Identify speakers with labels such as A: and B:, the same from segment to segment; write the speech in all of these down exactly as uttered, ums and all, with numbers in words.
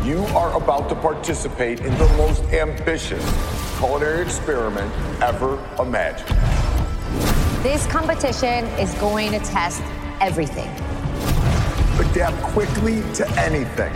A: You are about to participate in the most ambitious culinary experiment ever imagined.
B: This competition is going to test everything.
A: Adapt quickly to anything.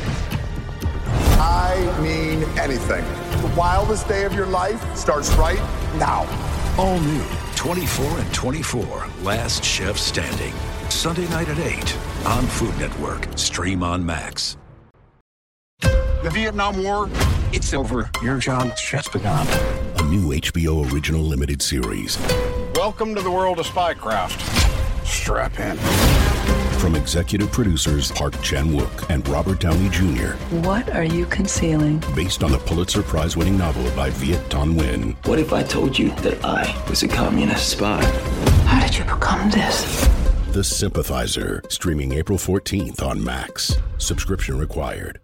A: I mean anything. The wildest day of your life starts right now.
C: All new, twenty-four and twenty-four, Last Chef Standing. Sunday night at eight on Food Network. Stream on Max.
D: The Vietnam War, it's over. Your job just begun.
E: A new H B O original limited series.
D: Welcome to the world of spycraft. Strap in.
E: From executive producers Park Chan-wook and Robert Downey Junior
F: What are you concealing?
E: Based on the Pulitzer Prize-winning novel by Viet Thanh Nguyen.
G: What if I told you that I was a communist spy?
F: How did you become this?
E: The Sympathizer. Streaming April fourteenth on Max. Subscription required.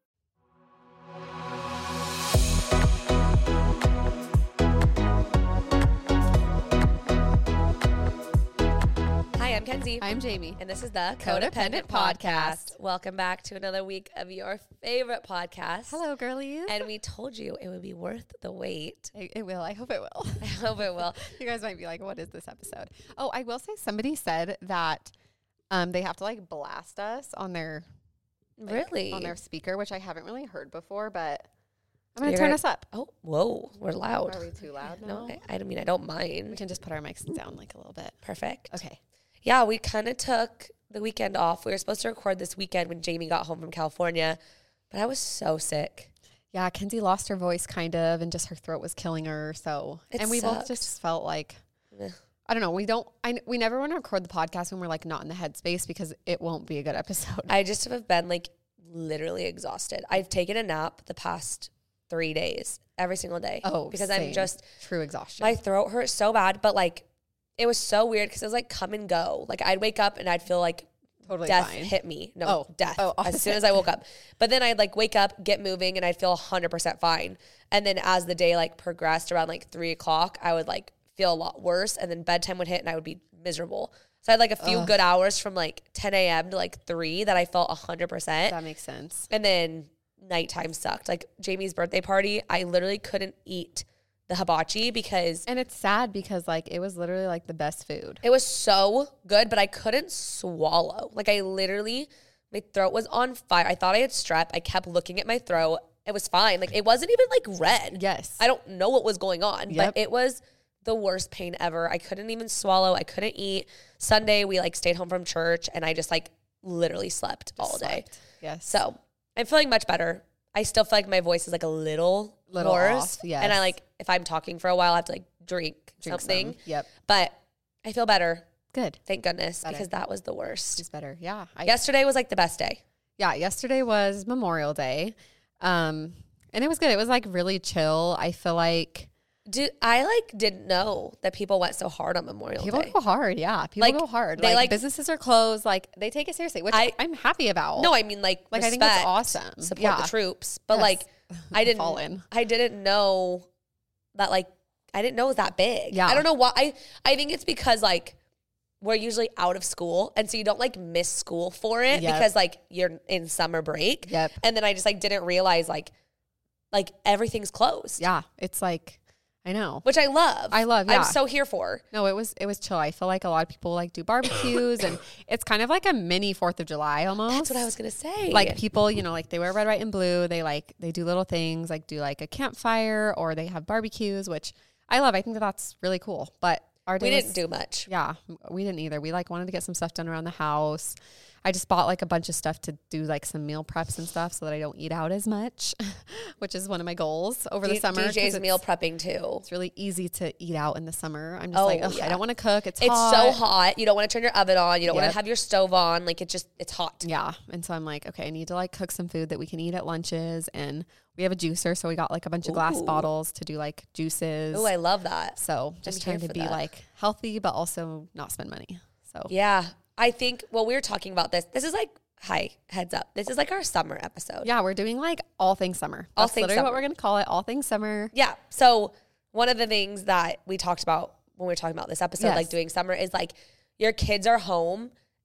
H: I'm Kenzie.
I: I'm Jamie.
H: And this is the
I: Codependent,
H: Codependent
I: Podcast.
H: Podcast. Welcome back to another week of your favorite podcast.
I: Hello, girlies.
H: And we told you it would be worth the wait.
I: It, it will. I hope it will.
H: I hope it will.
I: You guys might be like, what is this episode? Oh, I will say somebody said that um, they have to like blast us on their like,
H: Really?
I: on their speaker, which I haven't really heard before, but I'm going to
H: You're
I: turn
H: gonna-
I: us up.
H: Oh, whoa. We're loud.
I: Are we too loud now?
H: No, I, I mean, I don't
I: We
H: mind.
I: can just put our mics down like a little bit.
H: Perfect.
I: Okay.
H: Yeah, we kind of took the weekend off. We were supposed to record this weekend when Jamie got home from California, but I was so sick.
I: Yeah, Kenzie lost her voice kind of, and just her throat was killing her. So,
H: It
I: and we both
H: sucked.
I: just felt like,
H: Eh.
I: I don't know. We don't, I, we never want to record the podcast when we're like not in the headspace because it won't be a good episode.
H: I just have been like literally exhausted. I've taken a nap the past three days, every single day.
I: Oh,
H: because
I: same.
H: I'm just,
I: True exhaustion.
H: my throat hurts so bad, but like, it was so weird because it was like come and go. Like I'd wake up and I'd feel like
I: totally
H: death
I: fine.
H: hit me. No,
I: Oh.
H: death.
I: Oh,
H: as soon as I woke up. But then I'd like wake up, get moving, and I'd feel one hundred percent fine. And then as the day like progressed around like three o'clock, I would like feel a lot worse. And then bedtime would hit and I would be miserable. So I had like a few
I: Ugh.
H: good hours from like ten a.m. to like three that I felt one hundred percent.
I: That makes sense.
H: And then nighttime sucked. Like Jamie's birthday party, I literally couldn't eat the hibachi because
I: And it's sad because like it was literally like the best food.
H: it was so good, but I couldn't swallow. Like I literally, my throat was on fire. I thought I had strep. I kept looking at my throat. It was fine. Like it wasn't even like red.
I: Yes.
H: I don't know what was going on,
I: Yep.
H: but it was the worst pain ever. I couldn't even swallow. I couldn't eat. Sunday, we like stayed home from church and I just like literally slept all day.
I: Slept. Yes.
H: So I'm feeling much better. I still feel like my voice is like a little,
I: Little
H: hoarse.
I: off, yes.
H: And I like, if I'm talking for a while, I have to like drink,
I: Drink
H: something.
I: some. Yep.
H: But I feel better.
I: Good.
H: Thank goodness,
I: Better.
H: because that was the worst.
I: Just better. Yeah. I,
H: Yesterday was like the best day.
I: Yeah. Yesterday was Memorial Day. Um, and it was good. It was like really chill. I feel like
H: Did I like didn't know that people went so hard on Memorial
I: people
H: Day.
I: go hard. Yeah. People
H: Like,
I: go hard.
H: they,
I: Like,
H: like-
I: businesses are closed. Like they take it seriously, which
H: I-
I: I'm happy about.
H: No, I mean like
I: Like, I think
H: respect,
I: it's awesome.
H: Support
I: Yeah.
H: the troops, but
I: Yes.
H: like I didn't.
I: Fallen.
H: I didn't know that like I didn't know it was that big.
I: Yeah.
H: I don't know why. I I think it's because like we're usually out of school, and so you don't like miss school for it
I: Yep.
H: because like you're in summer break.
I: Yep.
H: And then I just like didn't realize like like everything's closed.
I: Yeah. It's like, I know.
H: Which I love.
I: I love, yeah.
H: I'm so here for.
I: No, it was it was chill. I feel like a lot of people like do barbecues and it's kind of like a mini Fourth of July almost.
H: That's what I was gonna say.
I: Like people, you know, like they wear red, white, and blue. They like they do little things like do like a campfire or they have barbecues, which I love. I think that that's really cool. But our day
H: we
I: was-
H: didn't do much.
I: Yeah, we didn't either. We like wanted to get some stuff done around the house. I just bought like a bunch of stuff to do like some meal preps and stuff so that I don't eat out as much, which is one of my goals over the
H: D-
I: summer. 'cause
H: D J's
I: it's-
H: meal prepping too.
I: It's really easy to eat out in the summer. I'm just
H: Oh,
I: like, ugh,
H: yeah.
I: I don't want to cook. It's
H: It's
I: hot.
H: so hot. You don't want to turn your oven on. You don't want
I: Yep.
H: to have your stove on. Like it just, it's hot.
I: Yeah. And so I'm like, okay, I need to like cook some food that we can eat at lunches. And we have a juicer. So we got like a bunch of glass
H: Ooh.
I: bottles to do like juices.
H: Oh, I love that.
I: so just
H: here
I: trying to
H: for
I: be
H: that.
I: like healthy, but also not spend money. So
H: Yeah. I think, well, we were talking about this. This is like, hi, heads up. This is like our summer episode.
I: yeah, we're doing like all things summer.
H: All
I: That's
H: things
I: literally
H: summer.
I: what we're going to call it. All things summer.
H: Yeah. So one of the things that we talked about when we were talking about this episode,
I: Yes.
H: like doing summer, is like your kids are home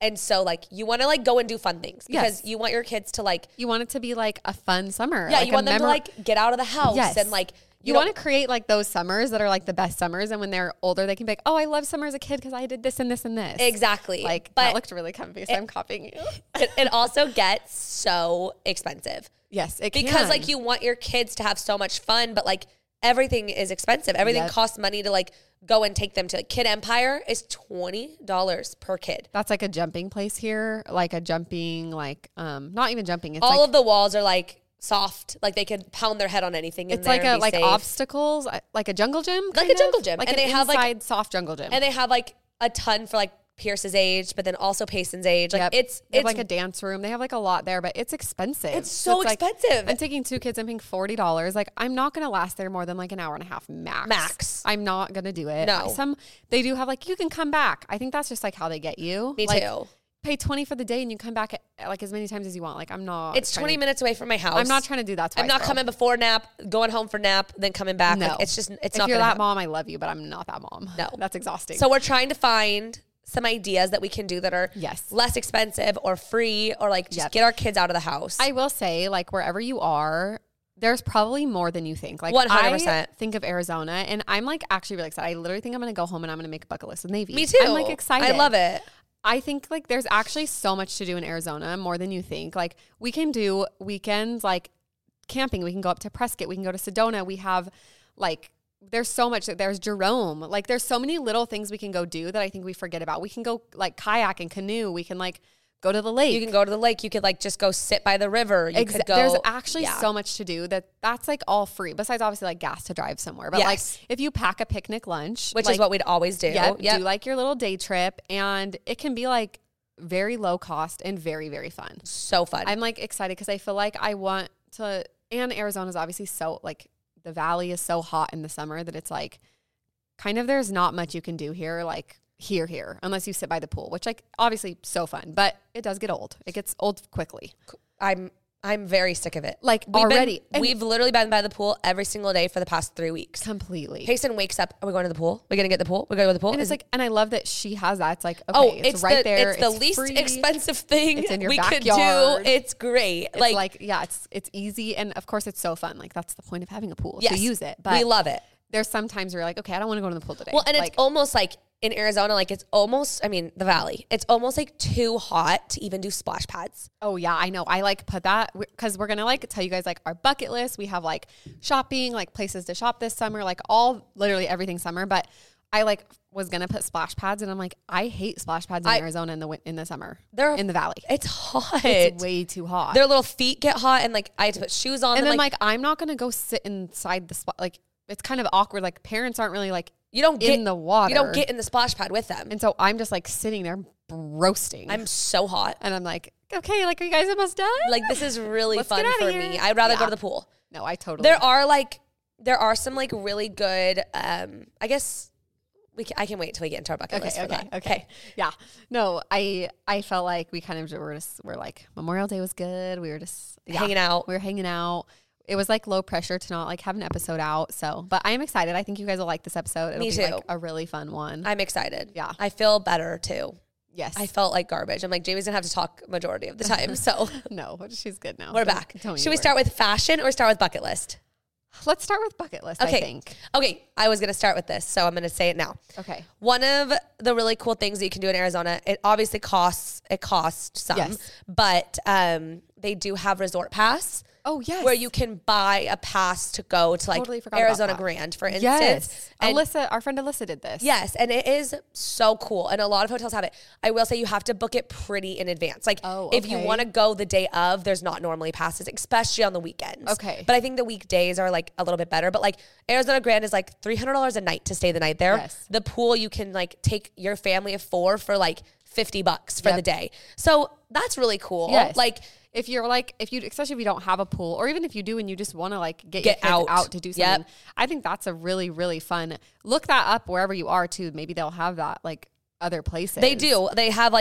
H: And so like you want to like go and do fun things because
I: Yes.
H: you want your kids to like,
I: You want it to be like a fun summer.
H: yeah,
I: like
H: you
I: a
H: want them to
I: memor-
H: like get out of the house
I: Yes.
H: and like,
I: You,
H: know-
I: want to create like those summers that are like the best summers. And when they're older, they can be like, oh, I love summer as a kid because I did this and this and this.
H: Exactly.
I: Like
H: But
I: that looked really comfy. So I'm copying you.
H: it, it also gets so expensive.
I: Yes, it
H: Because
I: can.
H: like you want your kids to have so much fun, but like everything is expensive. Everything
I: Yep.
H: costs money to like go and take them to. Like Kid Empire is twenty dollars per kid.
I: That's like a jumping place here. Like a jumping, like, um, not even jumping. It's
H: All
I: like,
H: of the walls are like soft, like they could pound their head on anything. In
I: it's
H: there
I: like
H: and
I: a,
H: be
I: like
H: safe.
I: obstacles, uh, like a jungle gym.
H: Like
I: kind
H: a jungle
I: of?
H: gym.
I: Like
H: And
I: an
H: they have, like-
I: inside soft jungle gym.
H: And they have like a ton for like Pierce's age, but then also Payson's age. Like
I: Yep.
H: it's
I: They have
H: it's
I: like a dance room. They have like a lot there, but it's expensive.
H: It's so
I: like,
H: expensive.
I: I'm taking two kids. I'm paying forty dollars. Like I'm not gonna last there more than like an hour and a half max.
H: Max.
I: I'm not gonna do it.
H: No.
I: Some they do have like you can come back. I think that's just like how they get you.
H: Me
I: Like,
H: too.
I: Pay twenty for the day and you come back at, like as many times as you want. Like I'm not.
H: It's
I: trying
H: twenty
I: to-
H: minutes away from my house.
I: I'm not trying to do that. Twice,
H: I'm not
I: girl.
H: coming before nap, going home for nap, then coming back.
I: No,
H: Like, it's just it's
I: if
H: not
I: you're
H: gonna
I: that
H: happen.
I: mom, I love you, but I'm not that mom.
H: No.
I: That's exhausting.
H: So we're trying to find some ideas that we can do that are
I: Yes.
H: less expensive or free or like just
I: Yep.
H: get our kids out of the house.
I: I will say, like, wherever you are, there's probably more than you think. Like,
H: one hundred
I: I
H: percent.
I: think of Arizona, and I'm like actually really excited. I literally think I'm going to go home and I'm going to make a bucket list with Navy.
H: Me too.
I: I'm like excited.
H: I love it.
I: I think like there's actually so much to do in Arizona, more than you think. Like, we can do weekends, like camping. We can go up to Prescott. We can go to Sedona. We have like, there's so much. There's Jerome. Like, there's so many little things we can go do that I think we forget about. We can go like kayak and canoe. We can like go to the lake.
H: You can go to the lake. You could like just go sit by the river. You
I: Exa-
H: could go.
I: There's actually
H: yeah.
I: so much to do that that's like all free. Besides, obviously, like gas to drive somewhere. But
H: Yes.
I: like, if you pack a picnic lunch,
H: which
I: like,
H: is what we'd always do.
I: yep,
H: Yep.
I: do like your little day trip, and it can be like very low cost and very very fun.
H: So fun.
I: I'm like excited because I feel like I want to. And Arizona's obviously so like the valley is so hot in the summer that it's like kind of there's not much you can do here like here here unless you sit by the pool, which like obviously so fun, but it does get old. It gets old quickly.
H: I'm I'm very sick of it.
I: Like,
H: We've been-
I: already. And-
H: we've literally been by the pool every single day for the past three weeks.
I: Completely.
H: Payson wakes up. Are we going to the pool? We're gonna get the pool. We're gonna go to the pool.
I: And it's
H: Is-
I: like, and I love that she has that. It's like, okay,
H: oh,
I: it's,
H: it's,
I: right
H: the,
I: there.
H: It's the least
I: free.
H: expensive thing
I: It's in your
H: we
I: backyard.
H: could do. It's great.
I: It's
H: like,
I: like, yeah, it's it's easy, and of course, it's so fun. Like that's the point of having a pool
H: yes,
I: to use it. But
H: we love it.
I: There's some times where you're like, okay, I don't want to go to the pool today.
H: Well, and
I: like,
H: it's almost like in Arizona, like it's almost, I mean, the valley, it's almost like too hot to even do splash pads.
I: oh yeah, I know. I like put that because we're gonna like tell you guys like our bucket list. We have like shopping, like places to shop this summer, like all literally everything summer. But I like was gonna put splash pads, and I'm like, I hate splash pads in
H: I-
I: Arizona in the win- in the summer.
H: They're
I: in the valley.
H: It's hot.
I: It's way too hot.
H: Their little feet get hot, and like I had to put shoes on.
I: and
H: them,
I: then like, I'm not gonna go sit inside the spot. Like it's kind of awkward. Like parents aren't really like
H: you don't
I: in
H: get
I: the water.
H: You don't get in the splash pad with them.
I: And so I'm just like sitting there roasting.
H: I'm so hot.
I: and I'm like, okay, like are you guys almost done?
H: Like this is really
I: Let's
H: fun
I: get outta
H: for
I: here.
H: me. I'd rather go
I: Yeah.
H: to the pool.
I: no, I totally.
H: There are like there are some like really good. Um, I guess we can, I can wait till we get into our bucket
I: Okay,
H: list for
I: okay,
H: that.
I: okay, yeah. No, I I felt like we kind of were just we're like Memorial Day was good. We were just yeah,
H: Hanging out.
I: We were hanging out. It was like low pressure to not like have an episode out. So, but I am excited. I think you guys will like this episode. It'll
H: Me
I: be
H: too.
I: like a really fun one.
H: I'm excited.
I: Yeah.
H: I feel better too.
I: yes.
H: I felt like garbage. I'm like Jamie's gonna have to talk majority of the time. So
I: no, she's good now.
H: we're
I: Don't-
H: back.
I: don't you
H: Should we
I: worry.
H: start with fashion or start with bucket list?
I: Let's start with bucket list.
H: Okay.
I: I think.
H: Okay. I was gonna start with this, so I'm gonna say it now.
I: Okay.
H: One of the really cool things that you can do in Arizona, it obviously costs it costs some,
I: Yes.
H: but um, they do have Resort Pass.
I: Oh yes.
H: Where you can buy a pass to go to like
I: Totally forgot about
H: Arizona
I: that.
H: Grand, for instance.
I: Yes.
H: And
I: Alyssa, our friend Alyssa did this.
H: yes, and it is so cool. And a lot of hotels have it. I will say you have to book it pretty in advance. Like
I: Oh,
H: if you
I: okay.
H: want to go the day of, there's not normally passes, especially on the weekends.
I: Okay.
H: But I think the weekdays are like a little bit better. But like Arizona Grand is like three hundred dollars a night to stay the night there.
I: Yes.
H: The pool, you can like take your family of four for like fifty bucks for
I: Yep.
H: the day. So that's really cool.
I: Yes.
H: Like
I: if you're like, if you, especially if you don't have a pool, or even if you do and you just want to like get,
H: Get
I: your kids
H: out.
I: out. to do
H: Yep.
I: something, I think that's a really, really fun. Look that up wherever you are too. Maybe they'll have that like other places.
H: they do. They have like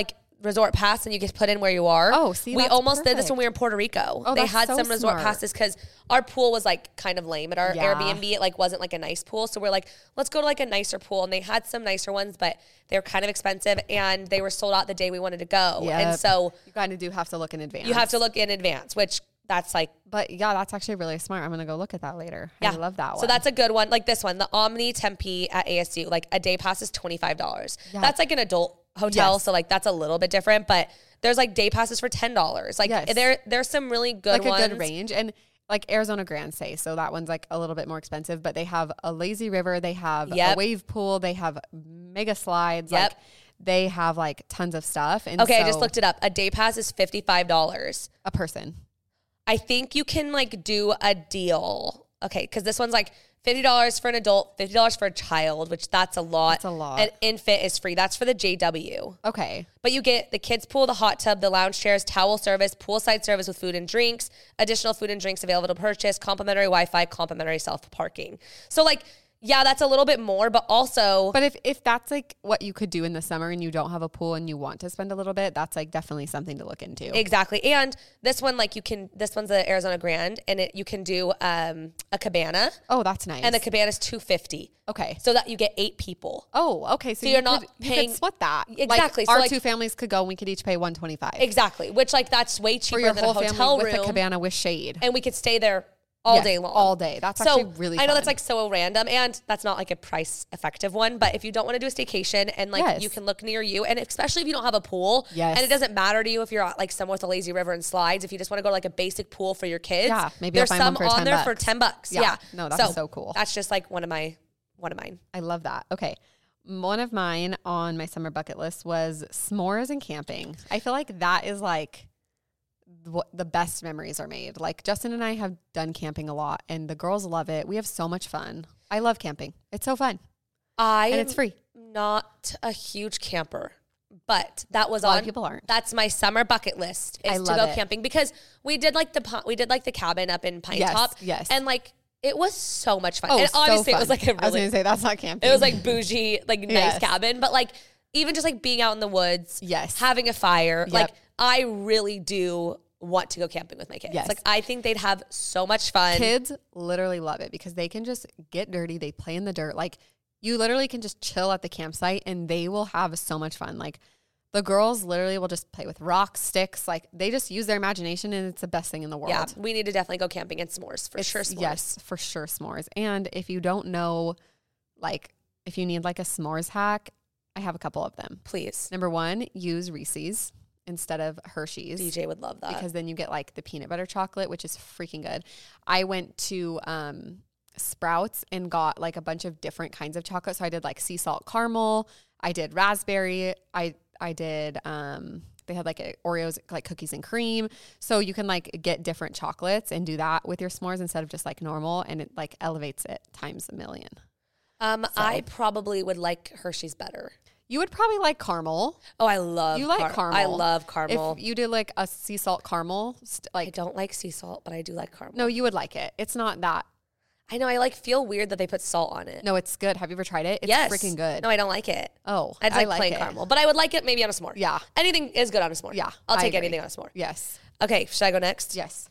H: resort pass and you get put in where you are.
I: Oh, see,
H: we
I: that's
H: almost did this
I: perfect.
H: when we were in Puerto Rico.
I: Oh,
H: they
I: that's
H: had
I: so
H: some resort
I: smart.
H: passes because our pool was like kind of lame at our
I: Yeah.
H: Airbnb. It like wasn't like a nice pool. So we're like, let's go to like a nicer pool. And they had some nicer ones, but they were kind of expensive and they were sold out the day we wanted to go.
I: Yep.
H: And so
I: you kind of do have to look in advance.
H: you have to look in advance, which that's like,
I: But yeah, that's actually really smart. I'm going to go look at that later.
H: yeah.
I: I love that one.
H: So that's a good one. Like this one, the Omni Tempe at A S U, like a day pass is twenty-five dollars.
I: Yeah.
H: That's like an adult hotel.
I: Yes.
H: So like that's a little bit different, but there's like day passes for ten dollars. Like
I: Yes.
H: there, there's some really good
I: like
H: ones.
I: a good range. And like Arizona Grand Stay. So that one's like a little bit more expensive, but they have a lazy river. They have
H: Yep.
I: a wave pool. They have mega slides.
H: Yep.
I: Like they have like tons of stuff. And
H: Okay, I
I: so
H: just looked it up. A day pass is fifty-five dollars.
I: a person.
H: I think you can like do a deal. Okay, because this one's like fifty dollars for an adult, fifty dollars for a child, which that's a lot.
I: That's a lot.
H: An infant is free. That's for the J W.
I: Okay.
H: But you get the kids pool, the hot tub, the lounge chairs, towel service, poolside service with food and drinks, additional food and drinks available to purchase, complimentary Wi-Fi, complimentary self-parking. So like, yeah, that's a little bit more, but also...
I: But if, if that's like what you could do in the summer and you don't have a pool and you want to spend a little bit, that's like definitely something to look into.
H: Exactly. And this one, like you can, this one's the Arizona Grand and it, you can do um, a cabana
I: Oh, that's nice.
H: and the cabana is two hundred fifty dollars.
I: Okay.
H: So that you get eight people.
I: Oh, okay. So,
H: So
I: you
H: you're not
I: could, you
H: paying-
I: could split that.
H: Exactly.
I: Like,
H: So,
I: our
H: like-
I: two families could go and we could each pay one twenty-five.
H: Exactly. Which like, that's way
I: For
H: cheaper
I: your
H: than a
I: whole
H: hotel
I: family
H: room.
I: with a cabana with shade.
H: And we could stay there all
I: Yes,
H: day long.
I: all day. That's
H: so
I: actually really
H: I know
I: fun.
H: that's like so random and that's not like a price effective one, but if you don't want to do a staycation and like
I: Yes.
H: you can look near you and especially if you don't have a pool
I: Yes.
H: and it doesn't matter to you if you're at like somewhere with a lazy river and slides, if you just want to go to like a basic pool for your kids,
I: Yeah, maybe
H: there's
I: you'll find
H: some
I: one for
H: on
I: ten
H: there for
I: bucks.
H: ten bucks.
I: Yeah.
H: Yeah.
I: No, that's so cool.
H: That's just like one of my, one of mine.
I: I love that. Okay. One of mine on my summer bucket list was s'mores and camping. I feel like that is like what the best memories are made. Like Justin and I have done camping a lot and the girls love it. We have so much fun. I love camping. It's so fun.
H: I
I: And it's free.
H: am not a huge camper, but that was
I: A lot
H: on.
I: of people aren't.
H: That's my summer bucket list is
I: I
H: to
I: love
H: go
I: it.
H: camping because we did like the pi- we did like the cabin up in Pine
I: Yes,
H: Top.
I: yes.
H: and like it was so much fun.
I: Oh,
H: and
I: so
H: obviously it
I: fun.
H: was like a
I: I was
H: really
I: going to say that's not camping.
H: it was like bougie, like nice
I: Yes.
H: cabin, but like even just like being out in the woods,
I: Yes.
H: having a fire,
I: Yep.
H: like I really do want to go camping with my kids.
I: Yes.
H: Like I think they'd have so much fun.
I: Kids literally love it because they can just get dirty. They play in the dirt. Like you literally can just chill at the campsite and they will have so much fun. Like the girls literally will just play with rocks, sticks. Like they just use their imagination and it's the best thing in the world.
H: Yeah, we need to definitely go camping and s'mores for
I: It's-
H: sure. S'mores.
I: Yes, for sure s'mores. And if you don't know, like if you need like a s'mores hack, I have a couple of them.
H: Please.
I: Number one, use Reese's instead of Hershey's.
H: D J would love that.
I: Because then you get like the peanut butter chocolate, which is freaking good. I went to um, Sprouts and got like a bunch of different kinds of chocolate. So I did like sea salt caramel. I did raspberry. I I did. Um, they had like a Oreos, like cookies and cream. So you can like get different chocolates and do that with your s'mores instead of just like normal, and it like elevates it times a million.
H: Um, I probably would like Hershey's better.
I: You would probably like caramel.
H: Oh, I love
I: You like
H: car-
I: caramel.
H: I love caramel.
I: If you did like a sea salt caramel, st-
H: I
I: like
H: don't like sea salt, but I do like caramel.
I: no, you would like it. It's not that.
H: I know. I like feel weird that they put salt on it.
I: No, it's good. Have you ever tried it? It's
H: yes.
I: freaking good.
H: No, I don't like it.
I: Oh,
H: I just
I: I
H: like,
I: like
H: plain
I: it.
H: caramel, but I would like it maybe on a s'more.
I: Yeah.
H: Anything is good on a s'more.
I: Yeah,
H: I'll
I: I
H: take
I: agree.
H: anything on a s'more.
I: Yes.
H: Okay, should I go next?
I: Yes.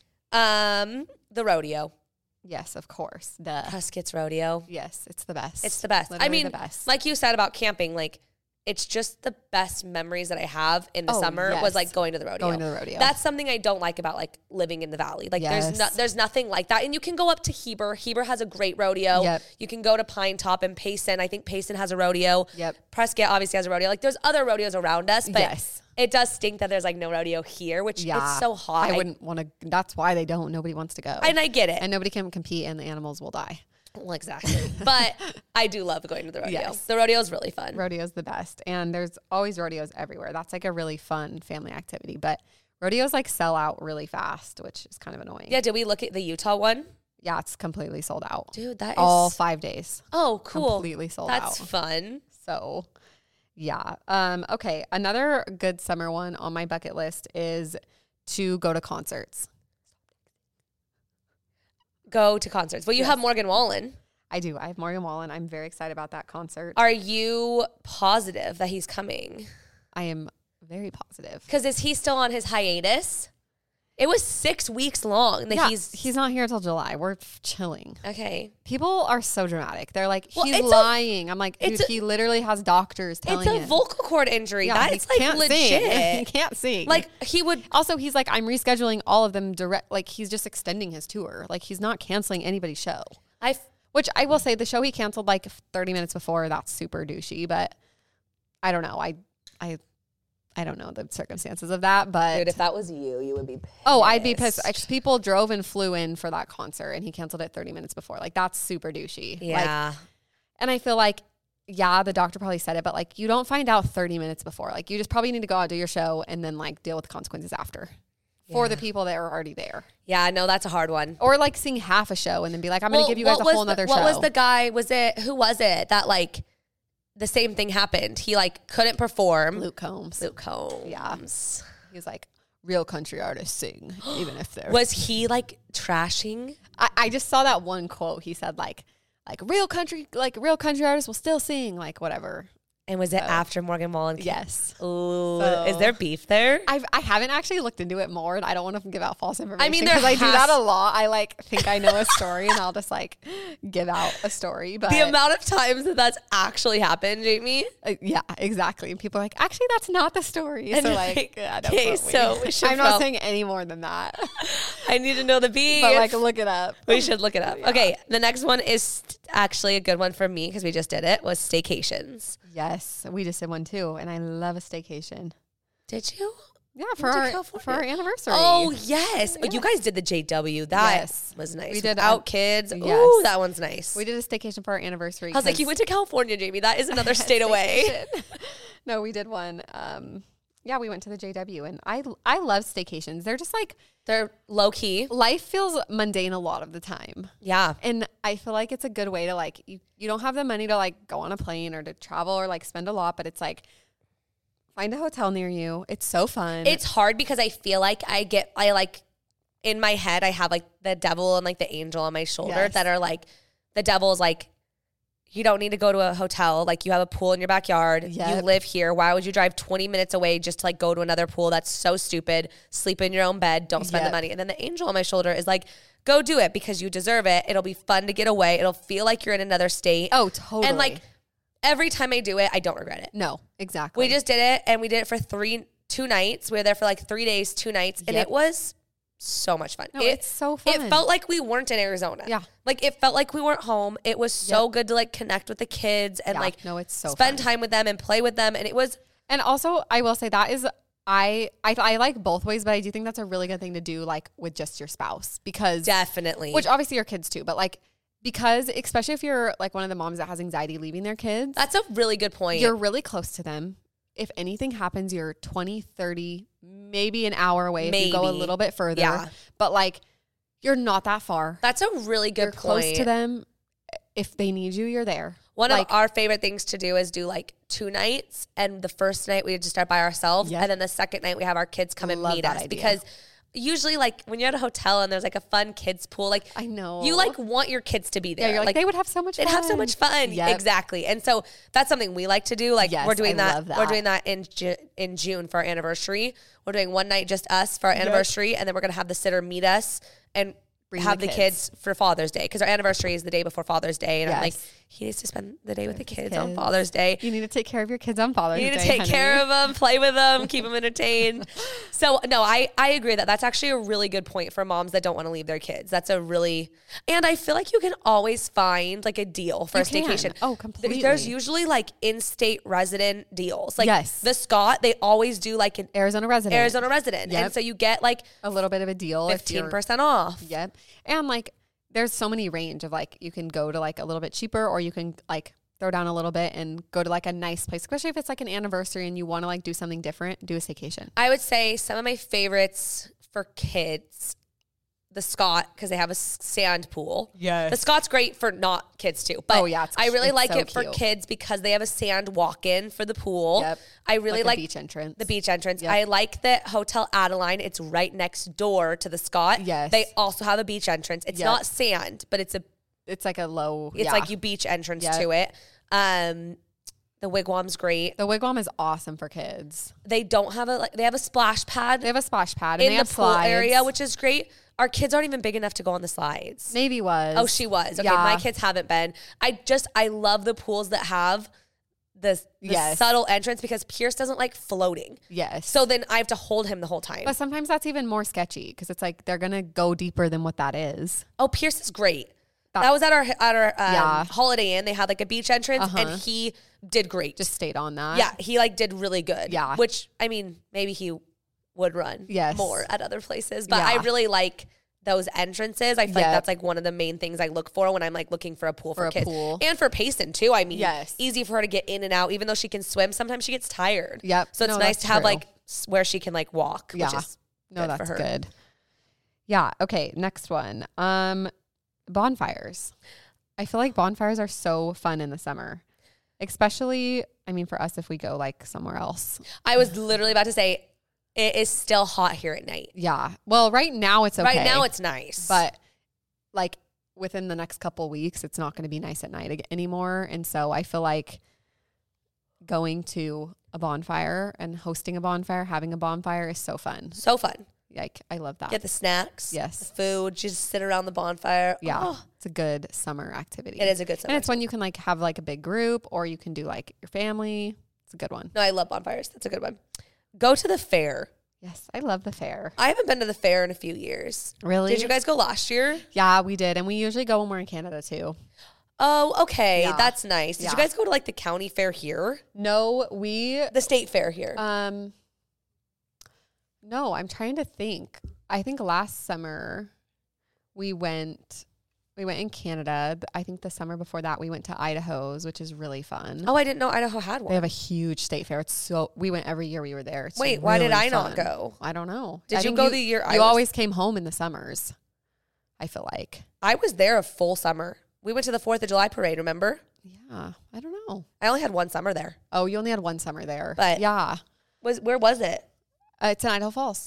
H: Um, the rodeo.
I: Yes, of course. Duh.
H: Prescott's rodeo.
I: Yes, it's the best.
H: It's the best. I
I: Literally
H: mean,
I: the best.
H: like you said about camping, like it's just the best memories that I have in the
I: Oh,
H: summer
I: yes.
H: was like going to the rodeo.
I: Going to the rodeo.
H: That's something I don't like about like living in the valley. Like there's no,
I: Yes.
H: there's nothing like that. And you can go up to Heber. Heber has a great rodeo.
I: Yep.
H: You can go to Pine Top and Payson. I think Payson has a rodeo.
I: Yep.
H: Prescott obviously has a rodeo. Like there's other rodeos around us, but
I: Yes.
H: it does stink that there's like no rodeo here, which
I: yeah.
H: it's so hot.
I: I wouldn't want to. That's why they don't. Nobody wants to go.
H: And I get it.
I: And nobody can compete, and the animals will die.
H: Well, exactly. But I do love going to the rodeo.
I: Yes.
H: The rodeo is really fun.
I: Rodeo's the best, and there's always rodeos everywhere. That's like a really fun family activity. But rodeos like sell out really fast, which is kind of annoying.
H: Yeah, did we look at the Utah one?
I: Yeah, it's completely sold out.
H: Dude, that is
I: all five days.
H: Oh, cool.
I: Completely sold
H: That's
I: out.
H: fun.
I: So, yeah. Um, okay. Another good summer one on my bucket list is to go to concerts.
H: Go to concerts. Well, you
I: Yes.
H: have Morgan Wallen.
I: I do. I have Morgan Wallen. I'm very excited about that concert.
H: Are you positive that he's coming?
I: I am very positive.
H: Because is he still on his hiatus? It was six weeks long that
I: yeah,
H: he's
I: he's not here until July. We're f- chilling.
H: Okay.
I: People are so dramatic. They're like,
H: Well,
I: he's
H: it's a-
I: lying. I'm like, dude,
H: it's a-
I: he literally has doctors telling
H: It's a
I: him.
H: vocal cord injury.
I: Yeah,
H: That's
I: he
H: like
I: can't
H: legit.
I: Sing. He can't sing.
H: Like he would.
I: Also, he's like, I'm rescheduling all of them direct. Like he's just extending his tour. Like he's not canceling anybody's show.
H: I. F-
I: Which I will say, the show he canceled like thirty minutes before. That's super douchey. But I don't know. I, I, I don't know the circumstances of that. But
H: Dude, if that was you, you would be pissed.
I: oh, I'd be pissed. Like, people drove and flew in for that concert, and he canceled it thirty minutes before. Like that's super douchey.
H: Yeah.
I: Like, and I feel like, yeah, the doctor probably said it, but like you don't find out thirty minutes before. Like you just probably need to go out, do your show, and then like deal with the consequences after. For the people that are already there.
H: Yeah, no, that's a hard one.
I: Or like sing half a show and then be like, I'm
H: Well,
I: going to give you guys
H: what
I: a
H: was
I: whole
H: the-
I: nother
H: what
I: show.
H: was the guy, was it, who was it that like the same thing happened? He like couldn't perform.
I: Luke Combs.
H: Luke Combs.
I: Yeah. He was like, real country artists sing, even if they're.
H: Was he like trashing?
I: I, I just saw that one quote. He said like, like real country, like real country artists will still sing, like whatever.
H: And was it after Morgan Wallen?
I: Yes.
H: Ooh,
I: So-
H: is there beef there?
I: I've, I haven't actually looked into it more, and I don't want to give out false information.
H: I mean, there
I: because I do
H: has-
I: that a lot. I like think I know a story, and I'll just like give out a story. But
H: The amount of times that that's actually happened, Jamie.
I: Uh, yeah, exactly. And people are like, actually, that's not the story.
H: And
I: so
H: you're
I: like,
H: like,
I: yeah,
H: okay,
I: definitely.
H: so we should
I: I'm not
H: prob-
I: saying any more than that.
H: I need to know the beef.
I: But like, look it up.
H: We should look it up. Okay, the next one is actually a good one for me because we just did it. Was staycations.
I: Yes, we just did one too, and I love a staycation.
H: Did you?
I: Yeah, for
H: went to
I: our
H: California.
I: for our anniversary.
H: Oh yes. Oh, you guys did the J W. That
I: Yes.
H: was nice.
I: We did
H: Without
I: a-
H: kids. Ooh,
I: yes.
H: that one's nice.
I: we did a staycation for our anniversary.
H: I was like,
I: 'cause-
H: you went to California, Jamie. That is another state away.
I: Staycation. No, we did one. Um, yeah, we went to the J W, and I I love staycations. They're just like,
H: They're low key.
I: life feels mundane a lot of the time.
H: Yeah.
I: And I feel like it's a good way to like, you, you don't have the money to like go on a plane or to travel or like spend a lot, but it's like, find a hotel near you. It's so fun.
H: It's hard because I feel like I get, I like, in my head, I have like the devil and like the angel on my shoulder
I: Yes.
H: that are like, the devil is like, you don't need to go to a hotel. Like you have a pool in your backyard. You
I: Yep.
H: live here. Why would you drive twenty minutes away just to like go to another pool? That's so stupid. Sleep in your own bed. Don't spend
I: Yep.
H: the money. And then the angel on my shoulder is like, go do it because you deserve it. It'll be fun to get away. It'll feel like you're in another state.
I: oh, totally.
H: And like every time I do it, I don't regret it.
I: no, exactly.
H: We just did it and we did it for three, two nights. We were there for like three days, two nights. And
I: Yep.
H: it was so much fun.
I: No,
H: it,
I: it's so fun.
H: It felt like we weren't in Arizona.
I: Yeah.
H: Like it felt like we weren't home. It was so good to like connect with the kids and
I: Yeah,
H: like
I: no, it's so
H: spend
I: fun.
H: time with them and play with them. And it was,
I: And also, I will say that is, I, I I like both ways, but I do think that's a really good thing to do, like with just your spouse, because
H: definitely.
I: which obviously your kids too, but like because especially if you're like one of the moms that has anxiety leaving their kids,
H: That's a really good point.
I: you're really close to them. If anything happens, you're twenty, thirty, maybe an hour away if you go a
H: Maybe.
I: little bit further.
H: Yeah.
I: But like you're not that far.
H: That's a really good
I: You're
H: point.
I: close to them. If they need you, you're there.
H: One
I: like,
H: of our favorite things to do is do like two nights. And the first night we just start by ourselves.
I: Yep.
H: And then the second night we have our kids come and
I: Love
H: meet
I: that
H: us.
I: idea.
H: Because usually like when you're at a hotel and there's like a fun kids pool, like
I: I know.
H: you like want your kids to be there.
I: yeah, you're like, they would have so much fun.
H: They'd have so much fun.
I: Yep.
H: Exactly. And so that's something we like to do. Like
I: Yes,
H: we're doing
I: I
H: that,
I: love that.
H: We're doing that in Ju- in June for our anniversary. We're doing one night just us for our anniversary, and then we're gonna have the sitter meet us and
I: Bring
H: have
I: the
H: the
I: kids.
H: kids. for Father's Day because our anniversary is the day before Father's Day, and I'm like,
I: Yes.
H: he needs to spend the day with the kids,
I: kids.
H: on Father's Day.
I: You need to take care of your kids on Father's Day.
H: You need to take
I: honey.
H: care of them, play with them, keep them entertained. So no, I, I agree that that's actually a really good point for moms that don't want to leave their kids. That's a really, and I feel like you can always find like a deal for
I: You
H: a staycation.
I: can. Oh,
H: There-
I: completely.
H: There's usually like in-state resident deals. Like
I: Yes.
H: the Scott, they always do like an
I: Arizona resident.
H: Arizona resident.
I: Yep.
H: And so you get like
I: a little bit of a deal. if you're-
H: fifteen percent off.
I: Yep. And like there's so many range of like you can go to like a little bit cheaper or you can like throw down a little bit and go to like a nice place, especially if it's like an anniversary and you want to like do something different, do a staycation.
H: I would say some of my favorites for kids, the Scott, because they have a s- sand pool.
I: Yes.
H: The Scott's great for not kids too. But
I: Oh, yeah, it's-
H: I really
I: it's
H: like
I: so
H: it for
I: cute.
H: kids because they have a sand walk-in for the pool.
I: Yep.
H: I really
I: Like a
H: like
I: beach entrance.
H: The beach entrance.
I: Yep.
H: I like that Hotel Adeline. It's right next door to the Scott.
I: Yes.
H: They also have a beach entrance. It's
I: Yep.
H: not sand, but it's a
I: It's like a low.
H: it's
I: yeah.
H: like you beach entrance
I: Yep.
H: to it. Um, The Wigwam's great.
I: The Wigwam is awesome for kids.
H: They don't have a like they have a splash pad.
I: They have a splash pad and
H: in
I: they
H: the
I: have
H: pool
I: slides.
H: area, which is great. Our kids aren't even big enough to go on the slides.
I: Navy was.
H: Oh, she was. Okay,
I: Yeah.
H: my kids haven't been. I just I love the pools that have the, the
I: Yes.
H: subtle entrance because Pierce doesn't like floating.
I: Yes.
H: So then I have to hold him the whole time.
I: But sometimes that's even more sketchy because it's like they're gonna go deeper than what that is.
H: Oh, Pierce is great.
I: That-
H: That, was at our at our um,
I: Yeah.
H: Holiday Inn. They had like a beach entrance,
I: Uh-huh.
H: and he did great.
I: Just stayed on that.
H: yeah, he like did really good.
I: Yeah.
H: which I mean, maybe he would run
I: Yes.
H: more at other places, but
I: Yeah.
H: I really like those entrances. I feel like
I: Yep.
H: that's like one of the main things I look for when I'm like looking for a pool for,
I: For a
H: kids
I: pool.
H: and for Payson too. I mean,
I: Yes.
H: easy for her to get in and out. Even though she can swim, sometimes she gets tired.
I: Yep.
H: So it's
I: No,
H: nice
I: that's
H: to have
I: true.
H: like s- where she can like walk.
I: Yeah.
H: Which is
I: No,
H: good
I: that's
H: for her.
I: good. Yeah. Okay. Next one. Um, bonfires. I feel like bonfires are so fun in the summer, especially. I mean, for us, if we go like somewhere else.
H: I was literally about to say it is still hot here at night.
I: Yeah. Well, right now it's okay.
H: Right now it's nice,
I: but like within the next couple weeks, it's not going to be nice at night ag- anymore. And so I feel like going to a bonfire and hosting a bonfire, having a bonfire is so fun.
H: so fun.
I: Like, I love that.
H: Get the snacks,
I: Yes.
H: the food, just sit around the bonfire.
I: Yeah.
H: Oh,
I: It's a good summer activity.
H: it is a good summer.
I: And it's when you can like have like a big group or you can do like your family. It's a good one.
H: No, I love bonfires. That's a good one. Go to the fair.
I: Yes. I love the fair.
H: I haven't been to the fair in a few years.
I: Really?
H: Did you guys go last year?
I: Yeah, we did. And we usually go when we're in Canada too.
H: Oh, okay.
I: Yeah.
H: That's nice. Did
I: Yeah.
H: you guys go to like the county fair here?
I: No, we,
H: The state fair here.
I: um, no, I'm trying to think. I think last summer we went, we went in Canada. I think the summer before that we went to Idaho's, which is really fun.
H: oh, I didn't know Idaho had one.
I: They have a huge state fair. It's so, we went every year we were there. It's
H: Wait, why did
I: really
H: I not
I: fun.
H: go?
I: I don't know.
H: Did
I: I
H: you
I: think
H: go the year I
I: You
H: was-
I: always came home in the summers, I feel like.
H: I was there a full summer. We went to the fourth of July parade, remember?
I: Yeah, I don't know.
H: I only had one summer there.
I: Oh, you only had one summer there.
H: But-
I: yeah.
H: Was Where was it?
I: Uh, it's in Idaho Falls.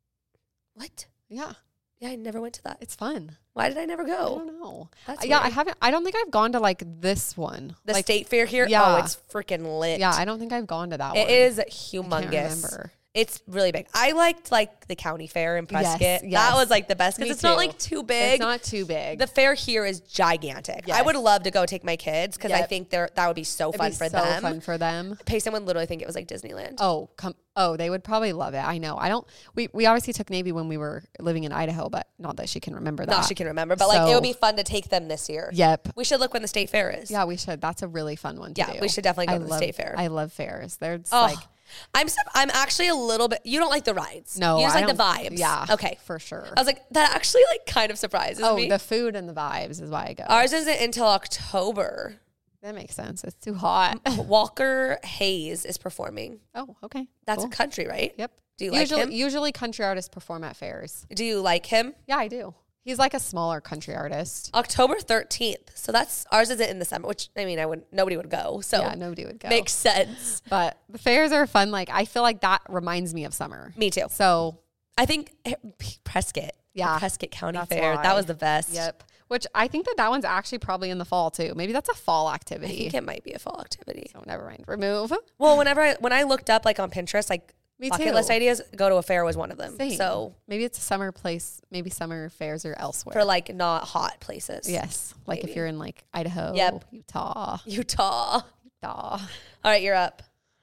H: What?
I: Yeah,
H: Yeah, I never went to that.
I: it's fun.
H: Why did I never
I: I
H: go?
I: don't know.
H: That's
I: yeah, I
H: weird.
I: haven't. I don't think I've gone to like this one.
H: The
I: like,
H: state fair here?
I: yeah.
H: Oh, it's freaking lit.
I: Yeah, I don't think I've gone to that
H: It
I: one.
H: is
I: I can't
H: humongous.
I: remember.
H: It's really big. I liked like the county fair in Prescott.
I: Yes,
H: That
I: yes.
H: was like the best because
I: Me
H: it's not
I: too.
H: like too big.
I: It's not too big.
H: The fair here is gigantic. I
I: Yes.
H: would love to go take my kids because I
I: Yep.
H: think they're that would be so
I: It'd
H: fun
I: be
H: for
I: so
H: them.
I: fun for them.
H: Payson would literally think it was like Disneyland.
I: Oh, come. Oh, they would probably love it. I know. I don't. We we obviously took Navy when we were living in Idaho, but not that she can remember that.
H: Not she can remember, but like it
I: So-
H: would be fun to take them this year.
I: Yep.
H: We should look when the state fair is.
I: Yeah, we should. That's a really fun one to
H: Yeah,
I: do.
H: we should definitely go
I: I
H: to the
I: love,
H: state fair.
I: I love fairs. They're just
H: Oh,
I: like
H: I'm sup- I'm actually a little bit. You don't like the rides.
I: no.
H: you just
I: I
H: like the
I: don't-
H: vibes.
I: Yeah.
H: Okay.
I: For sure.
H: I was like that actually like kind of surprises
I: oh,
H: me.
I: the food and the vibes is why I go.
H: Ours isn't until October.
I: That makes sense. It's too hot.
H: Walker Hayes is performing.
I: Oh, okay.
H: That's
I: Cool.
H: a country, right?
I: Yep.
H: Do you like
I: usually,
H: him?
I: Usually country artists perform at fairs.
H: Do you like him?
I: Yeah, I do. He's like a smaller country artist.
H: October thirteenth. So that's ours isn't in the summer, which I mean I wouldn't nobody would go. So
I: Yeah, nobody would go.
H: makes sense.
I: But the fairs are fun. Like I feel like that reminds me of summer.
H: Me too.
I: So
H: I think Prescott.
I: Yeah.
H: the Prescott County
I: That's
H: Fair.
I: why.
H: That was the best.
I: Yep. Which I think that that one's actually probably in the fall too. Maybe that's a fall
H: I
I: activity.
H: think it might be a fall activity.
I: So never mind. Remove.
H: Well, whenever I when I looked up like on Pinterest, like
I: Me
H: bucket
I: too.
H: list ideas, go to a fair was one of them.
I: Same.
H: So
I: maybe it's a summer place. Maybe summer fairs are elsewhere.
H: for like not hot places.
I: yes. Like
H: maybe.
I: if you're in like Idaho,
H: Yep.
I: Utah,
H: Utah.
I: Utah.
H: All right, you're up.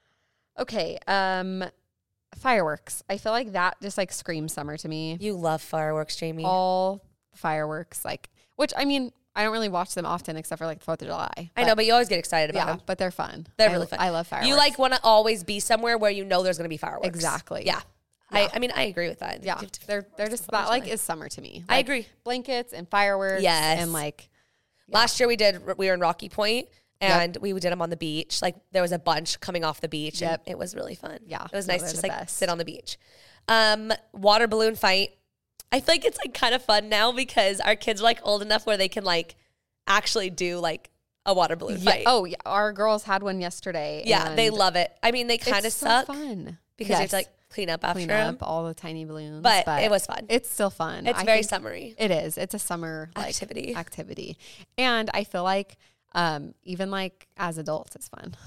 I: Okay. Um, fireworks. I feel like that just like screams summer to me.
H: You love fireworks, Jamie.
I: All fireworks, like, which I mean, I don't really watch them often except for like the fourth of July.
H: I know, but you always get excited about
I: yeah,
H: them.
I: but they're fun.
H: They're
I: I-
H: really fun.
I: I love fireworks.
H: You like want to always be somewhere where you know there's going to be fireworks.
I: Exactly.
H: Yeah. I, I mean, I agree with that.
I: Yeah, they're they're just that like is summer to me.
H: I
I: Like,
H: agree.
I: Blankets and fireworks.
H: Yes.
I: and like
H: Last year we did, we were in Rocky Point and we did them on the beach. Like there was a bunch coming off the beach
I: Yep.
H: and it was really fun.
I: Yeah.
H: It was
I: No,
H: nice
I: they're
H: to just
I: the
H: like
I: best.
H: sit on the beach. Um, water balloon fight. I feel like it's like kind of fun now because our kids are like old enough where they can like actually do like a water balloon
I: yeah.
H: fight.
I: Oh yeah, our girls had one yesterday.
H: yeah, they
I: and
H: love it. I mean, they kind of
I: it's so
H: suck
I: fun
H: because you have
I: Yes.
H: to like clean up after
I: clean
H: them.
I: up all the tiny balloons.
H: But it was fun.
I: It's still fun.
H: It's
I: I
H: very
I: think
H: summery.
I: It is. It's a summer like,
H: Activity.
I: Activity, and I feel like um, even like as adults, it's fun.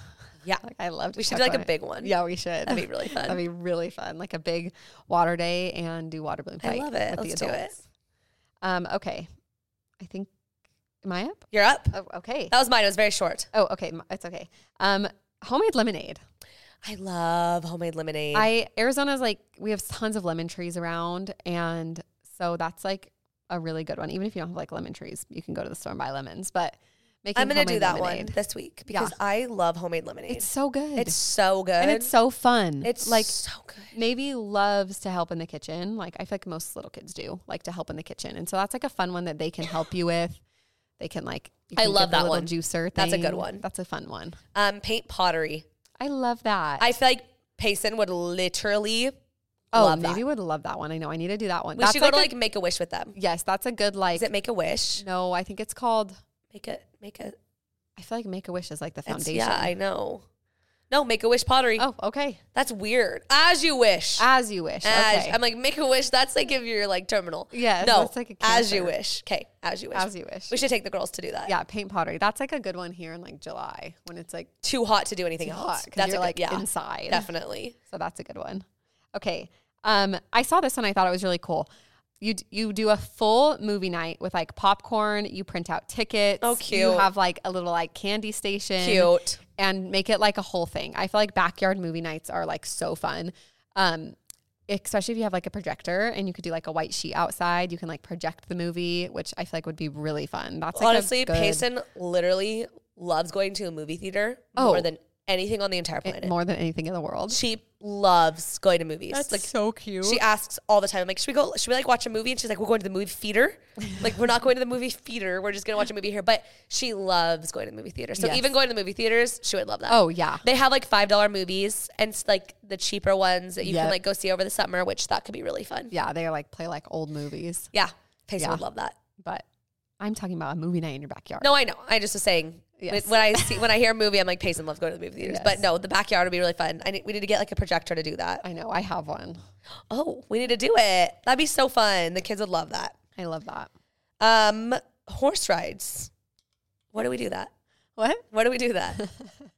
H: Yeah.
I: Like, I love to
H: We should
I: check
H: do like
I: on
H: a
I: it.
H: big one.
I: Yeah, we should.
H: That'd be really fun.
I: That'd be really fun. Like a big water day and do water balloon
H: I
I: fight.
H: love it.
I: with the
H: Let's do it.
I: adults. Um, okay. I think, am I up?
H: You're up.
I: Oh, okay.
H: That was mine. It was very short.
I: Oh, okay. m- It's okay. Um, homemade lemonade.
H: I love homemade lemonade.
I: I Arizona's like, we have tons of lemon trees around, and so that's like a really good one. Even if you don't have like lemon trees, you can go to the store and buy lemons. But making
H: I'm gonna
I: homemade
H: do that
I: lemonade,
H: one this week because
I: Yeah.
H: I love homemade lemonade.
I: It's so good.
H: It's so good.
I: and it's so fun.
H: It's
I: like
H: so good.
I: Navy loves to help in the kitchen. Like I feel like most little kids do like to help in the kitchen, and so that's like a fun one that they can help you with. They can like. You
H: I
I: can
H: love
I: get the
H: that
I: little
H: one.
I: Juicer.
H: That's a good
I: thing.
H: one.
I: That's a fun one.
H: Um, paint pottery.
I: I love that.
H: I feel like Payson would literally
I: oh,
H: love
I: Navy
H: that.
I: would love that one. I know. I need to do that one.
H: We
I: That's
H: should go to
I: a-
H: like Make a Wish with them.
I: Yes, that's a good like.
H: Is it Make a Wish?
I: No, I think it's called.
H: Make a make a.
I: I feel like Make a Wish is like the
H: It's,
I: foundation.
H: yeah, I know. No, Make a Wish pottery.
I: Oh, okay.
H: That's weird. As you wish.
I: As you wish.
H: As-
I: Okay.
H: I'm like Make a Wish. That's like if you're like terminal.
I: Yes,
H: No.
I: that's like a
H: as you
I: cancer.
H: wish. Okay. As you wish.
I: As you wish.
H: We should take the girls to do that.
I: Yeah, paint pottery. That's like a good one here in like July when it's like
H: Too hot to do anything
I: too
H: else.
I: hot 'cause
H: That's
I: you're
H: a good-
I: like
H: yeah,
I: inside.
H: Definitely.
I: So that's a good one. Okay. Um, I saw this one. I thought it was really cool. You d- you do a full movie night with like popcorn. You print out tickets.
H: Oh,
I: You
H: cute.
I: have like a little like candy station.
H: Cute.
I: And make it like a whole thing. I feel like backyard movie nights are like so fun. Um, especially if you have like a projector and you could do like a white sheet outside. You can like project the movie, which I feel like would be really fun. That's like
H: Honestly,
I: a good,
H: Payson literally loves going to a movie theater
I: Oh.
H: more than anything on the entire planet.
I: more than anything in the world.
H: She loves going to movies.
I: That's
H: like
I: so cute.
H: She asks all the time, I'm like, should we go, should we like watch a movie? And she's like, we're going to the movie theater. Like, we're not going to the movie theater. We're just going to watch a movie here. But she loves going to the movie theater. So
I: Yes.
H: even going to the movie theaters, she would love that.
I: Oh, yeah.
H: They have like five dollar movies and it's like the cheaper ones that you
I: Yep.
H: can like go see over the summer, which that could be really fun.
I: Yeah, they like play like old movies.
H: Yeah. Payson
I: Yeah.
H: would love that.
I: But I'm talking about a movie night in your backyard.
H: No, I know. I just was saying
I: Yes.
H: when I see when I hear a movie, I'm like, Payson loves going to the movie theaters.
I: Yes.
H: But no, the backyard would be really fun. I need, we need to get like a projector to do that.
I: I know. I have one.
H: Oh, we need to do it. That'd be so fun. The kids would love that.
I: I love that.
H: Um, horse rides. Where do we do that?
I: What?
H: Where do we do that?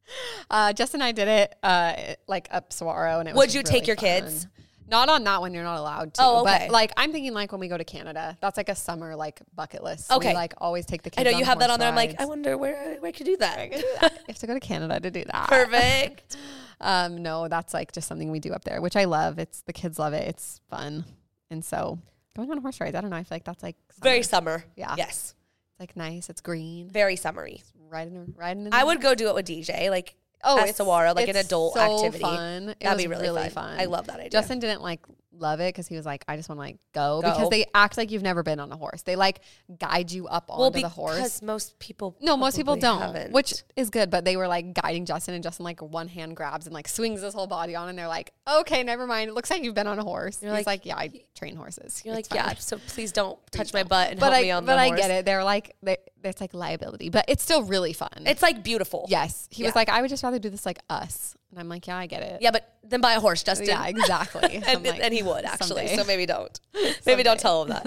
I: Uh, Justin and I did it uh, like up Saguaro, and it
H: Would
I: was
H: you
I: really
H: take your
I: fun.
H: kids?
I: Not on that one. You're not allowed to.
H: Oh, okay.
I: But like I'm thinking, like when we go to Canada, that's like a summer like bucket list.
H: Okay.
I: We like always take the
H: I
I: kids.
H: know you have that
I: horse
H: on there. I'm like,
I: rides.
H: I wonder where where I could do that.
I: You have to go to Canada to do that.
H: Perfect.
I: Um, no, that's like just something we do up there, which I love. It's the kids love it. It's fun, and so going on horse rides. I don't know. I feel like that's like summer.
H: Very summer.
I: Yeah.
H: Yes.
I: It's like nice. It's green.
H: Very summery.
I: Riding, riding. In
H: I
I: the-
H: would go do it with D J. Like
I: Oh,
H: at
I: it's
H: Saguaro, like an
I: it's
H: adult
I: so
H: activity.
I: Fun. It
H: That'd
I: was
H: be really,
I: really
H: fun.
I: fun.
H: I love that idea.
I: Justin didn't like love it because he was like, I just want to like go,
H: Go.
I: because they act like you've never been on a horse. They like guide you up onto
H: well,
I: the horse.
H: because most people
I: No, most people
H: probably
I: don't,
H: haven't.
I: which is good. But they were like guiding Justin, and Justin like one hand grabs and like swings his whole body on, and they're like, "Okay, never mind. It looks like you've been on a horse."
H: You're
I: He's
H: like-
I: like, "Yeah, I train horses."
H: You're
I: It's
H: like,
I: fine."
H: yeah. So please don't touch my butt and
I: but
H: help
I: I
H: me on
I: but
H: the
I: I
H: horse.
I: get it. They're like, they, it's like liability, but it's still really fun.
H: It's like beautiful.
I: yes. He
H: Yeah.
I: was like, I would just rather do this like us, and I'm like, yeah, I get it.
H: Yeah, but then buy a horse, Justin.
I: Yeah, exactly.
H: and,
I: I'm like,
H: and he would actually.
I: someday.
H: So maybe don't. Maybe don't tell him that.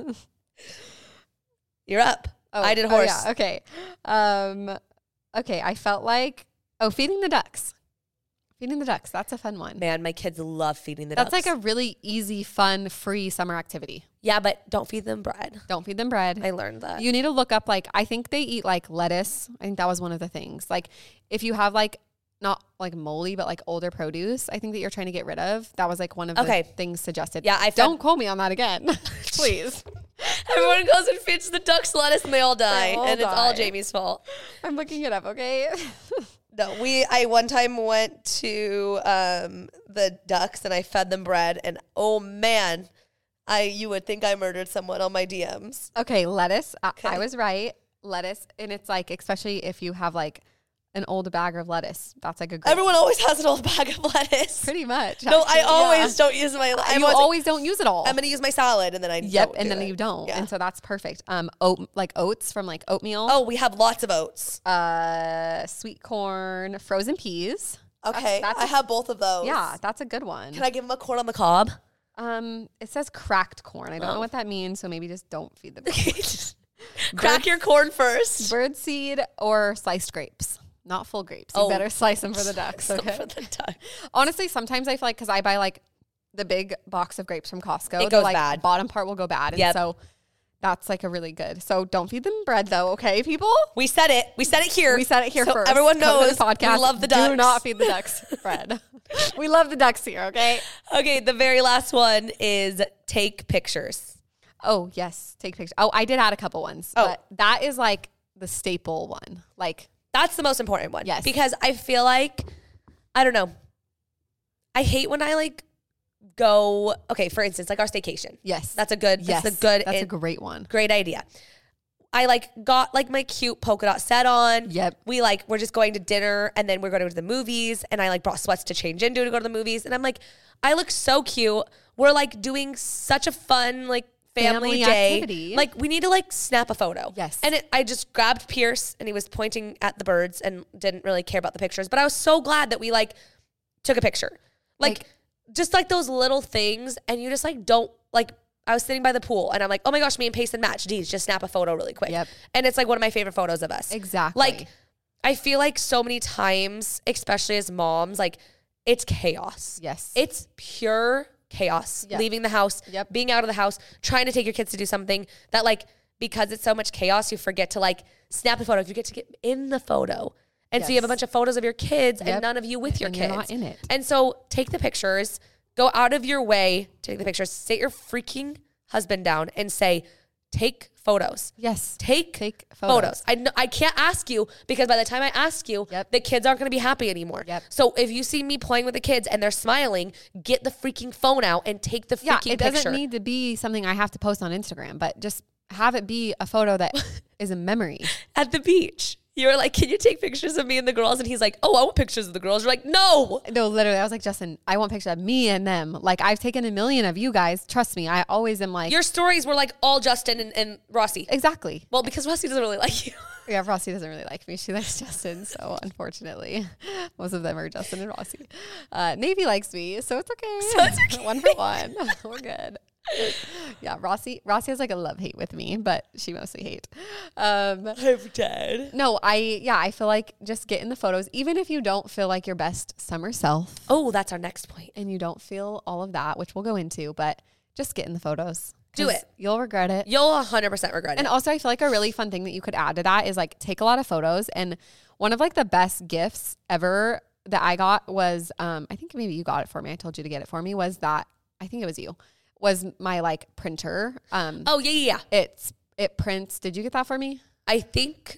H: You're up.
I: Oh,
H: I did
I: oh,
H: horse.
I: yeah, okay. Um, okay. I felt like, oh, feeding the ducks. Feeding the ducks. That's a fun one.
H: Man, my kids love feeding the
I: That's
H: ducks.
I: like a really easy, fun, free summer activity.
H: yeah, but don't feed them bread.
I: Don't feed them bread.
H: I learned that.
I: You need to look up, like, I think they eat like lettuce. I think that was one of the things. Like, if you have like, not like moldy, but like older produce, I think that you're trying to get rid of. That was like one of the
H: Okay.
I: things suggested.
H: Yeah, I
I: don't
H: found-
I: quote me on that again, please.
H: Everyone goes and feeds the ducks lettuce and they all die,
I: all
H: and it's all
I: die.
H: Jamie's fault.
I: I'm looking it up. Okay.
H: No, we. I one time went to um, the ducks and I fed them bread, and oh man, I you would think I murdered someone on my D Ms.
I: Okay, lettuce. I,
H: Okay.
I: I was right. Lettuce, and it's like, especially if you have like an old bag of lettuce, that's like a good.
H: Everyone always has an old bag of lettuce.
I: pretty much.
H: No, I
I: actually,
H: always
I: yeah.
H: don't use my. I'm
I: You
H: always,
I: always don't use it all.
H: I'm gonna use my salad, and then I
I: yep,
H: don't
I: and
H: do
I: then
H: it.
I: you don't,
H: Yeah.
I: and so that's perfect. Um, oat like oats from like oatmeal.
H: Oh, we have lots of oats.
I: Uh, sweet corn, frozen peas.
H: Okay,
I: that's
H: I
I: a-
H: have both of those.
I: Yeah, that's a good one.
H: Can I give them a corn on the cob?
I: Um, it says cracked corn. I don't
H: Oh.
I: know what that means, so maybe just don't feed them.
H: Crack your corn first.
I: Bird seed or sliced grapes. not full grapes. You
H: Oh.
I: better slice them for the ducks.
H: So
I: Okay.
H: for the duck.
I: Honestly, sometimes I feel like, because I buy like the big box of grapes from Costco,
H: It
I: the
H: goes
I: like
H: bad.
I: bottom part will go bad. And
H: Yep.
I: so that's like a really good. So don't feed them bread though, okay, people?
H: We said it. We said it here.
I: We said it here
H: so
I: first.
H: Everyone
I: Come to
H: knows
I: the podcast.
H: we love the ducks.
I: Do not feed the ducks bread. We love the ducks here, okay?
H: Okay, the very last one is take pictures.
I: Oh, yes. Take pictures. Oh, I did add a couple ones.
H: Oh.
I: But that is like the staple one. Like,
H: That's the most important one.
I: Yes.
H: Because I feel like, I don't know. I hate when I like go, okay, for instance, like our staycation.
I: yes.
H: That's a good,
I: yes.
H: that's a good,
I: That's a
H: in-
I: great one.
H: great idea. I like got like my cute polka dot set on.
I: Yep.
H: We like, we're just going to dinner and then we're going to go to the movies and I like brought sweats to change into to go to the movies. And I'm like, I look so cute. We're like doing such a fun, like, family,
I: Family
H: day.
I: activity.
H: Like we need to like snap a photo.
I: Yes.
H: And it, I just grabbed Pierce and he was pointing at the birds and didn't really care about the pictures. But I was so glad that we like took a picture. Like,
I: Like-
H: just like those little things. And you just like don't like, I was sitting by the pool and I'm like, oh my gosh, me and Payson match. Geez, just snap a photo really quick.
I: Yep.
H: And it's like one of my favorite photos of us.
I: Exactly.
H: Like, I feel like so many times, especially as moms, like it's chaos.
I: Yes.
H: It's pure chaos.
I: Yep.
H: Leaving the house,
I: Yep.
H: being out of the house, trying to take your kids to do something that like, because it's so much chaos, you forget to like snap the photo. If you get to get in the photo. And so you have a
I: Yes.
H: bunch of photos of your kids
I: Yep.
H: and none of you with your
I: And
H: kids.
I: you're not in it.
H: And so take the pictures, go out of your way to take the pictures, sit your freaking husband down and say, take photos.
I: Yes.
H: Take,
I: Take
H: photos.
I: photos.
H: I, kn- I can't ask you because by the time I ask you,
I: Yep.
H: the kids aren't going to be happy anymore.
I: Yep.
H: So if you see me playing with the kids and they're smiling, get the freaking phone out and take the
I: Yeah,
H: freaking
I: it doesn't
H: picture.
I: need to be something I have to post on Instagram, but just have it be a photo that is a memory.
H: At the beach, you were like, can you take pictures of me and the girls? And he's like, oh, I want pictures of the girls. You're like, no.
I: No, literally, I was like, Justin, I want pictures of me and them. Like, I've taken a million of you guys. Trust me, I always am like,
H: Your stories were like all Justin and, and Rossi.
I: exactly.
H: Well, because Rossi doesn't really like you.
I: Yeah, Rossi doesn't really like me. She likes Justin. So unfortunately, most of them are Justin and Rossi. Uh, Navy likes me, so it's okay.
H: So it's okay.
I: One for one. We're good. Yeah, Rossi. Rossi has like a love hate with me, but she mostly hate. Um,
H: I'm dead.
I: no, I yeah, I feel like just get in the photos, even if you don't feel like your best summer self,
H: Oh, that's our next point.
I: and you don't feel all of that, which we'll go into, but just get in the photos.
H: Do
I: 'Cause
H: it.
I: You'll regret it.
H: You'll one hundred percent regret
I: And
H: it.
I: also, I feel like a really fun thing that you could add to that is like take a lot of photos. And one of like the best gifts ever that I got was, um, I think maybe you got it for me. I told you to get it for me. Was that I think it was you? Was my like printer? Um,
H: Oh, yeah, yeah, yeah.
I: it's it prints. Did you get that for me?
H: I think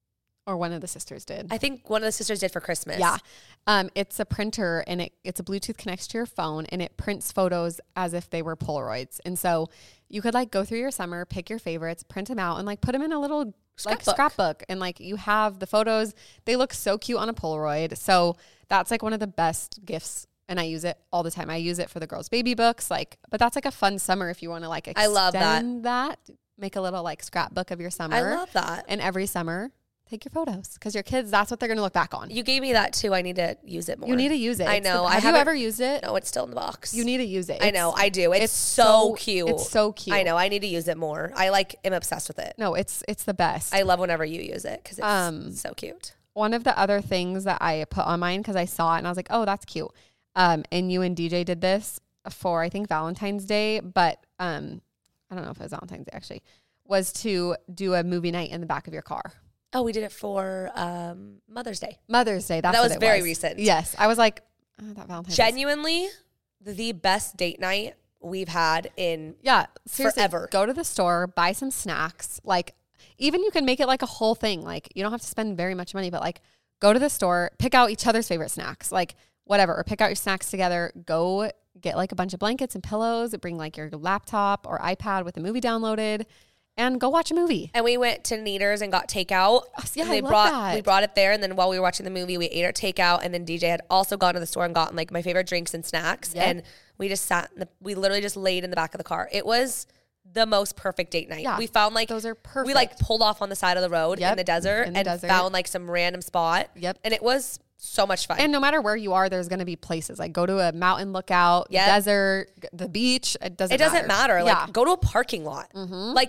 I: Or one of the sisters did?
H: I think one of the sisters did for Christmas.
I: Yeah. Um, it's a printer and it it's a Bluetooth connects to your phone and it prints photos as if they were Polaroids. And so you could like go through your summer, pick your favorites, print them out and like put them in a little like
H: Scrapbook.
I: scrapbook. And like you have the photos, they look so cute on a Polaroid. So that's like one of the best gifts. And I use it all the time. I use it for the girls' baby books. Like, but that's like a fun summer if you want to like
H: I love that.
I: extend that. Make a little like scrapbook of your summer.
H: I love that.
I: And every summer, take your photos because your kids, that's what they're going to look back on.
H: You gave me that too. I need to use it more.
I: You need to use it.
H: I
I: It's the-
H: know. I
I: have you
H: haven't-
I: ever used it?
H: No, it's still in the box.
I: You need to use it.
H: I know.
I: It's-
H: I do. It's,
I: it's
H: so,
I: so-
H: cute.
I: it's so cute.
H: I know. I need to use it more. I like am obsessed with it.
I: No, it's it's the best.
H: I love whenever you use it because it's
I: Um,
H: so cute.
I: One of the other things that I put on mine because I saw it and I was like, oh, that's cute. Um, and you and D J did this for I think Valentine's Day, but um, I don't know if it was Valentine's Day actually. Was to do a movie night in the back of your car.
H: Oh, we did it for um, Mother's Day.
I: Mother's Day. That's
H: That
I: what
H: was
I: it
H: very recent.
I: Yes, I was like, oh, that Valentine's. Day.
H: Genuinely, the best date night we've had in
I: Yeah, seriously,
H: forever.
I: Go to the store, buy some snacks. Like, even you can make it like a whole thing. Like, you don't have to spend very much money, but like, go to the store, pick out each other's favorite snacks, like whatever, or pick out your snacks together. Go get like a bunch of blankets and pillows. Bring like your laptop or iPad with the movie downloaded, and go watch a movie.
H: And we went to Neater's and got takeout.
I: yeah,
H: and they
I: I love
H: brought
I: that.
H: we brought it there, and then while we were watching the movie, we ate our takeout. And then D J had also gone to the store and gotten like my favorite drinks and snacks.
I: Yep.
H: And we just sat. In the, we literally just laid in the back of the car. It was the most perfect date night.
I: Yeah,
H: we found like
I: those are
H: We like
I: perfect.
H: pulled off on the side of the road
I: Yep,
H: in the desert
I: in the
H: and
I: desert.
H: found like some random spot.
I: Yep.
H: And it was so much fun.
I: And no matter where you are, there's going to be places like go to a mountain lookout,
H: Yep.
I: desert, the beach. It doesn't.
H: it doesn't matter.
I: Yeah.
H: Like go to a parking lot. Like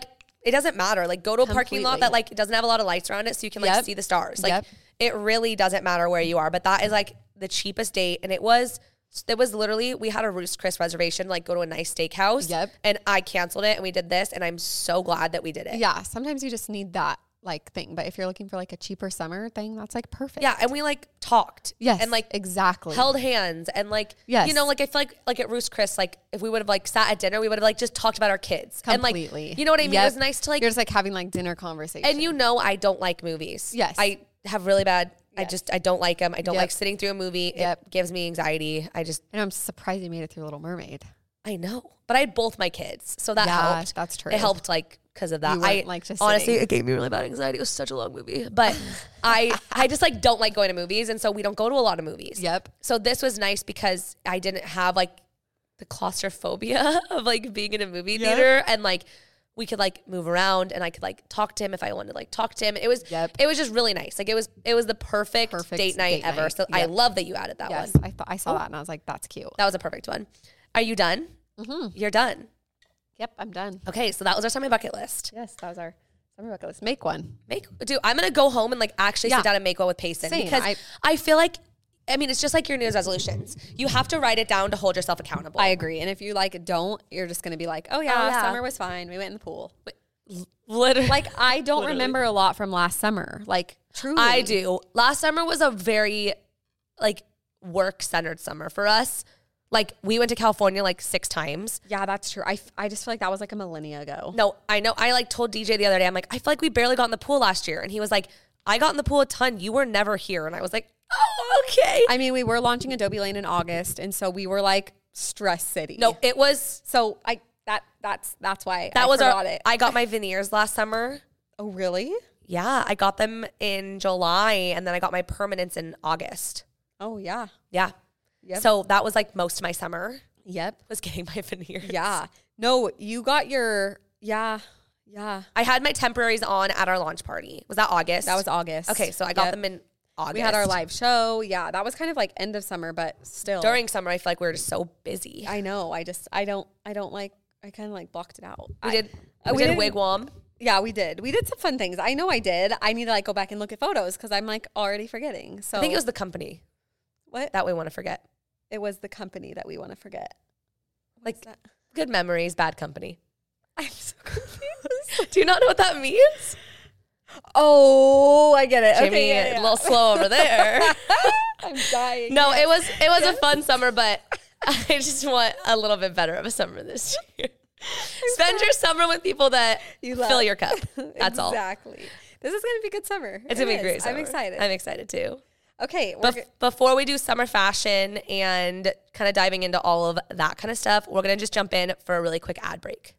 H: it doesn't matter. Like go to a parking lot
I: Completely.
H: that like doesn't have a lot of lights around it so you can like
I: Yep.
H: see the stars. Like
I: Yep.
H: it really doesn't matter where you are. But that is like the cheapest date. And it was, it was literally, we had a Ruth's Chris reservation, like go to a nice steakhouse.
I: Yep.
H: And I canceled it and we did this. And I'm so glad that we did it.
I: Yeah. Sometimes you just need that like thing. But if you're looking for like a cheaper summer thing, that's like perfect.
H: Yeah. And we like talked.
I: Yes.
H: And like
I: exactly.
H: held hands and like,
I: Yes.
H: you know, like I feel like, like at Ruth's Chris, like if we would have like sat at dinner, we would have like just talked about our kids.
I: Completely.
H: And like, you know what I mean?
I: Yep.
H: It was nice to like,
I: You're just like having like dinner conversation.
H: and you know, I don't like movies.
I: Yes.
H: I have really bad, I
I: Yes.
H: just, I don't like them. I don't
I: Yep.
H: like sitting through a movie.
I: Yep.
H: It gives me anxiety. I just,
I: And I'm surprised you made it through Little Mermaid.
H: I know, but I had both my kids. So that
I: Yeah,
H: helped.
I: that's true.
H: It helped like, cause of that.
I: You
H: I
I: weren't, like, just
H: honestly,
I: sitting.
H: it gave me really bad anxiety. It was such a long movie, but I, I just like don't like going to movies. And so we don't go to a lot of movies.
I: Yep.
H: So this was nice because I didn't have like the claustrophobia of like being in a movie
I: Yep.
H: theater and like we could like move around and I could like talk to him if I wanted to like talk to him. It was,
I: Yep.
H: it was just really nice. Like it was, it was the perfect,
I: Perfect
H: date night
I: date
H: ever.
I: night.
H: So I
I: Yep.
H: love that you added that
I: Yes.
H: one.
I: I thought I saw that and I was like, that's cute.
H: That was a perfect one. Are you done?
I: Mm-hmm.
H: You're done.
I: Yep. I'm done.
H: Okay. So that was our summer bucket list.
I: Yes. That was our summer bucket list. Make one.
H: Make, dude, I'm going to go home and like actually
I: Yeah.
H: sit down and make one with Payson
I: Same.
H: because
I: I-
H: I, feel like, I mean, it's just like your New Year's resolutions. You have to write it down to hold yourself accountable.
I: I agree. And if you like don't, you're just going to be like, oh yeah,
H: Oh, yeah.
I: summer was fine. We went in the pool.
H: Literally.
I: Like I don't
H: Literally.
I: remember a lot from last summer. Like truly.
H: I do. Last summer was a very like work centered summer for us. Like we went to California like six times.
I: Yeah, that's true. I, f- I just feel like that was like a millennia ago.
H: No, I know. I like told D J the other day, I'm like, I feel like we barely got in the pool last year. And he was like, I got in the pool a ton. You were never here. And I was like, oh, okay.
I: I mean, we were launching Adobe Lane in August. And so we were like stress city.
H: no, it was,
I: So I, that, that's, that's why
H: that
I: I
H: was
I: forgot
H: our,
I: it.
H: I got my veneers last summer.
I: Oh, really?
H: Yeah, I got them in July and then I got my permanents in August.
I: Oh, yeah.
H: Yeah.
I: Yep.
H: So that was like most of my summer
I: Yep.
H: was getting my veneers.
I: Yeah. No, you got your, yeah. Yeah.
H: I had my temporaries on at our launch party. Was that August?
I: That was August.
H: Okay, so I got
I: Yep.
H: them in August.
I: We had our live show. Yeah. That was kind of like end of summer, but still.
H: During summer, I feel like we were just so busy.
I: I know. I just, I don't, I don't like, I kind of like blocked it out.
H: we
I: I-
H: did,
I: uh,
H: we,
I: we
H: did
I: didn't-
H: Wigwam.
I: Yeah, we did. We did some fun things. I know I did. I need to like go back and look at photos because I'm like already forgetting. So
H: I think it was the company
I: what?
H: that we want to forget.
I: It was the company that we want to forget.
H: Like
I: What's that?
H: good memories, bad company.
I: I'm so confused.
H: Do you not know what that means?
I: Oh, I get it.
H: Jamie,
I: okay, yeah, yeah.
H: a little slow over there.
I: I'm dying.
H: No, it was it was a fun summer, but I just want a little bit better of a summer this year. Spend your summer with people that
I: You
H: fill
I: love.
H: your cup. That's all.
I: Exactly. This is gonna be a good summer.
H: It's
I: It
H: gonna be a
I: is.
H: great summer.
I: I'm excited.
H: I'm excited too.
I: okay. We're
H: Bef-
I: go-
H: before we do summer fashion and kind of diving into all of that kind of stuff, we're gonna just jump in for a really quick ad break.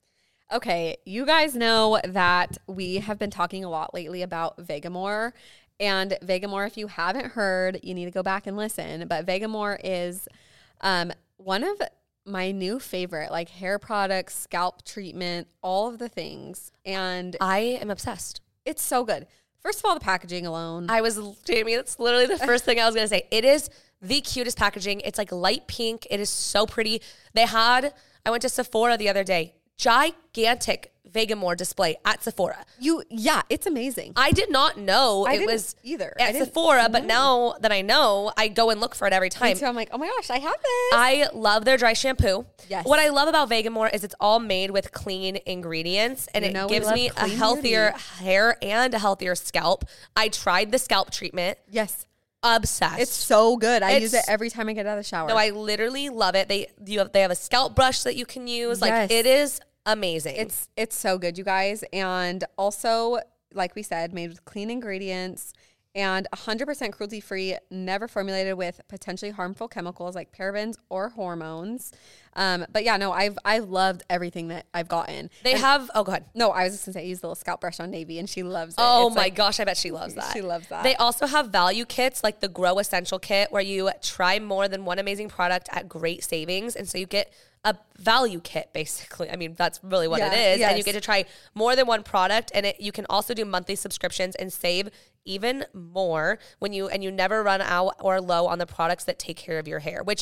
I: Okay, you guys know that we have been talking a lot lately about Vegamour. And Vegamour, if you haven't heard, you need to go back and listen. But Vegamour is um, one of my new favorite, like hair products, scalp treatment, all of the things. And
H: I am obsessed.
I: it's so good. First of all, the packaging alone.
H: I was, Jamie, that's literally the first thing I was going to say. It is the cutest packaging. It's like light pink. It is so pretty. They had, I went to Sephora the other day, gigantic Vegamour display at Sephora.
I: you, yeah, it's amazing.
H: I did not know
I: I
H: it
I: didn't
H: was
I: either. I
H: at
I: didn't
H: Sephora, but
I: know.
H: now that I know, I go and look for it every time.
I: So I'm like, oh my gosh, I have this.
H: I love their dry shampoo.
I: Yes.
H: What I love about Vegamour is it's all made with clean ingredients and
I: You
H: it
I: know we
H: gives
I: love
H: me a
I: clean
H: healthier
I: beauty.
H: hair and a healthier scalp. I tried the scalp treatment.
I: yes,
H: Obsessed.
I: it's so good. I use it
H: It's-
I: every time I get out of the shower.
H: No, I literally love it. They you have they have a scalp brush that you can use. Like
I: Yes.
H: it is amazing.
I: It's it's so good, you guys. And also, like we said, made with clean ingredients and one hundred percent cruelty-free, never formulated with potentially harmful chemicals like parabens or hormones. Um, but yeah, no, I've I loved everything that I've gotten.
H: they
I: And-
H: have oh go ahead.
I: No, I was just gonna say I use the little scalp brush on Navy and she loves it.
H: Oh
I: It's
H: my
I: like-
H: gosh, I bet she loves that.
I: She loves that.
H: They also have value kits like the Grow Essential Kit where you try more than one amazing product at great savings. And so you get a value kit basically. I mean, that's really what
I: Yeah,
H: it is. And you
I: yes.
H: get to try more than one product and it, you can also do monthly subscriptions and save even more when you and you never run out or low on the products that take care of your hair, which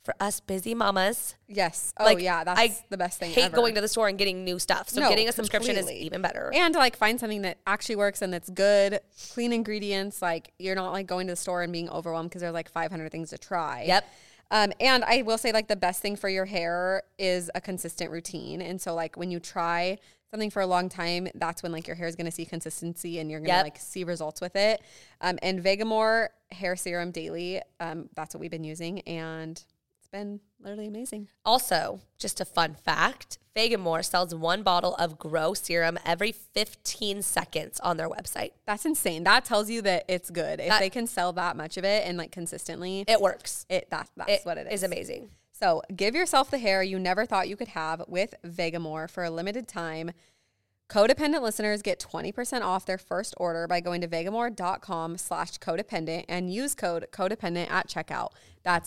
H: for us busy mamas.
I: Yes. Oh,
H: like,
I: yeah. That's
H: I
I: the best thing
H: hate
I: ever.
H: going to the store and getting new stuff. So
I: No,
H: getting a subscription
I: completely.
H: is even better.
I: And to like find something that actually works and that's good, clean ingredients. Like you're not like going to the store and being overwhelmed because there's like five hundred things to try.
H: Yep.
I: Um, and I will say like the best thing for your hair is a consistent routine. And so like when you try something for a long time, that's when like your hair is going to see consistency and you're going to
H: Yep.
I: like see results with it. Um, and Vegamore hair serum daily, um, that's what we've been using. And it's been literally amazing.
H: Also, just a fun fact, Vegamore sells one bottle of Grow Serum every fifteen seconds on their website.
I: That's insane. That tells you that it's good. If
H: That-
I: they can sell that much of it and like consistently,
H: It works.
I: it that, that's
H: It
I: what it is.
H: is amazing.
I: So give yourself the hair you never thought you could have with Vegamore for a limited time. Codependent listeners get twenty percent off their first order by going to vegamore.com slash codependent and use code codependent at checkout. That's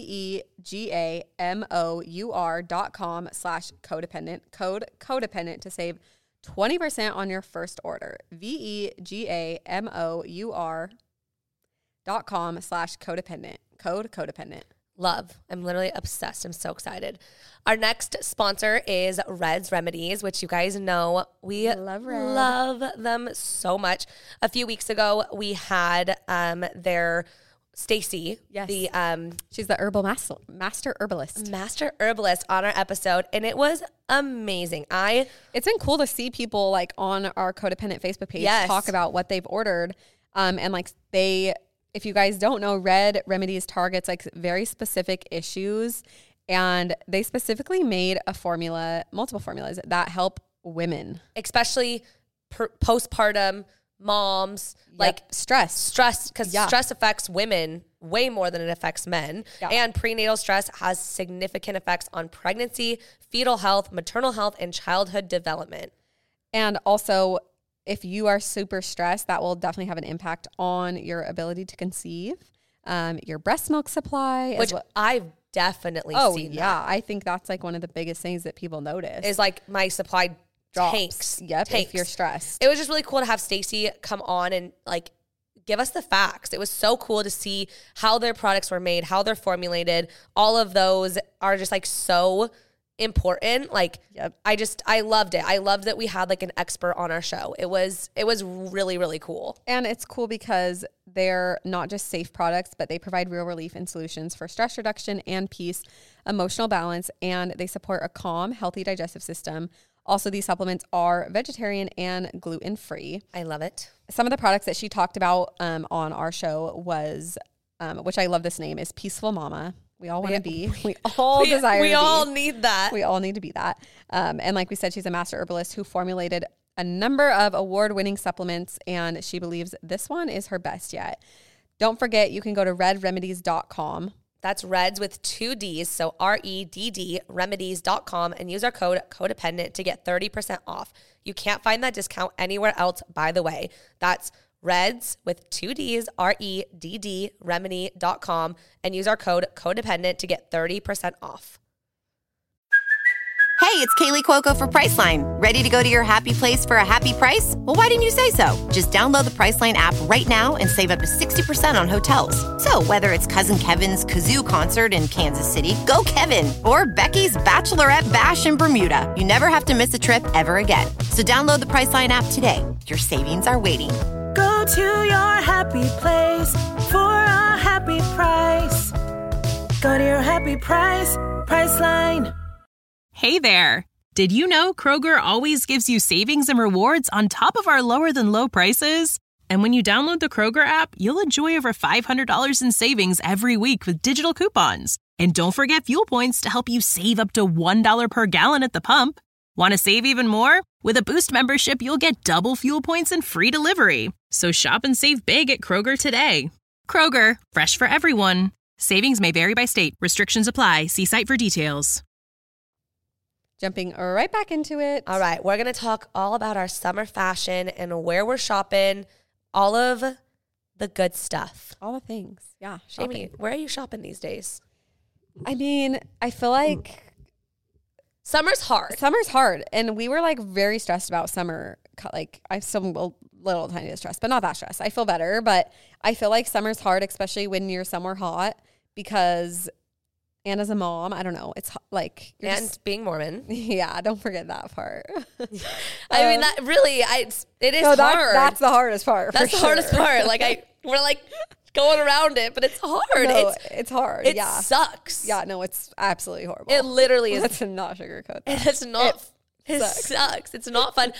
I: V-E-G-A-M-O-U-R dot com slash codependent, code codependent to save twenty percent on your first order. V-E-G-A-M-O-U-R dot com slash codependent, code codependent.
H: Love. I'm literally obsessed. I'm so excited. Our next sponsor is Red's Remedies, which you guys know we
I: Love Red.
H: love them so much. A few weeks ago, we had um, their Stacy,
I: Yes.
H: the um,
I: She's the herbal master, master herbalist.
H: master herbalist, on our episode, and it was amazing. I
I: It's been cool to see people like on our Codependent Facebook page
H: Yes.
I: talk about what they've ordered. Um, and like they, if you guys don't know, Red Remedies targets like very specific issues. And they specifically made a formula, multiple formulas that help women.
H: especially per- postpartum moms, like
I: Yep. stress.
H: stress, because
I: Yeah.
H: stress affects women way more than it affects men.
I: Yeah.
H: And prenatal stress has significant effects on pregnancy, fetal health, maternal health, and childhood development.
I: And also, if you are super stressed, that will definitely have an impact on your ability to conceive, um, your breast milk supply. as
H: Which
I: well.
H: I've definitely
I: Oh,
H: seen
I: yeah.
H: that.
I: I think that's like one of the biggest things that people notice.
H: Is like my supply
I: Drops.
H: tanks.
I: Yep,
H: tanks.
I: if you're stressed.
H: It was just really cool to have Stacy come on and like give us the facts. It was so cool to see how their products were made, how they're formulated. All of those are just like so important. Like
I: Yep.
H: I just I loved it. I loved that we had like an expert on our show. It was it was really, really cool.
I: And it's cool because they're not just safe products, but they provide real relief and solutions for stress reduction and peace, emotional balance, and they support a calm, healthy digestive system. Also, these supplements are vegetarian and gluten-free.
H: I love it.
I: Some of the products that she talked about um, on our show was, um, which I love this name, is Peaceful Mama. We all want to be. We all
H: we,
I: desire
H: we
I: to
H: all
I: be.
H: need that.
I: We all need to be that. Um, and like we said, she's a master herbalist who formulated a number of award-winning supplements, and she believes this one is her best yet. Don't forget, you can go to red remedies dot com.
H: That's Reds with two D's, so R E D D, remedies dot com, and use our code codependent to get thirty percent off. You can't find that discount anywhere else, by the way. That's Reds with two D's, R E D D, remedy dot com, and use our code codependent to get thirty percent off.
J: Hey, it's Kaylee Cuoco for Priceline. Ready to go to your happy place for a happy price? Well, why didn't you say so? Just download the Priceline app right now and save up to sixty percent on hotels. So whether it's Cousin Kevin's Kazoo Concert in Kansas City, go Kevin, or Becky's Bachelorette Bash in Bermuda, you never have to miss a trip ever again. So download the Priceline app today. Your savings are waiting.
K: Go to your happy place for a happy price. Go to your happy price, Priceline.
L: Hey there. Did you know Kroger always gives you savings and rewards on top of our lower than low prices? And when you download the Kroger app, you'll enjoy over five hundred dollars in savings every week with digital coupons. And don't forget fuel points to help you save up to one dollar per gallon at the pump. Want to save even more? With a Boost membership, you'll get double fuel points and free delivery. So shop and save big at Kroger today. Kroger, fresh for everyone. Savings may vary by state. Restrictions apply. See site for details.
I: Jumping right back into it.
H: All right, we're going to talk all about our summer fashion and where we're shopping, all of the good stuff.
I: All the things. Yeah.
H: Jamie,
I: Shopping.
H: where are you shopping these days?
I: I mean, I feel like
H: summer's hard.
I: Summer's hard. And we were like very stressed about summer. Like I still a little tiny bit stressed, but not that stressed. I feel better, but I feel like summer's hard, especially when you're somewhere hot, because and as a mom, I don't know. It's like
H: and
I: just,
H: being Mormon.
I: Yeah, don't forget that part.
H: I
I: um,
H: mean, that really, I it's, it is
I: no, that,
H: hard.
I: That's the hardest part.
H: That's
I: for
H: the
I: sure.
H: hardest part. Like I, we're like going around it, but it's hard.
I: No,
H: it's,
I: it's hard.
H: It
I: yeah.
H: sucks.
I: Yeah, no, it's absolutely horrible.
H: It literally is.
I: Let's not sugarcoat that.
H: It's not. It, it
I: sucks.
H: sucks. It's not fun,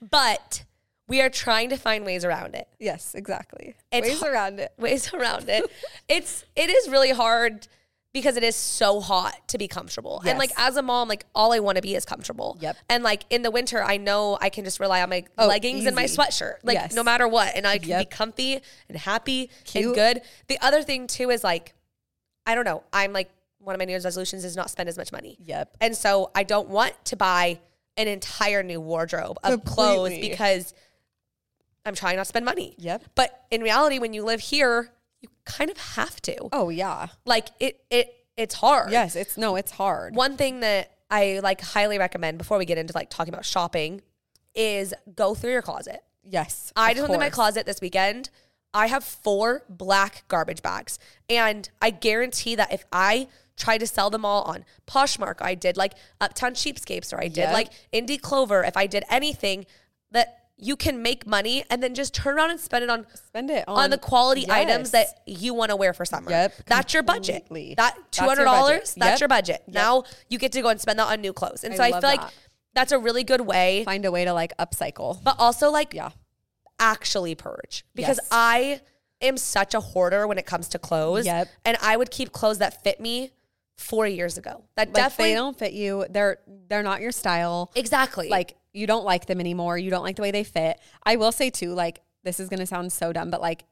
H: but we are trying to find ways around it.
I: Yes, exactly.
H: It's
I: ways
H: ha-
I: around it.
H: Ways around it. It's it is really hard because it is so hot to be comfortable.
I: Yes.
H: And like as a mom, like all I want to be is comfortable.
I: Yep.
H: And like in the winter, I know I can just rely on my
I: Oh,
H: leggings and my
I: easy.
H: sweatshirt. Like
I: Yes.
H: no matter what. And I can
I: Yep.
H: be comfy and happy
I: Cute.
H: and good. The other thing too is like, I don't know. I'm like, one of my New Year's resolutions is not spend as much money.
I: Yep.
H: And so I don't want to buy an entire new wardrobe of clothes
I: Completely.
H: because I'm trying not to spend money.
I: Yep.
H: But in reality, when you live here, you kind of have to.
I: Oh yeah.
H: Like it, it, it's hard.
I: Yes, it's no, it's hard.
H: One thing that I like highly recommend before we get into like talking about shopping is go through your closet.
I: Yes.
H: I
I: of
H: just went through my
I: course.
H: closet this weekend. I have four black garbage bags, and I guarantee that if I tried to sell them all on Poshmark, I did like Uptown Cheapskates, or I did
I: Yep.
H: like Indie Clover, if I did anything that you can make money and then just turn around and spend it on
I: Spend it on,
H: on the quality
I: yes.
H: items that you want to wear for summer.
I: Yep,
H: That's your budget.
I: completely.
H: That
I: That's
H: two
I: your
H: hundred
I: budget.
H: dollars, that's
I: Yep.
H: your budget.
I: Yep.
H: Now you get to go and spend that on new clothes. And
I: I
H: so I
I: love
H: feel like
I: that.
H: that's a really good way.
I: Find a way to like upcycle.
H: But also like
I: Yeah.
H: actually purge, because
I: Yes.
H: I am such a hoarder when it comes to clothes.
I: Yep.
H: And I would keep clothes that fit me four years ago. That
I: Like
H: definitely
I: they don't fit you. They're they're not your style.
H: exactly
I: Like you don't like them anymore. You don't like the way they fit. I will say too, like this is gonna sound so dumb, but like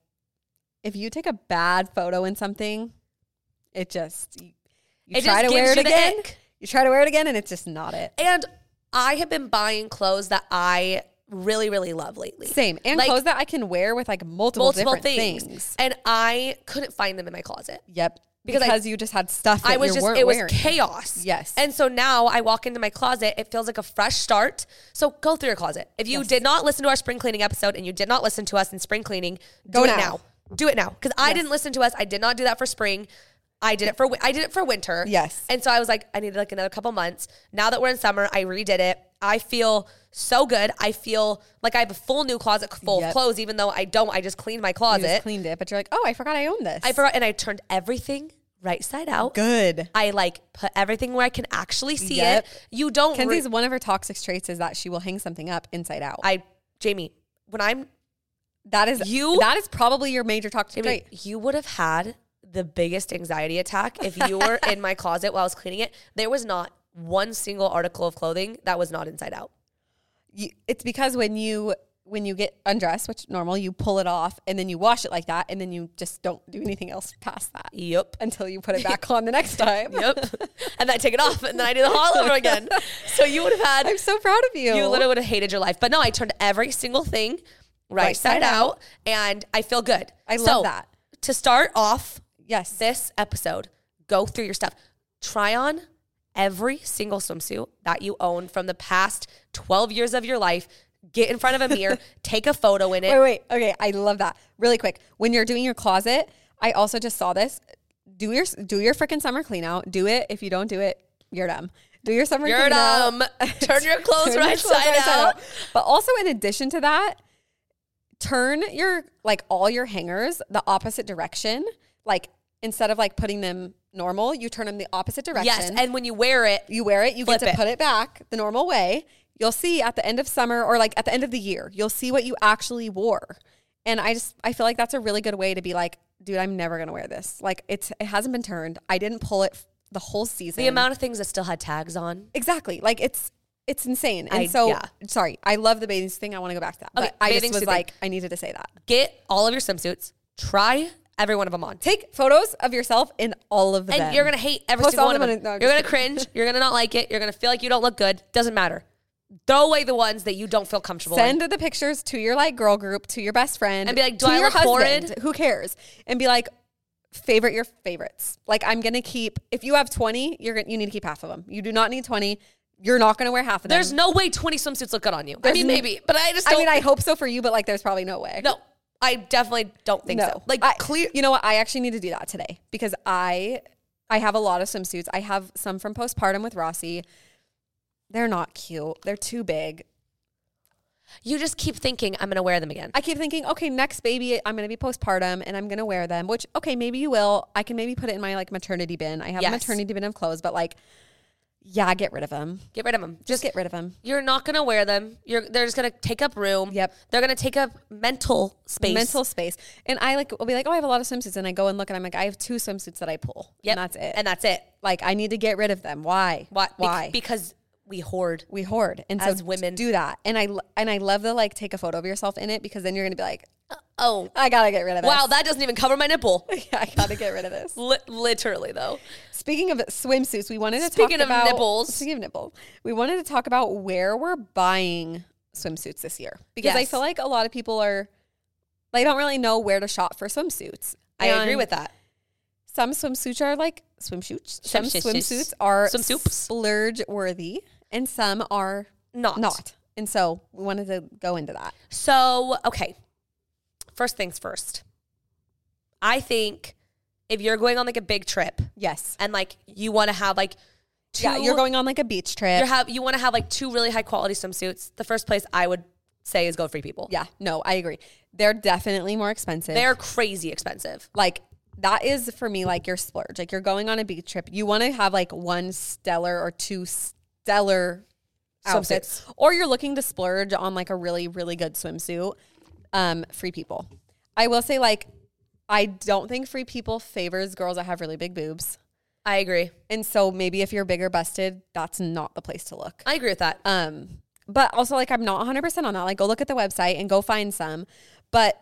I: if you take a bad photo in something, it just you, you
H: It
I: try
H: just
I: to wear
H: gives
I: it
H: you the
I: again.
H: ick.
I: You try to wear it again, and it's just not it.
H: And I have been buying clothes that I really, really love lately.
I: Same, and
H: Like,
I: clothes that I can wear with like multiple,
H: multiple
I: different
H: things.
I: things.
H: And I couldn't find them in my closet.
I: Yep,
H: Because
I: because,
H: I-
I: you just had stuff. That
H: I was
I: you
H: just,
I: weren't
H: it was
I: wearing.
H: chaos.
I: Yes.
H: And so now I walk into my closet, it feels like a fresh start. So go through your closet. If you
I: Yes.
H: did not listen to our spring cleaning episode and you did not listen to us in spring cleaning, do
I: Go
H: it
I: now.
H: now. Do it now. Because I
I: Yes.
H: didn't listen to us. I did not do that for spring. I did it for, wi- I did it for winter.
I: Yes.
H: And so I was like, I needed like another couple months. Now that we're in summer, I redid it. I feel so good. I feel like I have a full new closet full
I: Yep.
H: of clothes, even though I don't. I just cleaned my
I: You
H: closet.
I: just cleaned it, but you're like, oh, I forgot I owned this.
H: I forgot, and I turned everything right side out.
I: Good.
H: I like put everything where I can actually see
I: Yep.
H: it. You don't. re-
I: Kenzie's one of her toxic traits is that she will hang something up inside out.
H: I, Jamie, when I'm
I: that is
H: you-
I: That is probably your major toxic
H: Jamie,
I: trait.
H: you would have had the biggest anxiety attack if you were in my closet while I was cleaning it. There was not one single article of clothing that was not inside out.
I: You, it's because when you when you get undressed, which normal, you pull it off and then you wash it like that, and then you just don't do anything else past that.
H: Yep.
I: Until you put it back on the next time.
H: Yep. And then I take it off, and then I do the all over again. So you would have had.
I: I'm so proud of you.
H: You literally would have hated your life. But no, I turned every single thing right,
I: Right
H: side
I: side
H: out, and I feel good.
I: I
H: So,
I: love that.
H: To start off
I: Yes.
H: this episode, go through your stuff. Try on every single swimsuit that you own from the past twelve years of your life. Get in front of a mirror, take a photo in it.
I: Wait, wait. Okay, I love that. Really quick. When you're doing your closet, I also just saw this. Do your do your freaking summer clean out. Do it. If you don't do it, you're dumb. Do your summer
H: You're
I: clean
H: dumb.
I: out.
H: Turn your clothes
I: Turn your
H: right
I: clothes
H: side out.
I: But also in addition to that, turn your like all your hangers the opposite direction. Like instead of like putting them normal, you turn them the opposite direction.
H: Yes, and when you wear it,
I: you wear it, you
H: flip
I: get to
H: it.
I: put it back the normal way. You'll see at the end of summer or like at the end of the year, you'll see what you actually wore. And I just, I feel like that's a really good way to be like, dude, I'm never going to wear this. Like it's, it hasn't been turned. I didn't pull it f- the whole season.
H: the amount of things that still had tags on.
I: Exactly. Like it's, it's insane. And
H: I-
I: so,
H: yeah.
I: sorry, I love the bathing suit thing. I want to go back to that.
H: Okay,
I: But I
H: bathing
I: just was
H: suit
I: like,
H: thing.
I: I needed to say that.
H: Get all of your swimsuits. Try every one of them on.
I: Take photos of yourself in all of them.
H: And you're going to hate every
I: Post
H: single
I: all
H: one of
I: them
H: them.
I: on- no,
H: You're
I: just
H: going to cringe. You're going to not like it. You're going to feel like you don't look good. Doesn't matter. Throw away the ones that you don't feel comfortable
I: Send
H: in.
I: the pictures to your like girl group, to your best friend,
H: And be like, do
I: to
H: I
I: your
H: look
I: husband,
H: horrid?
I: who cares? And be like, favorite your favorites. Like I'm gonna keep. If you have twenty, you're gonna you need to keep half of them. You do not need twenty. You're not gonna wear half of them.
H: There's no way twenty swimsuits look good on you. I
I: There's
H: mean,
I: n-
H: maybe, but I just
I: I
H: don't.
I: mean, I hope so for you, but like, there's probably no way.
H: no, I definitely don't think
I: no.
H: so. Like
I: I,
H: clear.
I: You know what? I actually need to do that today because I I have a lot of swimsuits. I have some from postpartum with Rossi. They're not cute. They're too big.
H: You just keep thinking, I'm going to wear them again.
I: I keep thinking, okay, next baby, I'm going to be postpartum and I'm going to wear them, which, okay, maybe you will. I can maybe put it in my like maternity bin. I have
H: Yes.
I: a maternity bin of clothes, but like, yeah, get rid of them.
H: Get rid of them.
I: Just get rid of them.
H: You're not going to wear them. You're They're just going to take up room.
I: Yep.
H: They're going to take up mental space.
I: Mental space. And I like will be like, oh, I have a lot of swimsuits. And I go and look and I'm like, I have two swimsuits that I pull.
H: Yep.
I: And that's it.
H: And that's it.
I: Like, I need to get rid of them. Why?
H: Why?
I: Why?
H: Be- because we hoard.
I: We hoard. And
H: as
I: so
H: women.
I: do that. And I and I love to like take a photo of yourself in it because then you're going to be like,
H: oh,
I: I got to get rid of this.
H: Wow, that doesn't even cover my nipple.
I: Yeah, I got to get rid of this.
H: Li- literally, though.
I: Speaking of swimsuits, we wanted to
H: Speaking
I: talk
H: of
I: about
H: nipples.
I: Speaking of nipples, we wanted to talk about where we're buying swimsuits this year because I
H: Yes.
I: feel like a lot of people are they don't really know where to shop for swimsuits.
H: I agree
I: And
H: with that.
I: Some swimsuits are like swimsuits. Some
H: Swimsuits.
I: swimsuits are
H: Swimsuits.
I: splurge worthy, and some are
H: Not.
I: not. And so we wanted to go into that.
H: So, okay. First things first. I think if you're going on like a big trip
I: Yes.
H: and like you want to have like two,
I: Yeah, you're going on like a beach trip.
H: you have you want to have like two really high quality swimsuits. The first place I would say is go Free People.
I: Yeah, no, I agree. They're definitely more expensive.
H: They're crazy expensive.
I: like that is for me like your splurge. Like you're going on a beach trip. You want to have like one stellar or two stellar outfits, or you're looking to splurge on like a really really good swimsuit. Um, Free People. I will say like I don't think Free People favors girls that have really big boobs.
H: I agree.
I: And so maybe if you're bigger busted, that's not the place to look.
H: I agree with that.
I: Um, but also like I'm not one hundred percent on that. Like go look at the website and go find some. But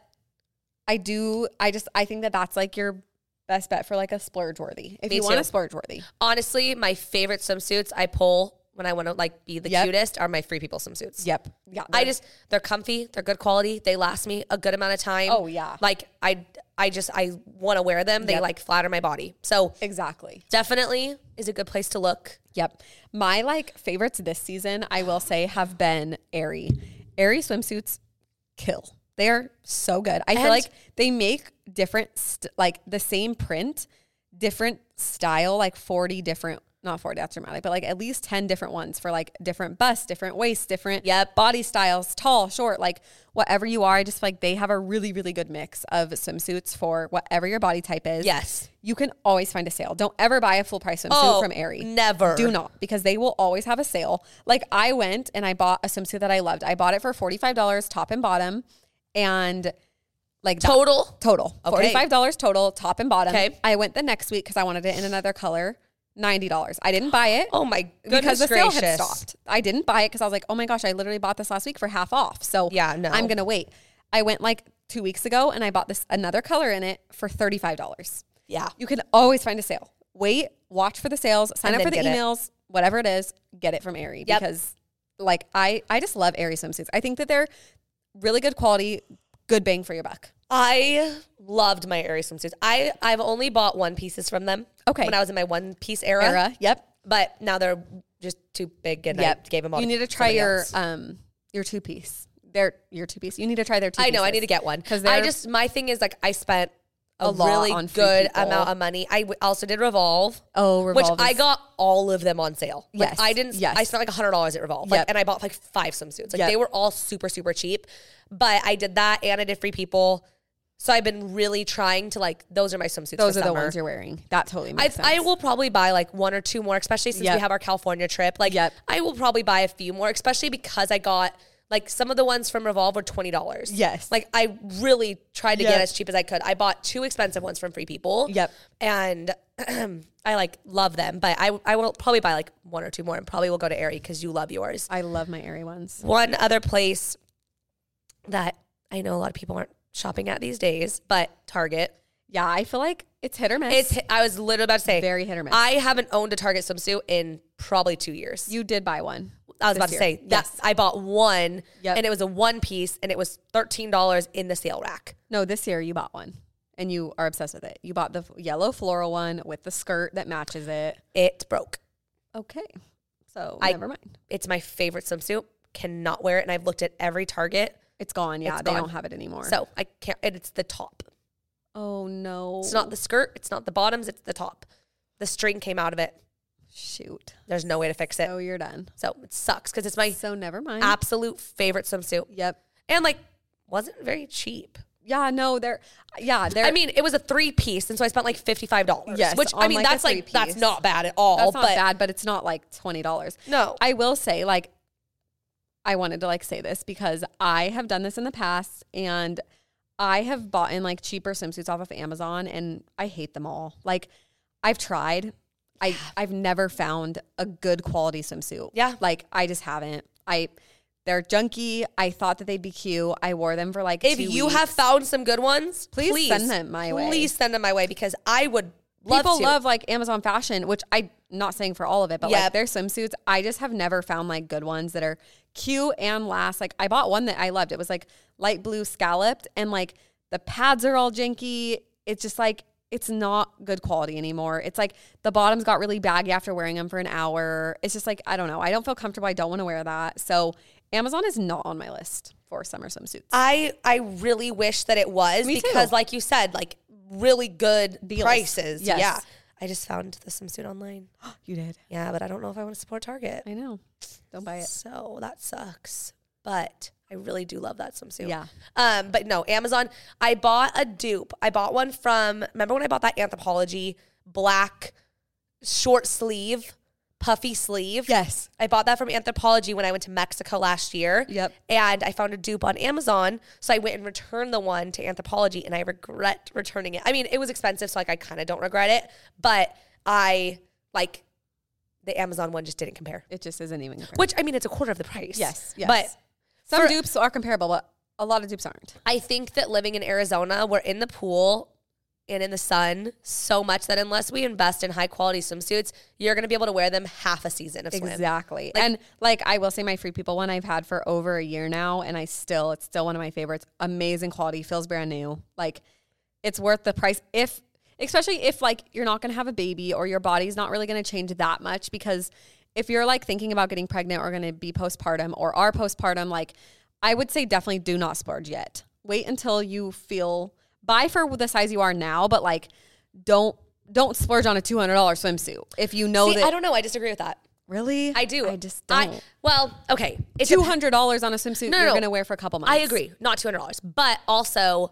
I: I do, I just, I think that that's like your best bet for like a splurge worthy. If
H: Me
I: you want
H: too.
I: a splurge worthy.
H: Honestly, my favorite swimsuits I pull when I want to like be the
I: Yep.
H: cutest are my Free People swimsuits.
I: Yep. Yeah.
H: I just, they're comfy. They're good quality. They last me a good amount of time.
I: Oh, yeah.
H: Like I, I just, I want to wear them. They
I: Yep.
H: like flatter my body. So
I: Exactly.
H: definitely is a good place to look.
I: Yep. My like favorites this season, I will say, have been Aerie. Aerie swimsuits kill. They are so good. I
H: And-
I: feel like they make different, st- like the same print, different style, like forty different, not forty, that's dramatic, but like at least ten different ones for like different busts, different waists, different
H: Yep.
I: body styles, tall, short, like whatever you are. I just feel like they have a really, really good mix of swimsuits for whatever your body type is.
H: Yes.
I: You can always find a sale. Don't ever buy a full price swimsuit
H: Oh,
I: from Aerie.
H: never.
I: Do not, because they will always have a sale. Like I went and I bought a swimsuit that I loved. I bought it for forty-five dollars top and bottom, and like that-
H: Total?
I: total
H: Okay.
I: forty-five dollars total top and bottom.
H: Okay.
I: I went the next week because I wanted it in another color. ninety dollars. I didn't buy it.
H: Oh my goodness
I: because the sale had
H: gracious.
I: stopped. I didn't buy it because I was like, oh my gosh, I literally bought this last week for half off. So
H: Yeah, no.
I: I'm gonna wait. I went like two weeks ago and I bought this another color in it for thirty-five dollars.
H: Yeah.
I: You can always find a sale. Wait, watch for the sales, sign
H: And
I: up for the
H: then get it.
I: emails, whatever it is, get it from Aerie.
H: Yep.
I: Because like I, I just love Aerie swimsuits. I think that they're really good quality, good bang for your buck.
H: I loved my Aerie swimsuits. I, I've only bought one pieces from them.
I: Okay.
H: When I was in my one piece era.
I: Era, yep.
H: But now they're just too big and
I: Yep.
H: I gave them all
I: You
H: to
I: need to try
H: somebody
I: your
H: else.
I: um your two piece. Their your two piece. You need to try their two.
H: I know, I
I: pieces.
H: need to get one.
I: because
H: I just, my thing is like I spent a,
I: A lot
H: really
I: on Free
H: good
I: People.
H: amount of money. I w- also did Revolve.
I: Oh, Revolve
H: Which I
I: is-
H: got all of them on sale. Like,
I: Yes,
H: I didn't,
I: yes.
H: I spent like one hundred dollars at Revolve. Like,
I: Yep.
H: and I bought like five swimsuits. Like
I: Yep.
H: they were all super, super cheap. But I did that and I did Free People. So I've been really trying to like, those are my swimsuits
I: Those
H: for
I: are the
H: summer.
I: ones you're wearing. That totally
H: I,
I: makes sense.
H: I will probably buy like one or two more, especially since
I: Yep.
H: we have our California trip. Like,
I: Yep.
H: I will probably buy a few more, especially because I got like some of the ones from Revolve were twenty dollars.
I: Yes.
H: Like I really tried to
I: Yep.
H: get as cheap as I could. I bought two expensive ones from Free People.
I: Yep.
H: And I like love them, but I I will probably buy like one or two more and probably will go to Aerie because you love yours.
I: I love my Aerie ones.
H: One other place that I know a lot of people aren't shopping at these days, but Target.
I: Yeah, I feel like it's hit or miss.
H: It's I was literally about to say
I: Very hit or miss.
H: I haven't owned a Target swimsuit in probably two years.
I: You did buy one.
H: I was
I: this
H: about to
I: year.
H: say that
I: Yes.
H: I bought one
I: Yep.
H: and it was a one piece and it was thirteen dollars in the sale rack.
I: No, this year you bought one. And you are obsessed with it. You bought the yellow floral one with the skirt that matches it.
H: It broke.
I: Okay. So
H: I-
I: never mind.
H: It's my favorite swimsuit. Cannot wear it. And I've looked at every Target.
I: It's gone. Yeah,
H: It's
I: they
H: gone.
I: don't have it anymore.
H: So I can't, and it's the top.
I: oh no.
H: It's not the skirt. It's not the bottoms. It's the top. the string came out of it.
I: Shoot.
H: There's no way to fix it.
I: Oh, you're done.
H: So it sucks because it's my
I: So never mind.
H: absolute favorite swimsuit.
I: Yep.
H: And like, wasn't very cheap.
I: Yeah, no, they're, yeah, they're.
H: I mean, it was a three piece, and so I spent like fifty-five dollars.
I: Yes,
H: which I
I: on,
H: mean,
I: like, a
H: that's like, that's
I: three-piece.
H: not bad at all.
I: That's not
H: but
I: bad, but it's not like twenty dollars.
H: No.
I: I will say, like, I wanted to like say this because I have done this in the past and I have bought in like cheaper swimsuits off of Amazon and I hate them all. Like, I've tried. I, I've never found a good quality swimsuit.
H: Yeah.
I: Like, I just haven't. I, they're junky. I thought that they'd be cute. I wore them for like
H: if
I: two
H: you
I: weeks.
H: have found some good ones,
I: Please
H: please,
I: send them my way.
H: Please send them my way because I would love
I: People
H: to.
I: love like Amazon fashion, which I'm not saying for all of it, but
H: Yep.
I: like their swimsuits, I just have never found like good ones that are cute and last. Like I bought one that I loved. It was like light blue scalloped and like the pads are all janky. It's just like, it's not good quality anymore. It's like the bottoms got really baggy after wearing them for an hour. It's just like, I don't know. I don't feel comfortable. I don't want to wear that. So Amazon is not on my list for summer swimsuits.
H: I I really wish that it was
I: Me
H: because
I: too.
H: like you said, like really good
I: Deals.
H: prices.
I: Yes.
H: Yeah. I just found the swimsuit online.
I: You did?
H: Yeah, but I don't know if I want to support Target.
I: I know. Don't buy it.
H: So that sucks. But I really do love that swimsuit.
I: Yeah.
H: Um, but no, Amazon. I bought a dupe. I bought one from, remember when I bought that Anthropologie black short sleeve, puffy sleeve?
I: Yes.
H: I bought that from Anthropologie when I went to Mexico last year.
I: Yep.
H: And I found a dupe on Amazon. So I went and returned the one to Anthropologie and I regret returning it. I mean, it was expensive, so like I kind of don't regret it. But I like the Amazon one just didn't compare.
I: It just isn't even comparable.
H: Which, I mean, it's a quarter of the price.
I: Yes, yes.
H: But
I: some
H: for-
I: dupes are comparable, but a lot of dupes aren't.
H: I think that living in Arizona, we're in the pool and in the sun so much that unless we invest in high quality swimsuits, you're going to be able to wear them half a season of swim.
I: Exactly.
H: Like-
I: and like I will say my Free People one I've had for over a year now and I still, it's still one of my favorites. Amazing quality, feels brand new. Like it's worth the price if, especially if like you're not going to have a baby or your body's not really going to change that much because if you're like thinking about getting pregnant or going to be postpartum or are postpartum, like I would say definitely do not splurge yet. Wait until you feel, buy for the size you are now, but like don't don't splurge on a two hundred dollars swimsuit if you know
H: See,
I: that.
H: I don't know. I disagree with that.
I: Really?
H: I do.
I: I just don't.
H: I, well, okay. It's
I: two hundred dollars on a swimsuit
H: No, no,
I: you're
H: no.
I: going to wear for a couple months.
H: I agree. Not two hundred dollars. But also,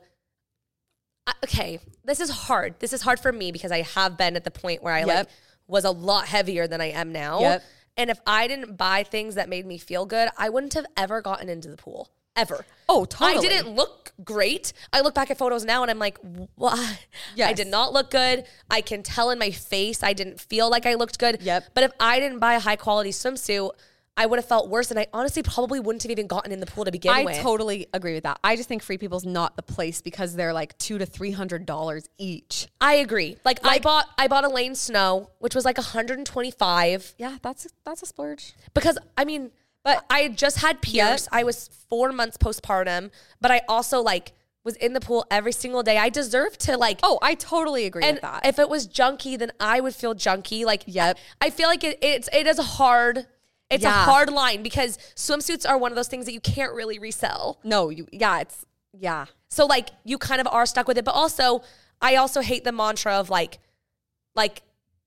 H: I- okay, this is hard. This is hard for me because I have been at the point where I
I: Yep.
H: like was a lot heavier than I am now.
I: Yep.
H: And if I didn't buy things that made me feel good, I wouldn't have ever gotten into the pool. Ever.
I: Oh, totally.
H: I didn't look great. I look back at photos now and I'm like, what?
I: Yes.
H: I did not look good. I can tell in my face I didn't feel like I looked good.
I: Yep.
H: But if I didn't buy a high quality swimsuit, I would have felt worse. And I honestly probably wouldn't have even gotten in the pool to begin
I: I
H: with.
I: totally agree with that. I just think Free People's not the place because they're like two to three hundred dollars each.
H: I agree. Like, I
I: Like-
H: bought I bought a Lane Snow, which was like one hundred twenty-five
I: Yeah, that's that's a splurge.
H: because I mean, but I had just had Pierce.
I: Yep.
H: I was four months postpartum, but I also like was in the pool every single day. I deserve to like
I: Oh, I totally agree
H: and
I: with that.
H: if it was junky, then I would feel junky. Like,
I: Yep.
H: I, I feel like it, it's it is a hard it's
I: Yeah.
H: a hard line because swimsuits are one of those things that you can't really resell.
I: no, you yeah, it's yeah.
H: So like you kind of are stuck with it. But also, I also hate the mantra of like, like,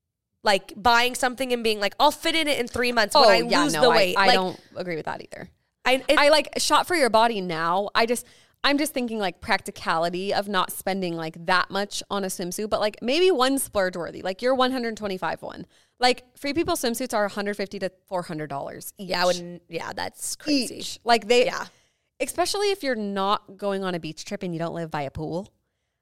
H: like buying something and being like, I'll fit in it in three months when I lose the weight.
I: I, I
H: like,
I: don't agree with that either.
H: I, it,
I: I like shop for your body now. I just I'm just thinking like practicality of not spending like that much on a swimsuit, but like maybe one splurge worthy. Like your one hundred twenty-five one. Like Free People swimsuits are one hundred fifty to four hundred dollars each.
H: yeah, I wouldn't, yeah, that's crazy.
I: Each. Like they
H: Yeah.
I: especially if you're not going on a beach trip and you don't live by a pool.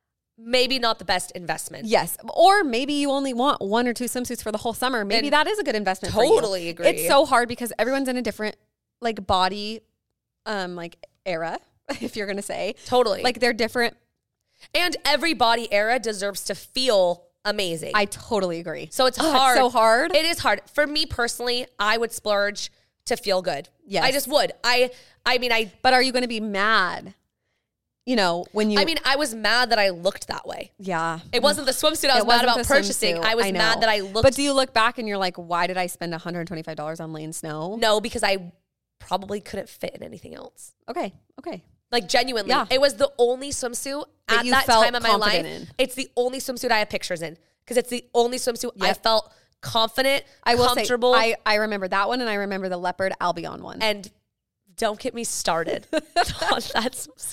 H: Maybe not the best investment.
I: Yes. Or maybe you only want one or two swimsuits for the whole summer. Maybe
H: And
I: that is a good investment for you.
H: totally agree.
I: It's so hard because everyone's in a different like body um like era, if you're going to say.
H: Totally.
I: Like they're different.
H: And every body era deserves to feel amazing.
I: I totally agree.
H: So it's
I: Oh,
H: hard.
I: so hard.
H: It is hard. For me personally, I would splurge to feel good.
I: Yes.
H: I just would. I I mean I
I: But are you going to be mad? You know, when you
H: I mean I was mad that I looked that way.
I: yeah.
H: It wasn't the swimsuit I was
I: It
H: mad
I: wasn't
H: about
I: the
H: purchasing.
I: swimsuit.
H: I was
I: know.
H: mad that I looked
I: But do you look back and you're like, why did I spend one hundred twenty-five dollars on Lane Snow?
H: No, because I probably couldn't fit in anything else.
I: Okay. Okay.
H: Like genuinely,
I: Yeah.
H: it was the only swimsuit
I: That
H: at
I: you
H: that
I: felt
H: time of my life.
I: confident in.
H: It's the only swimsuit I have pictures in because it's the only swimsuit I
I: Yep.
H: felt confident,
I: I will
H: comfortable.
I: say, I, I remember that one, and I remember the leopard Albion one.
H: And don't get me started on that swimsuit.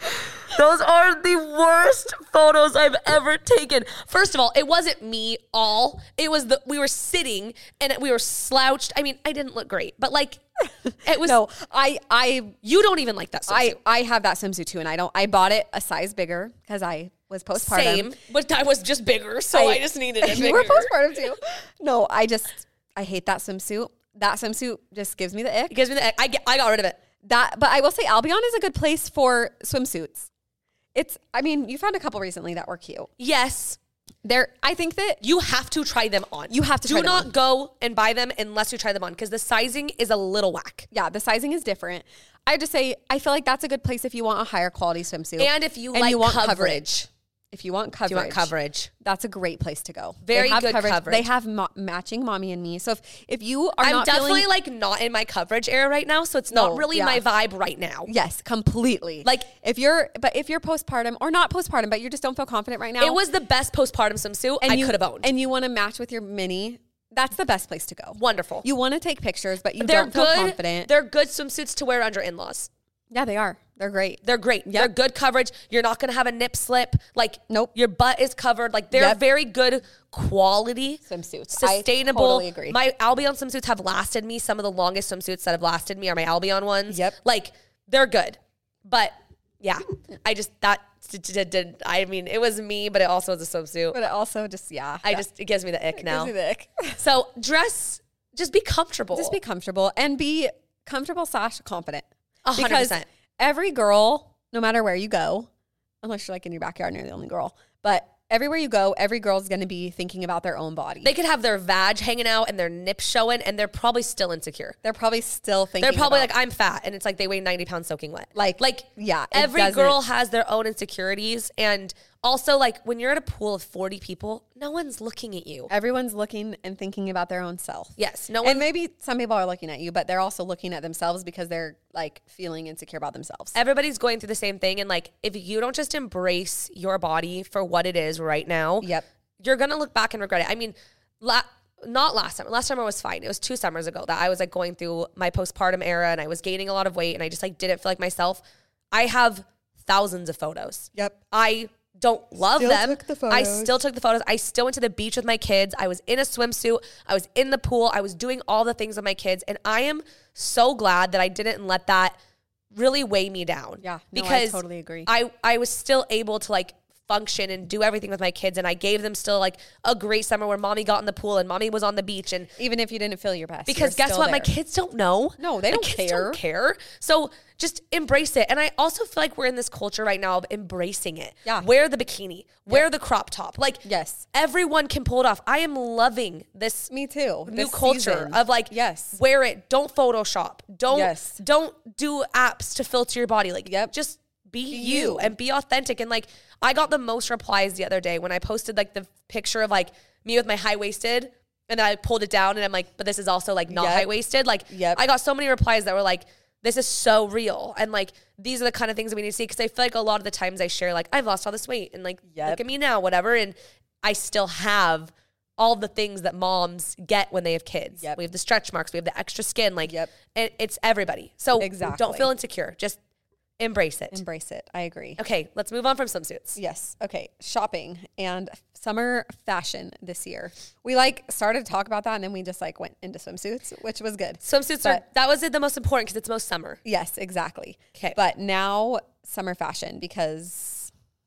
H: Those are the worst photos I've ever taken. First of all, it wasn't me all. It was the we were sitting and we were slouched. I mean, I didn't look great, but like it was.
I: No, I, I,
H: you don't even like that swimsuit.
I: I, I have that swimsuit too, and I don't. I bought it a size bigger because I was postpartum.
H: Same, but I was just bigger, so I, I just needed it bigger.
I: You were postpartum too. No, I just I hate that swimsuit. That swimsuit just gives me the ick.
H: It gives me the ick. I get, I got rid of it.
I: That, but I will say Albion is a good place for swimsuits. It's, I mean, you found a couple recently that were cute.
H: Yes.
I: They're, I think that
H: you have to try them on.
I: You have to
H: Do
I: try them
H: not
I: on.
H: go and buy them unless you try them on because the sizing is a little whack.
I: Yeah, the sizing is different. I just say, I feel like that's a good place if you want a higher quality swimsuit.
H: And if you
I: and
H: like
I: you want
H: coverage.
I: coverage. If you want coverage.
H: If you want coverage.
I: That's a great place to go.
H: Very
I: they have
H: good coverage.
I: They have mo- matching Mommy and Me. So if, if you are
H: I'm
I: not
H: definitely
I: feeling,
H: like not in my coverage era right now, so it's
I: No,
H: not really
I: yeah.
H: my vibe right now.
I: Yes, completely.
H: Like
I: if you're, but if you're postpartum or not postpartum, but you just don't feel confident right now.
H: It was the best postpartum swimsuit
I: and
H: I
I: you,
H: could have owned.
I: And you want to match with your mini, that's the best place to go.
H: Wonderful.
I: You want to take pictures, but you
H: They're
I: don't feel
H: good.
I: confident.
H: They're good swimsuits to wear under in-laws.
I: Yeah, they are. They're great.
H: They're great.
I: Yep.
H: They're good coverage. You're not going to have a nip slip. Like,
I: nope.
H: Your butt is covered. Like, they're
I: Yep.
H: very good quality.
I: Swimsuits.
H: Sustainable.
I: I totally agree.
H: My Albion swimsuits have lasted me. Some of the longest swimsuits that have lasted me are my Albion ones.
I: Yep.
H: Like, they're good. But, yeah, I just, that did, did, I mean, it was me, but it also was a swimsuit.
I: But it also just, yeah.
H: I
I: yeah.
H: just, it gives me the ick
I: It
H: now.
I: gives me the ick.
H: So, dress, just be comfortable.
I: Just be comfortable and be comfortable slash confident.
H: A hundred
I: Because
H: percent.
I: every girl, no matter where you go, unless you're like in your backyard and you're the only girl, but everywhere you go, every girl's going to be thinking about their own body.
H: They could have their vag hanging out and their nips showing, and they're probably still insecure.
I: They're probably still thinking
H: They're probably
I: about,
H: like, I'm fat, and it's like they weigh ninety pounds soaking wet.
I: Like,
H: like
I: yeah, it
H: every
I: doesn't-
H: girl has their own insecurities, and also like when you're at a pool of forty people, no one's looking at you.
I: everyone's looking and thinking about their own self.
H: Yes, no one.
I: And maybe some people are looking at you, but they're also looking at themselves because they're like feeling insecure about themselves.
H: Everybody's going through the same thing, and like if you don't just embrace your body for what it is right now,
I: Yep.
H: you're gonna look back and regret it. I mean, la- not last summer. Last summer was fine. It was two summers ago that I was like going through my postpartum era, and I was gaining a lot of weight, and I just like didn't feel like myself. I have thousands of photos.
I: Yep.
H: I don't love
I: Still
H: them.
I: took the
H: I
I: photos.
H: still took the photos. I still went to the beach with my kids. I was in a swimsuit. I was in the pool. I was doing all the things with my kids. And I am so glad that I didn't let that really weigh me down.
I: Yeah, no, I
H: because
I: totally agree.
H: I, I was still able to like function and do everything with my kids. And I gave them still like a great summer where mommy got in the pool and mommy was on the beach. And
I: Even if you didn't feel your best.
H: because
I: you're
H: guess
I: still
H: what? My
I: there.
H: kids don't know.
I: No, they
H: My
I: don't
H: kids
I: care.
H: Don't care. So just embrace it. And I also feel like we're in this culture right now of embracing it.
I: Yeah.
H: Wear the bikini. Wear the crop top. Like
I: Yes.
H: everyone can pull it off. I am loving this
I: Me too.
H: new
I: This
H: culture
I: season.
H: of like
I: Yes.
H: wear it. Don't Photoshop. Don't
I: Yes.
H: don't do apps to filter your body. Like
I: Yep.
H: just be,
I: Be
H: you
I: you.
H: and be authentic. And like I got the most replies the other day when I posted like the picture of like me with my high waisted. And then I pulled it down and I'm like, but this is also like not
I: Yep.
H: high waisted. Like
I: Yep.
H: I got so many replies that were like, this is so real. And like, these are the kind of things that we need to see. Cause I feel like a lot of the times I share like, I've lost all this weight and like,
I: Yep.
H: look at me now, whatever. And I still have all the things that moms get when they have kids.
I: Yep.
H: We have the stretch marks. We have the extra skin. Like
I: Yep.
H: it, it's everybody. So
I: Exactly.
H: don't feel insecure. Just embrace it.
I: Embrace it. I agree.
H: Okay. Let's move on from swimsuits.
I: Yes. Okay. Shopping and summer fashion this year. We like started to talk about that and then we just like went into swimsuits, which was good.
H: Swimsuits are,
I: But-
H: that was it the most important because it's most summer.
I: Yes, exactly.
H: Okay.
I: But now summer fashion because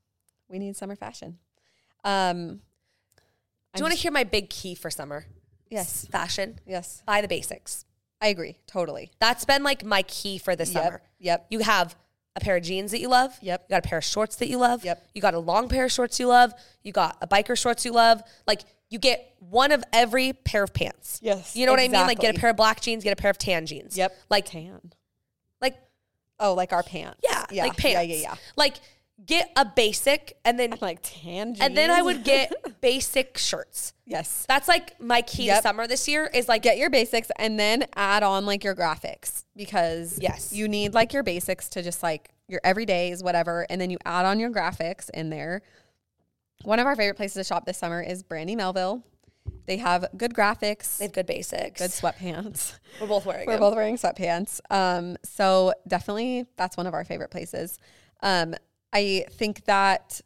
I: we need summer fashion. Um,
H: Do you want to hear my big key for summer?
I: Yes.
H: Fashion.
I: Yes.
H: Buy the basics.
I: I agree. Totally.
H: That's been like my key for this
I: Yep.
H: summer.
I: Yep.
H: You have a pair of jeans that you love.
I: Yep.
H: You got a pair of shorts that you love.
I: Yep.
H: You got a long pair of shorts you love. You got a biker shorts you love. Like you get one of every pair of pants.
I: Yes,
H: You know what I mean? Like get a
I: exactly.
H: pair of black jeans, get a pair of tan jeans.
I: Yep.
H: Like
I: Tan.
H: like
I: Oh, like our pants.
H: yeah,
I: Yeah.
H: like pants.
I: Yeah, yeah, yeah.
H: Like get a basic and then
I: I'm like tan jeans.
H: and then I would get basic shirts.
I: Yes.
H: That's like my key
I: Yep.
H: to summer this year is like
I: Get your basics and then add on like your graphics because
H: Yes.
I: you need like your basics to just like your everydays, whatever. And then you add on your graphics in there. One of our favorite places to shop this summer is Brandy Melville. They have good graphics.
H: They have good basics.
I: Good sweatpants.
H: We're both wearing
I: We're
H: them.
I: both wearing sweatpants. Um, so definitely that's one of our favorite places. Um, I think that,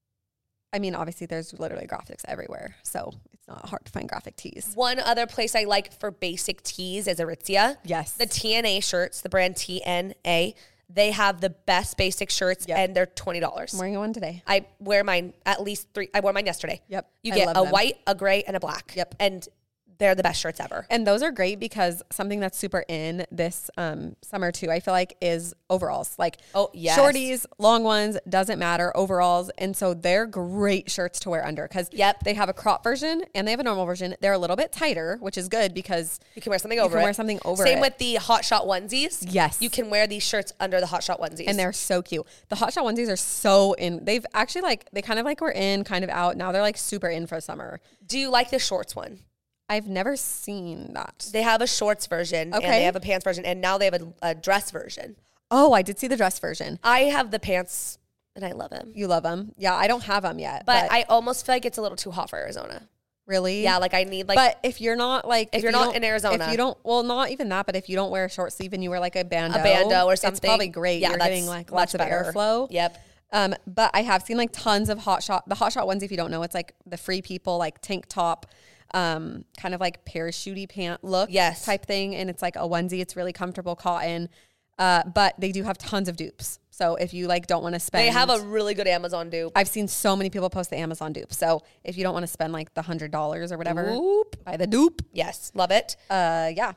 I: I mean, obviously there's literally graphics everywhere. So it's not hard to find graphic tees.
H: One other place I like for basic tees is Aritzia.
I: Yes.
H: The T N A shirts, the brand T N A. They have the best basic shirts, yep. and they're twenty dollars.
I: I'm wearing one today.
H: I wear mine at least three. I wore mine yesterday.
I: Yep.
H: You
I: I
H: get
I: love
H: a
I: them.
H: white, a gray, and a black.
I: Yep.
H: And they're the best shirts ever.
I: And those are great because something that's super in this um, summer too, I feel like, is overalls. Like
H: oh, yes.
I: shorties, long ones, doesn't matter, overalls. And so they're great shirts to wear under because
H: yep.
I: they have a crop version and they have a normal version. They're a little bit tighter, which is good because
H: you can wear something over
I: you can
H: it.
I: wear something over
H: Same
I: it.
H: with the Hot Shot onesies.
I: Yes.
H: You can wear these shirts under the Hot Shot onesies.
I: And they're so cute. The Hot Shot onesies are so in. They've actually like, they kind of like were in, kind of out. Now they're like super in for summer.
H: Do you like the shorts one?
I: I've never seen that.
H: They have a shorts version
I: okay.
H: and they have a pants version, and now they have a, a dress version.
I: Oh, I did see the dress version.
H: I have the pants and I love them.
I: You love them? Yeah, I don't have them yet.
H: But,
I: but
H: I almost feel like it's a little too hot for Arizona.
I: Really?
H: Yeah, like I need like.
I: But if you're not like.
H: If, if you're
I: you
H: not in Arizona.
I: If you don't, well, not even that, but if you don't wear a short sleeve and you wear like a bandeau.
H: A bandeau or something.
I: It's probably great.
H: Yeah,
I: you're
H: that's
I: getting like lots of
H: better.
I: airflow.
H: Yep.
I: Um, but I have seen like tons of Hot Shot. The Hot Shot onesie, if you don't know, it's like the Free People like tank top. Um, kind of like parachutey pant look
H: yes.
I: type thing. And it's like a onesie. It's really comfortable cotton. Uh, but they do have tons of dupes. So if you like don't want to spend.
H: They have a really good Amazon dupe.
I: I've seen so many people post the Amazon dupe. So if you don't want to spend like the hundred dollars or whatever,
H: Oop.
I: buy the dupe.
H: Yes. Love it.
I: Uh, yeah.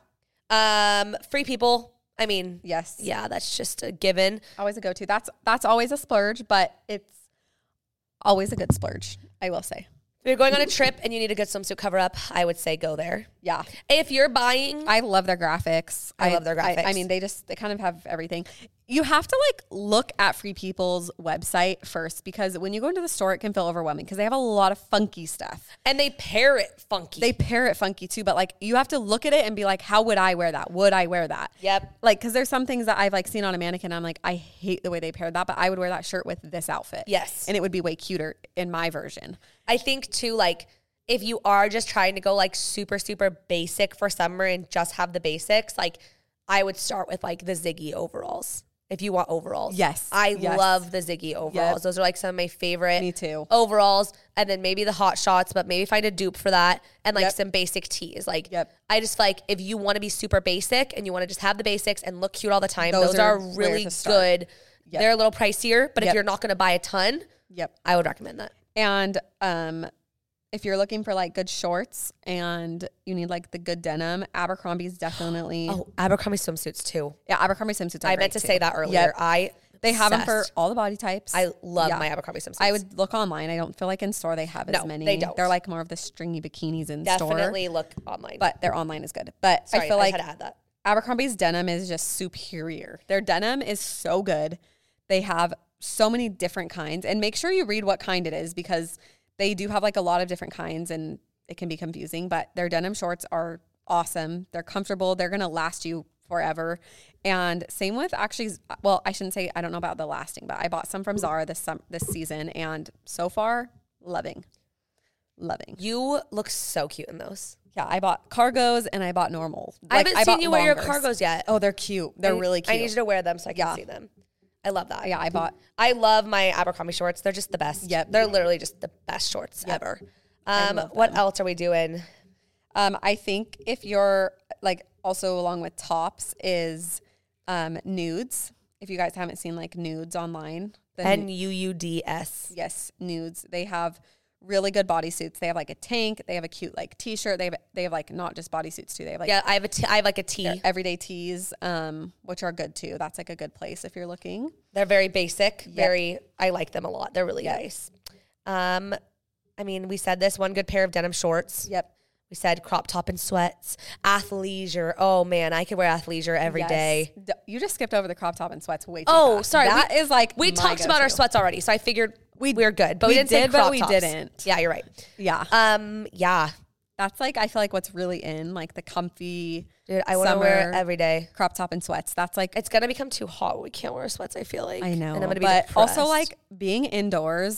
H: Um, Free People. I mean,
I: yes.
H: Yeah, that's just a given.
I: Always a go-to. That's, that's always a splurge, but it's always a good splurge, I will say.
H: If you're going on a trip and you need a good swimsuit cover up, I would say go there.
I: Yeah.
H: If you're buying.
I: I love their graphics.
H: I, I love their graphics.
I: I, I mean, they just, they kind of have everything. You have to like look at Free People's website first because when you go into the store, it can feel overwhelming because they have a lot of funky stuff.
H: And they pair it funky.
I: They pair it funky too, but like you have to look at it and be like, how would I wear that? Would I wear that?
H: Yep.
I: Like, cause there's some things that I've like seen on a mannequin. I'm like, I hate the way they paired that, but I would wear that shirt with this outfit.
H: Yes.
I: And it would be way cuter in my version.
H: I think too, like, if you are just trying to go like super, super basic for summer and just have the basics, like I would start with like the Ziggy overalls. If you want overalls.
I: Yes.
H: I
I: yes.
H: love the Ziggy overalls. Yep. Those are like some of my favorite
I: Me too.
H: overalls. And then maybe the Hot Shots, but maybe find a dupe for that and like
I: yep.
H: some basic tees. Like
I: yep.
H: I just feel like if you want to be super basic and you want to just have the basics and look cute all the time,
I: those,
H: those
I: are,
H: are really
I: start.
H: good.
I: Yep.
H: They're a little pricier, but
I: yep.
H: if you're not going to buy a ton,
I: yep.
H: I would recommend that.
I: And um if you're looking for like good shorts and you need like the good denim, Abercrombie's definitely.
H: Oh, Abercrombie swimsuits too.
I: Yeah, Abercrombie swimsuits. Are
H: I
I: great
H: meant to
I: too.
H: say that earlier.
I: Yep.
H: I
I: they have them for
H: obsessed.
I: all the body types.
H: I love
I: Yeah.
H: my Abercrombie swimsuits.
I: I would look online. I don't feel like in store they have as
H: No,
I: many.
H: they don't.
I: They're like more of the stringy bikinis in store.
H: definitely look online,
I: But their online is good. But
H: Sorry,
I: I feel
H: I
I: like
H: had to add that.
I: Abercrombie's denim is just superior. Their denim is so good. They have so many different kinds, and make sure you read what kind it is because they do have like a lot of different kinds and it can be confusing, but their denim shorts are awesome. They're comfortable. They're going to last you forever. And same with actually, well, I shouldn't say, I don't know about the lasting, but I bought some from Zara this sum, this season and so far loving, loving.
H: You look so cute in those.
I: Yeah, I bought cargos and I bought normal.
H: I
I: Like,
H: haven't
I: I
H: seen
I: bought
H: you wear your
I: longers.
H: cargos yet.
I: Oh, they're cute. They're
H: I,
I: really cute.
H: I need you to wear them so I can
I: Yeah.
H: see them. I love that.
I: Yeah, I bought.
H: I love my Abercrombie shorts. They're just the best.
I: Yep.
H: They're literally just the best shorts
I: Yep.
H: ever.
I: I
H: Um,
I: love
H: what
I: them.
H: else are we doing?
I: Um, I think if you're like also along with tops is um, nudes. If you guys haven't seen like nudes online, then
H: N U U D S.
I: yes, nudes. They have really good bodysuits. They have like a tank. They have a cute like t-shirt. They have they have like not just bodysuits too. They have like
H: Yeah, I have a t- I have like a tee.
I: their everyday tees, um, which are good too. That's like a good place if you're looking.
H: They're very basic.
I: Yep.
H: Very. I like them a lot. They're really
I: Yep.
H: nice. Um, I mean, we said this one good pair of denim shorts.
I: Yep.
H: We said crop top and sweats. Athleisure. Oh man, I could wear athleisure every
I: Yes.
H: day.
I: D- You just skipped over the crop top and sweats way too
H: Oh,
I: fast.
H: sorry.
I: That
H: we,
I: is like
H: we
I: my
H: talked about our
I: go-to.
H: sweats already, so I figured we we're good. But we,
I: we
H: didn't say
I: did, but
H: crop
I: we
H: tops.
I: didn't.
H: Yeah, you're right.
I: Yeah.
H: Um. Yeah,
I: That's like, I feel like what's really in, like the comfy
H: dude. I want to wear it
I: summer
H: every day.
I: crop top and sweats. That's like,
H: It's gonna become too hot. We can't wear sweats. I feel like.
I: I know.
H: And I'm gonna be
I: but also
H: depressed.
I: like being indoors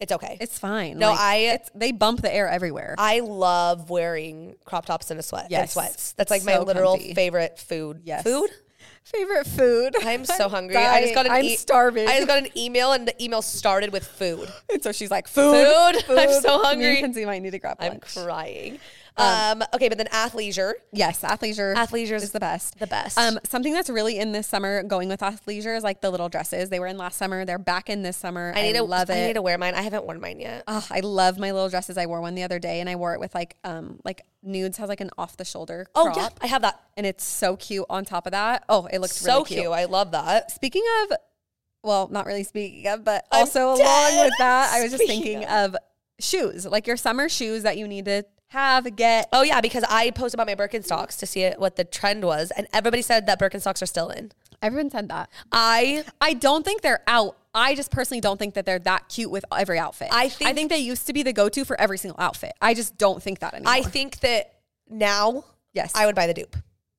H: It's okay.
I: It's fine.
H: No,
I: like,
H: I
I: it's, they bump the air everywhere.
H: I love wearing crop tops and a sweat
I: Yes.
H: and sweats. That's like
I: So
H: my literal
I: comfy.
H: favorite food.
I: Yes.
H: Food?
I: Favorite food.
H: I'm so hungry.
I: dying.
H: I just got an
I: I'm
H: e-
I: starving.
H: I just got an email and the email started with food.
I: And so she's like, food.
H: Food?
I: food.
H: I'm so
I: Me
H: hungry.
I: and Kenzie might need to grab
H: I'm
I: lunch.
H: crying. Um, okay, but then athleisure.
I: Yes, athleisure.
H: Athleisure
I: is the best.
H: The best.
I: Um, something that's really in this summer going with athleisure is like the little dresses. They were in last summer. They're back in this summer.
H: I need to
I: love it.
H: I need to wear mine. I haven't worn mine yet.
I: Oh, I love my little dresses. I wore one the other day and I wore it with like um like Nudes has like an off the shoulder
H: Oh
I: crop.
H: yeah, I have that.
I: And it's so cute on top of that. Oh, it looked
H: So
I: really cute.
H: cute. I love that.
I: Speaking of, well, not really speaking of, but
H: I'm
I: also along
H: dead.
I: with that, I was just
H: Speaking
I: thinking of. of shoes, like your summer shoes that you need to have, get.
H: Oh yeah, because I posted about my Birkenstocks to see it, what the trend was, and everybody said that Birkenstocks are still in.
I: Everyone said that.
H: I
I: I don't think they're out. I just personally don't think that they're that cute with every outfit.
H: I think
I: I think they used to be the go-to for every single outfit. I just don't think that anymore.
H: I think that now,
I: yes,
H: I would buy the dupe.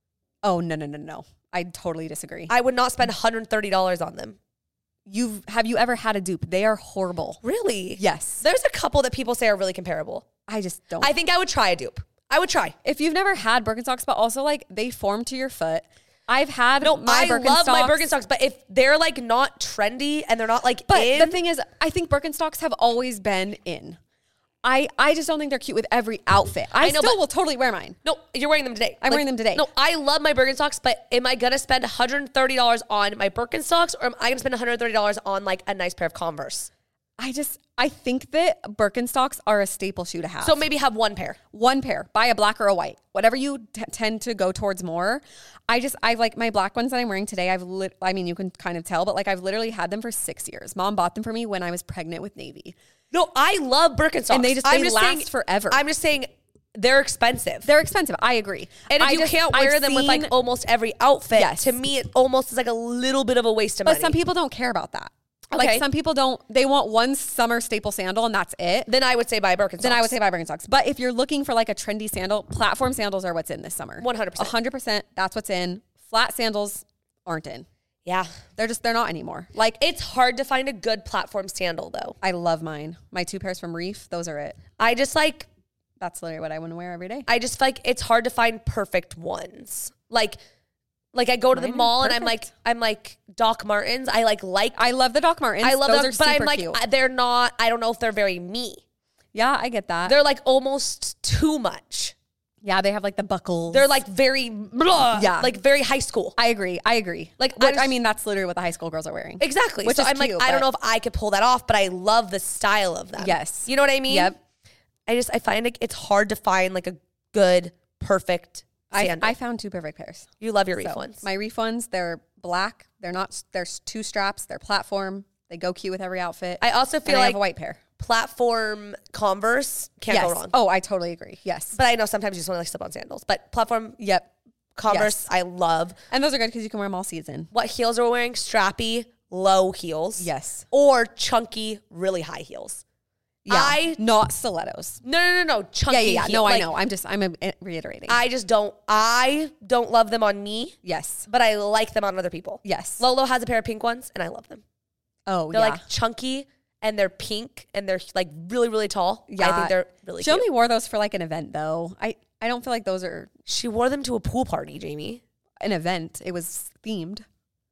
I: Oh no no no no! I totally disagree.
H: I would not spend one hundred thirty dollars on them.
I: You've have you ever had a dupe? They are horrible.
H: Really?
I: Yes.
H: There's a couple that people say are really comparable.
I: I just don't.
H: I think I would try a dupe. I would try.
I: If you've never had Birkenstocks, but also like they form to your foot. I've had
H: no,
I: my
H: I
I: Birkenstocks.
H: love my Birkenstocks, but if they're like not trendy and they're not like
I: But
H: in,
I: the thing is, I think Birkenstocks have always been in. I, I just don't think they're cute with every outfit. I,
H: I know,
I: still
H: but-
I: will totally wear mine.
H: No, you're wearing them today.
I: I'm wearing them today.
H: No, I love my Birkenstocks, but am I gonna spend one hundred thirty dollars on my Birkenstocks, or am I gonna spend one hundred thirty dollars on like a nice pair of Converse?
I: I just, I think that Birkenstocks are a staple shoe to have.
H: So maybe have one pair.
I: One pair, buy a black or a white, whatever you t- tend to go towards more. I just, I like my black ones that I'm wearing today. I've lit, I mean, you can kind of tell, but like I've literally had them for six years. Mom bought them for me when I was pregnant with Navy.
H: No, I love Birkenstocks.
I: And they just,
H: I'm
I: they
H: just
I: last
H: saying,
I: forever.
H: I'm just saying they're expensive.
I: They're expensive. I agree.
H: And if
I: I
H: you
I: just,
H: can't wear
I: I've
H: them with like
I: seen-
H: almost every outfit,
I: Yes.
H: to me it almost is like a little bit of a waste of
I: But
H: money.
I: some people don't care about that.
H: Okay.
I: Like some people don't, they want one summer staple sandal and that's it.
H: Then I would say buy Birkenstocks.
I: Then I would say buy Birkenstocks. But if you're looking for like a trendy sandal, platform sandals are what's in this summer.
H: one hundred percent.
I: one hundred percent. That's what's in. Flat sandals aren't in.
H: Yeah.
I: They're just, they're not anymore. Like
H: It's hard to find a good platform sandal though.
I: I love mine. My two pairs from Reef, those are it.
H: I just like,
I: That's literally what I want to wear every day.
H: I just feel like it's hard to find perfect ones. Like, like I go to the
I: Mine are
H: mall and I'm like,
I: perfect.
H: I'm like Doc Martens. I like like
I: I love the Doc Martens.
H: I love
I: those.
H: those,
I: are
H: but I'm
I: super
H: like
I: cute.
H: I- they're not. I don't know if they're very me.
I: Yeah, I get that.
H: They're like almost too much.
I: yeah, they have like the buckles.
H: They're like very blah,
I: Yeah.
H: like very high school.
I: I agree. I agree.
H: Like,
I: Which,
H: I just-
I: I mean, that's literally what the high school girls are wearing.
H: Exactly.
I: Which
H: so
I: is
H: I'm like,
I: cute,
H: I don't know
I: but-
H: if I could pull that off, but I love the style of them.
I: Yes.
H: You know what I mean?
I: Yep.
H: I just I find like it's hard to find like a good, perfect
I: I,
H: sandal.
I: I found two perfect pairs.
H: You love your Reef
I: So,
H: ones.
I: My Reef ones, they're black. They're not, there's two straps. They're platform. They go cute with every outfit.
H: I also feel
I: and I
H: like
I: have a white pair.
H: platform Converse can't
I: yes.
H: go wrong.
I: Oh, I totally agree. Yes.
H: But I know sometimes you just want to like slip on sandals. But platform
I: Yep.
H: Converse,
I: Yes.
H: I love.
I: And those are good because you can wear them all season.
H: What heels are we wearing? Strappy, low heels.
I: Yes.
H: Or chunky, really high heels.
I: Yeah.
H: I
I: not stilettos.
H: no no no no chunky.
I: Yeah, yeah, yeah.
H: heel.
I: No, I
H: Like,
I: know. I'm just, I'm uh, reiterating.
H: I just don't. I don't love them on me,
I: yes.
H: but I like them on other people.
I: Yes.
H: Lolo has a pair of pink ones, and I love them.
I: Oh,
H: They're
I: yeah.
H: like chunky and they're pink and they're like really really tall.
I: Yeah.
H: I think they're really.
I: She
H: cute.
I: only wore those for like an event though. I, I don't feel like those are
H: She wore them to a pool party, Jamie.
I: an event. It was themed.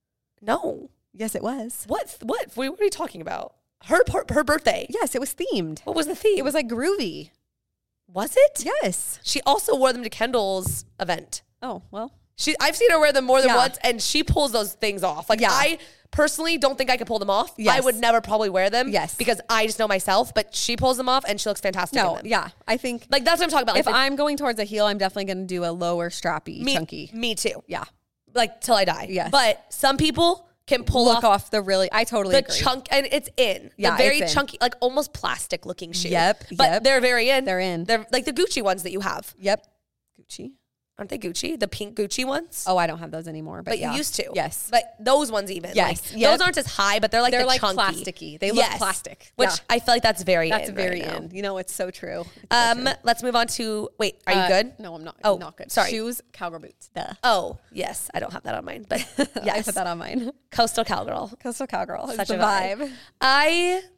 H: No.
I: Yes, it was.
H: What? What? What are you talking about? Her par- her birthday.
I: Yes, it was themed.
H: What was the theme?
I: It was like groovy.
H: Was it?
I: Yes.
H: She also wore them to Kendall's event.
I: Oh, well.
H: She, I've seen her wear them more than
I: Yeah.
H: once, and she pulls those things off. Like
I: Yeah.
H: I personally don't think I could pull them off.
I: Yes.
H: I would never probably wear them.
I: Yes.
H: because I just know myself. But she pulls them off, and she looks fantastic.
I: No,
H: in them.
I: yeah. I think
H: like that's what I'm talking about.
I: if
H: Like,
I: I'm going towards a heel, I'm definitely going to do a lower strappy,
H: me,
I: chunky.
H: me too.
I: Yeah.
H: Like till I die.
I: Yes.
H: But some people can pull
I: Look
H: off,
I: off the really, I totally
H: the
I: agree.
H: chunk, and it's in.
I: Yeah,
H: the very
I: it's in.
H: chunky, like almost plastic looking shoe.
I: Yep,
H: But
I: yep.
H: they're very in.
I: They're in.
H: They're like the Gucci ones that you have.
I: Yep. Gucci.
H: Aren't they Gucci? The pink Gucci ones?
I: Oh, I don't have those anymore, but,
H: But
I: yeah.
H: you used to.
I: Yes.
H: But those ones even.
I: Yes.
H: Like,
I: Yep.
H: Those aren't as high, but they're like
I: They're
H: the
I: like
H: chunky.
I: plasticky. They look
H: Yes.
I: plastic.
H: Which
I: Yeah.
H: I feel like that's very
I: That's
H: in
I: very
H: right now.
I: in. You know, it's so true. It's so
H: Um,
I: true.
H: let's move on to, wait, are
I: Uh,
H: you good?
I: No, I'm not.
H: Oh,
I: not good.
H: sorry.
I: Shoes, cowgirl boots. Duh.
H: Oh, yes. I don't have that on mine, but
I: I
H: yes.
I: put that on mine.
H: Coastal Cowgirl.
I: Coastal cowgirl.
H: Such
I: It's
H: a
I: the
H: vibe.
I: vibe.
H: I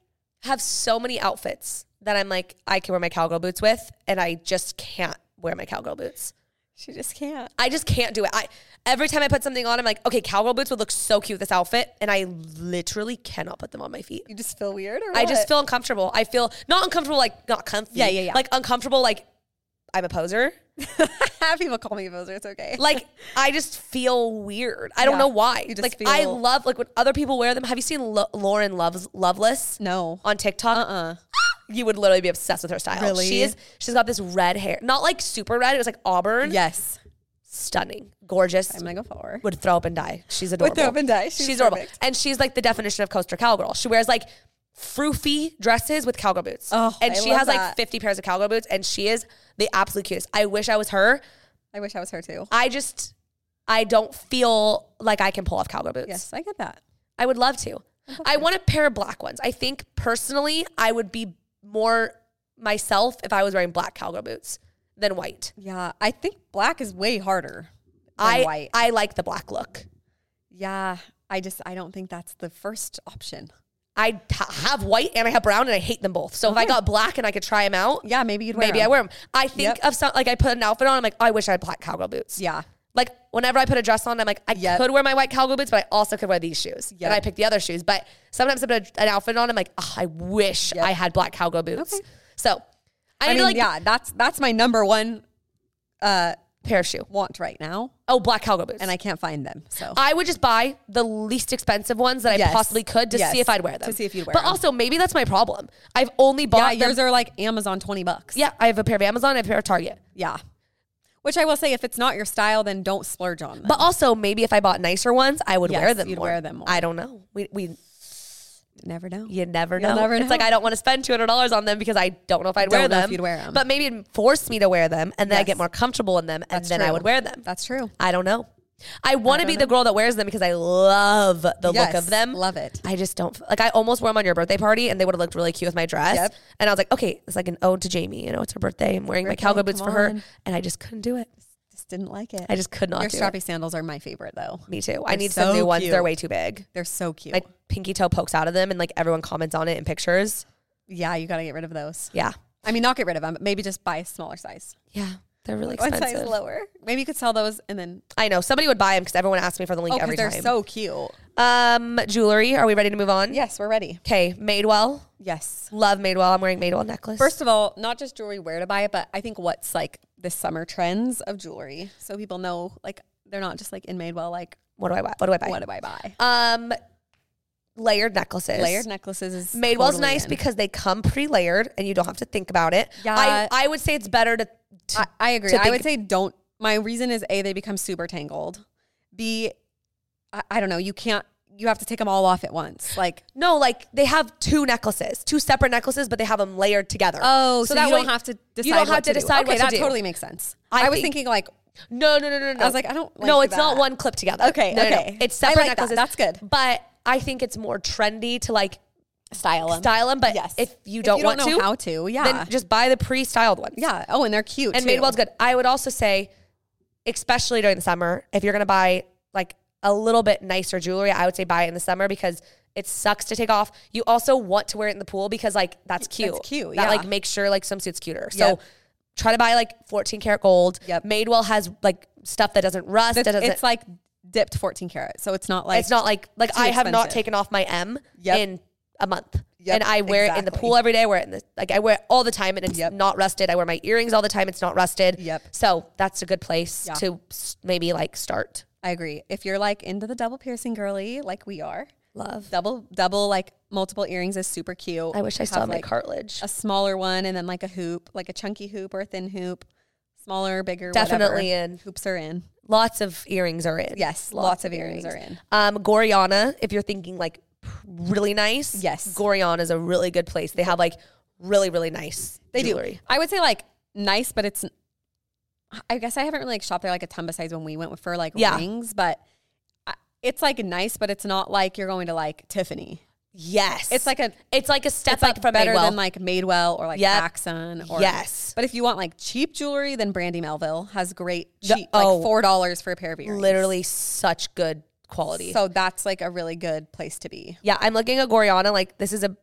H: have so many outfits that I'm like, I can wear my cowgirl boots with, and I just can't wear my cowgirl boots.
I: She just can't.
H: I just can't do it. I every time I put something on, I'm like, okay, cowgirl boots would look so cute with this outfit, and I literally cannot put them on my feet.
I: You just feel weird, or
H: I
I: what?
H: just feel uncomfortable. I feel not uncomfortable, like not comfy.
I: Yeah, yeah, yeah.
H: Like uncomfortable, like I'm a poser.
I: People call me a poser. It's okay.
H: Like I just feel weird. I don't
I: Yeah.
H: know why.
I: You just
H: like
I: feel-
H: I love like when other people wear them. Have you seen Lo- Lauren Loves Loveless?
I: No.
H: On TikTok.
I: Uh-uh.
H: You would literally be obsessed with her style.
I: Really?
H: She is. She's got this red hair, not like super red. It was like auburn.
I: Yes.
H: Stunning, gorgeous.
I: I'm gonna go for her.
H: Would throw up and die. She's adorable.
I: Would throw up and die. She's
H: adorable,
I: perfect.
H: and she's like the definition of coaster cowgirl. She wears like froofy dresses with cowgirl boots.
I: Oh,
H: and
I: I
H: she
I: love
H: has like
I: that.
H: fifty pairs of cowgirl boots, and she is the absolute cutest. I wish I was her.
I: I wish I was her too.
H: I just, I don't feel like I can pull off cowgirl boots.
I: Yes, I get that.
H: I would love to. I want a pair of black ones. I think personally, I would be more myself if I was wearing black cowgirl boots than white.
I: Yeah, I think black is way harder than
H: I
I: white.
H: I like the black look.
I: Yeah, I just I don't think that's the first option.
H: I have white and I have brown, and I hate them both. So if I
I: Okay.
H: got black and I could try them out,
I: Yeah, maybe you'd wear
H: maybe
I: them.
H: I wear them. I think
I: Yep.
H: of some, like I put an outfit on, I'm like, oh, I wish I had black cowgirl boots.
I: Yeah.
H: Like whenever I put a dress on, I'm like, I
I: Yep.
H: could wear my white cowgirl boots, but I also could wear these shoes.
I: Yep.
H: And I pick the other shoes. But sometimes I put a, an outfit on, I'm like, oh, I wish
I: Yep.
H: I had black cowgirl boots.
I: Okay.
H: So I,
I: I
H: need
I: mean,
H: to like
I: yeah, that's that's my number one uh
H: pair of shoe.
I: want right now,
H: Oh, black cowgirl boots.
I: and I can't find them. So
H: I would just buy the least expensive ones that I
I: Yes.
H: possibly could to
I: Yes.
H: see if I'd wear them.
I: To see if you'd wear
H: But
I: them.
H: also maybe that's my problem. I've only
I: yeah,
H: bought
I: yours
H: them.
I: are like Amazon twenty bucks.
H: Yeah, I have a pair of Amazon, I have a pair of Target.
I: Yeah. Which I will say, if it's not your style, then don't splurge on them.
H: But also maybe if I bought nicer ones, I would
I: Yes,
H: wear them
I: you'd
H: more.
I: wear them more.
H: I don't know. We we
I: never know.
H: you never
I: You'll
H: know.
I: never
H: It's
I: know.
H: like I don't want to spend two hundred dollars on them because I don't know if I'd
I: Don't
H: wear
I: know if
H: them.
I: you'd wear 'em.
H: But maybe it'd force me to wear them, and then I
I: Yes.
H: get more comfortable in them, and
I: That's
H: then I
I: true.
H: would wear them.
I: That's true.
H: I don't know. I want to
I: don't
H: be the
I: know.
H: girl that wears them because I love the look
I: Yes,
H: of them.
I: love it.
H: I just don't like. I almost wore them on your birthday party, and they would have looked really cute with my dress.
I: Yep.
H: And I was like, okay, it's like an ode to Jamie. You know, it's her birthday. I'm wearing my
I: Birthday,
H: cowgirl boots
I: come
H: for her,
I: on.
H: and I just couldn't do it.
I: Just didn't like it.
H: I just could not
I: Your
H: do
I: strappy
H: it.
I: sandals are my favorite though.
H: Me too. I
I: They're
H: need
I: so
H: some new ones.
I: cute.
H: They're way too big.
I: They're so cute.
H: My pinky toe pokes out of them, and like everyone comments on it in pictures.
I: Yeah, you got to get rid of those.
H: Yeah.
I: I mean, not get rid of them, but maybe just buy a smaller size.
H: Yeah. They're really
I: One
H: expensive.
I: size lower. Maybe you could sell those and then.
H: I know. Somebody would buy them because everyone asks me for the link
I: Oh,
H: every
I: because
H: time.
I: they're so cute.
H: um, jewelry. Are we ready to move on?
I: Yes, we're ready.
H: Okay. Madewell.
I: Yes.
H: Love Madewell. I'm wearing Madewell necklace.
I: First of all, not just jewelry, where to buy it, but I think what's like the summer trends of jewelry. So people know, like, they're not just like in Madewell, like,
H: what do I buy? What do I buy?
I: what do I buy?
H: Um, layered necklaces.
I: Layered necklaces is
H: Madewell's
I: totally
H: nice
I: in.
H: because they come pre-layered and you don't have to think about it.
I: Yeah.
H: I, I would say it's better to. to
I: I, I agree.
H: to
I: I
H: think-
I: would say don't. My reason is A, they become super tangled. B, I, I don't know. You can't, you have to take them all off at once. Like,
H: No, like they have two necklaces, two separate necklaces, but they have them layered together.
I: oh, so,
H: that
I: you
H: way
I: don't have to decide
H: You don't
I: what
H: have to
I: do.
H: decide
I: okay,
H: what to
I: that
H: do.
I: totally makes sense.
H: I
I: I, was
H: think-
I: thinking like,
H: No, no, no, no, no.
I: I was like, I don't like
H: no, it's not
I: that.
H: one clip together.
I: Okay,
H: No, no, no.
I: okay.
H: It's
I: I
H: separate
I: like that.
H: necklaces.
I: That's good.
H: But I think it's more trendy to like
I: style them.
H: style them. But
I: Yes.
H: if you
I: If
H: don't
I: you
H: want
I: don't know
H: to,
I: how to, yeah.
H: then just buy the pre-styled ones.
I: Yeah. Oh, and they're cute
H: And
I: too.
H: Madewell's good. I would also say, especially during the summer, if you're gonna buy like a little bit nicer jewelry, I would say buy it in the summer because it sucks to take off. You also want to wear it in the pool because like that's cute.
I: That's cute,
H: That
I: yeah.
H: like makes sure like swimsuit's cuter. So
I: Yep.
H: try to buy like fourteen karat gold.
I: Yep.
H: Madewell has like stuff that doesn't rust.
I: It's,
H: that doesn't,
I: it's like dipped fourteen karat. So it's not like,
H: it's not like like
I: too
H: I have not
I: expensive.
H: taken off my M
I: Yep.
H: in a month.
I: Yep,
H: And I wear it in the
I: exactly.
H: pool every day. I wear it in the like I wear it all the time and it's
I: Yep.
H: not rusted. I wear my earrings all the time. It's not rusted.
I: Yep.
H: So that's a good place
I: Yeah.
H: to s- maybe like start.
I: I agree. If you're like into the double piercing girly, like we are,
H: Love.
I: double, double like multiple earrings is super cute.
H: I wish I still
I: Have,
H: had my
I: like,
H: cartilage.
I: a smaller one and then like a hoop, like a chunky hoop or a thin hoop, smaller, bigger,
H: Definitely
I: whatever.
H: in.
I: Hoops are in.
H: Lots of earrings are in.
I: Yes, lots, of earrings, are in.
H: Um, Goriana, if you're thinking like really nice.
I: Yes.
H: Goriana is a really good place. They have like really, really nice
I: They
H: jewelry.
I: do. I would say like nice, but it's. I guess I haven't really like shopped there like a ton besides when we went for like
H: Yeah.
I: rings, but I- it's like nice, but it's not like you're going to like Tiffany.
H: Yes.
I: It's like a
H: It's like a step
I: it's
H: up
I: like
H: from
I: better
H: Madewell.
I: than like Madewell or like
H: Yep.
I: Axon. Or,
H: Yes.
I: But if you want like cheap jewelry, then Brandy Melville has great
H: The-
I: cheap,
H: oh.
I: like four dollars for a pair of earrings.
H: Literally such good quality.
I: So that's like a really good place to be.
H: Yeah, I'm looking at Goriana. Like this is a, a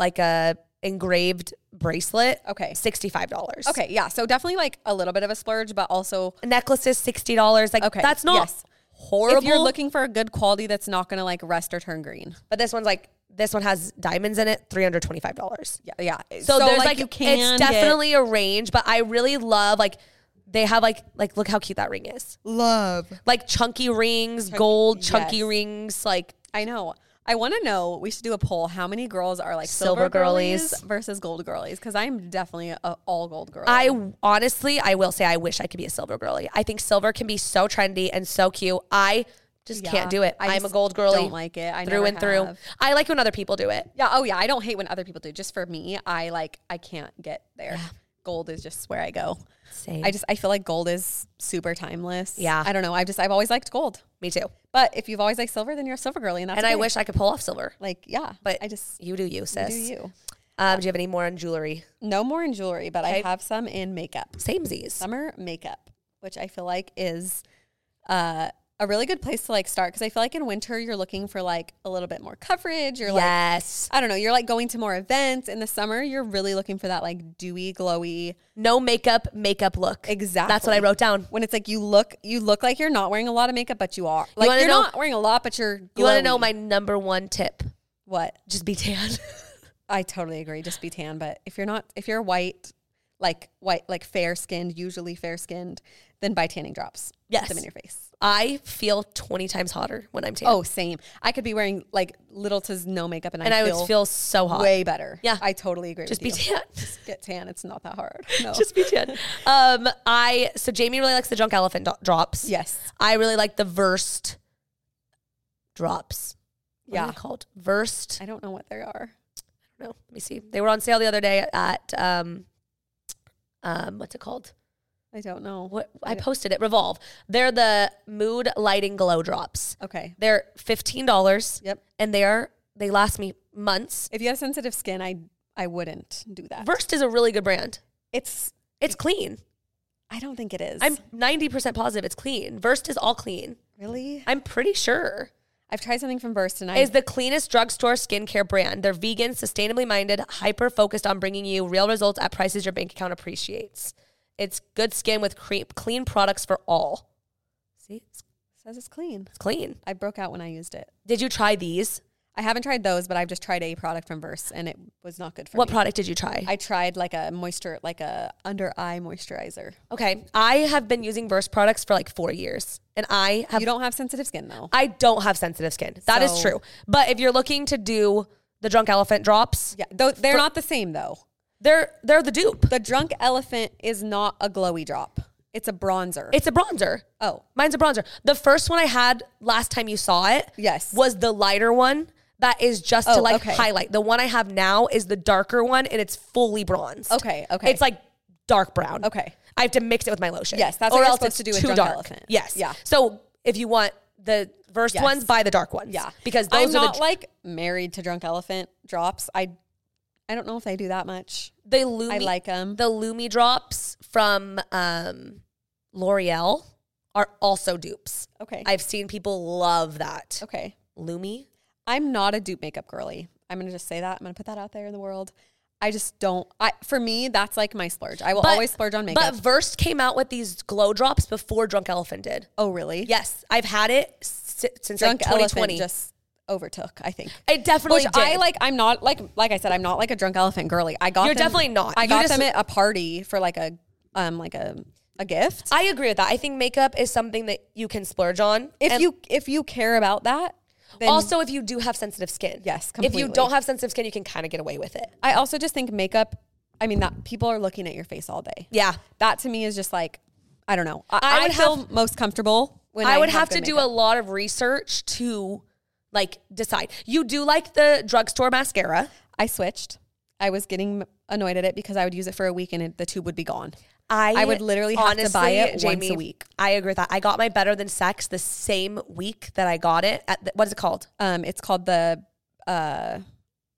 H: like a engraved bracelet.
I: Okay.
H: sixty-five dollars.
I: Okay, yeah. So definitely like a little bit of a splurge, but also
H: necklaces, sixty dollars. Like
I: okay,
H: that's not
I: yes.
H: horrible.
I: If you're looking for a good quality that's not going to like rust or turn green.
H: But this one's like, this one has diamonds in it, three hundred twenty-five dollars.
I: Yeah, yeah.
H: So,
I: so
H: there's
I: like,
H: like,
I: you can
H: it's definitely a range, but I really love like, they have like, like look how cute that ring is.
I: Love.
H: Like chunky rings,
I: Chunk-
H: gold, chunky
I: yes.
H: rings. Like
I: I know. I want to know, we should do a poll. How many girls are like silver,
H: Silver
I: girlies,
H: girlies.
I: versus gold girlies? Because I'm definitely a all gold girl.
H: I honestly, I will say I wish I could be a silver girly. I think silver can be so trendy and so cute. I just
I: Yeah,
H: can't do it.
I: I
H: I'm a
I: just
H: gold girly.
I: don't like it. I
H: through
I: never
H: and through.
I: have.
H: I like when other people do it.
I: Yeah. Oh yeah. I don't hate when other people do. Just for me, I like, I can't get there. Yeah. Gold is just where I go.
H: Same.
I: I just, I feel like gold is super timeless.
H: Yeah.
I: I don't know. I've just, I've always liked gold.
H: Me too.
I: But if you've always liked silver, then you're a silver girly. And that's
H: And I
I: okay.
H: wish I could pull off silver.
I: Like, yeah.
H: But
I: I just,
H: you do you, sis.
I: you do you.
H: Um, do you have any more on jewelry?
I: No more in jewelry, but
H: Okay.
I: I have some in makeup.
H: Samesies.
I: Summer makeup, which I feel like is uh, a really good place to like start. Because I feel like in winter, you're looking for like a little bit more coverage. You're
H: Yes.
I: like, I don't know, you're like going to more events. In the summer, you're really looking for that like dewy, glowy.
H: No makeup, makeup look.
I: Exactly.
H: That's what I wrote down.
I: When it's like you look, you look like you're not wearing a lot of makeup, but you are. Like
H: wanna
I: you're
H: know-
I: not wearing a lot, but you're glowy.
H: You want to know my number one tip?
I: What?
H: Just be tan.
I: I totally agree. Just be tan. But if you're not, if you're white, like white, like fair skinned, usually fair skinned, then buy tanning drops.
H: Yes.
I: Put them in your face.
H: I feel twenty times hotter when I'm tan.
I: Oh, same. I could be wearing like little to no makeup and,
H: and I,
I: I
H: would
I: feel
H: feel so hot.
I: way better.
H: Yeah.
I: I totally agree
H: Just
I: with
H: be
I: you.
H: tan.
I: Just get tan. It's not that hard. No.
H: Just be tan. Um, I so Jamie really likes the Drunk Elephant do- drops.
I: Yes.
H: I really like the Versed drops. What
I: Yeah.
H: are they called? Versed.
I: I don't know what they are.
H: I don't know. Let me see. They were on sale the other day at um, um, what's it called?
I: I don't know.
H: What I posted it. Revolve. They're the Mood Lighting Glow Drops.
I: Okay.
H: They're fifteen dollars.
I: Yep.
H: And they're they last me months.
I: If you have sensitive skin, I I wouldn't do that.
H: Versed is a really good brand.
I: It's
H: It's clean.
I: I don't think it is.
H: I'm ninety percent positive it's clean. Versed is all clean.
I: really.
H: I'm pretty sure.
I: I've tried something from Versed and I
H: Is the cleanest drugstore skincare brand. They're vegan, sustainably minded, hyper focused on bringing you real results at prices your bank account appreciates. It's good skin with cre- clean products for all. See, it's,
I: says it's clean.
H: it's clean.
I: I broke out when I used it.
H: Did you try these?
I: I haven't tried those, but I've just tried a product from Versed and it was not good for
H: What
I: me.
H: product did you try?
I: I tried like a moisture, like a under eye moisturizer.
H: Okay, I have been using Versed products for like four years, and I have.
I: You don't have sensitive skin though.
H: I don't have sensitive skin. That is
I: So-
H: true. But if you're looking to do the Drunk Elephant drops,
I: Yeah, though they're
H: For-
I: not the same though.
H: they're they're the dupe.
I: The Drunk Elephant is not a glowy drop. It's a bronzer.
H: It's a bronzer.
I: oh,
H: Mine's a bronzer. The first one I had last time you saw it,
I: Yes.
H: was the lighter one that is just
I: Oh,
H: to like
I: okay.
H: highlight. The one I have now is the darker one, and it's fully bronzed.
I: Okay, okay.
H: It's like dark brown.
I: Okay.
H: I have to mix it with my lotion.
I: Yes, that's
H: or
I: what you're
H: else
I: supposed
H: it's
I: to do with
H: too
I: Drunk
H: dark.
I: Elephant.
H: Yes.
I: Yeah.
H: So if you want the Versed
I: Yes.
H: ones, buy the dark ones.
I: yeah,
H: because those
I: I'm
H: are
I: not
H: the
I: like married to Drunk Elephant drops. I, I don't know if they do that much.
H: the Lumi.
I: I like them.
H: The Lumi drops from um, L'Oreal are also dupes.
I: Okay.
H: I've seen people love that.
I: okay.
H: Lumi.
I: I'm not a dupe makeup girly. I'm gonna just say that. I'm gonna put that out there in the world. I just don't. I for me, that's like my splurge. I will
H: But-
I: always splurge on makeup.
H: But Versed came out with these glow drops before Drunk Elephant did.
I: oh, really?
H: Yes, I've had it si- since
I: Drunk
H: like twenty
I: Elephant
H: twenty.
I: just overtook. I think.
H: It definitely
I: Which
H: did.
I: I like. I'm not like like I said. I'm not like a Drunk Elephant girly. I got.
H: You're
I: them,
H: definitely not.
I: I
H: You
I: got
H: just-
I: them at a party for like a um like a a gift.
H: I agree with that. I think makeup is something that you can splurge on.
I: If
H: And
I: you if you care about that, then
H: also if you do have sensitive skin.
I: Yes,
H: If you
I: completely.
H: don't have sensitive skin, you can kind of get away with it.
I: I also just think makeup. I mean that people are looking at your face all day.
H: Yeah.
I: That to me is just like I don't know. I,
H: I
I: I
H: would
I: feel
H: have-
I: most comfortable when
H: I
I: I,
H: would have,
I: good
H: to do
I: makeup.
H: a lot of research to like decide. You do like the drugstore mascara.
I: I switched. I was getting annoyed at it because I would use it for a week and it, the tube would be gone.
H: I
I: I would literally have to buy it once
H: Jamie,
I: a week.
H: I agree with that. I got my Better Than Sex the same week that I got it. At the, what is it called?
I: Um, it's called the uh,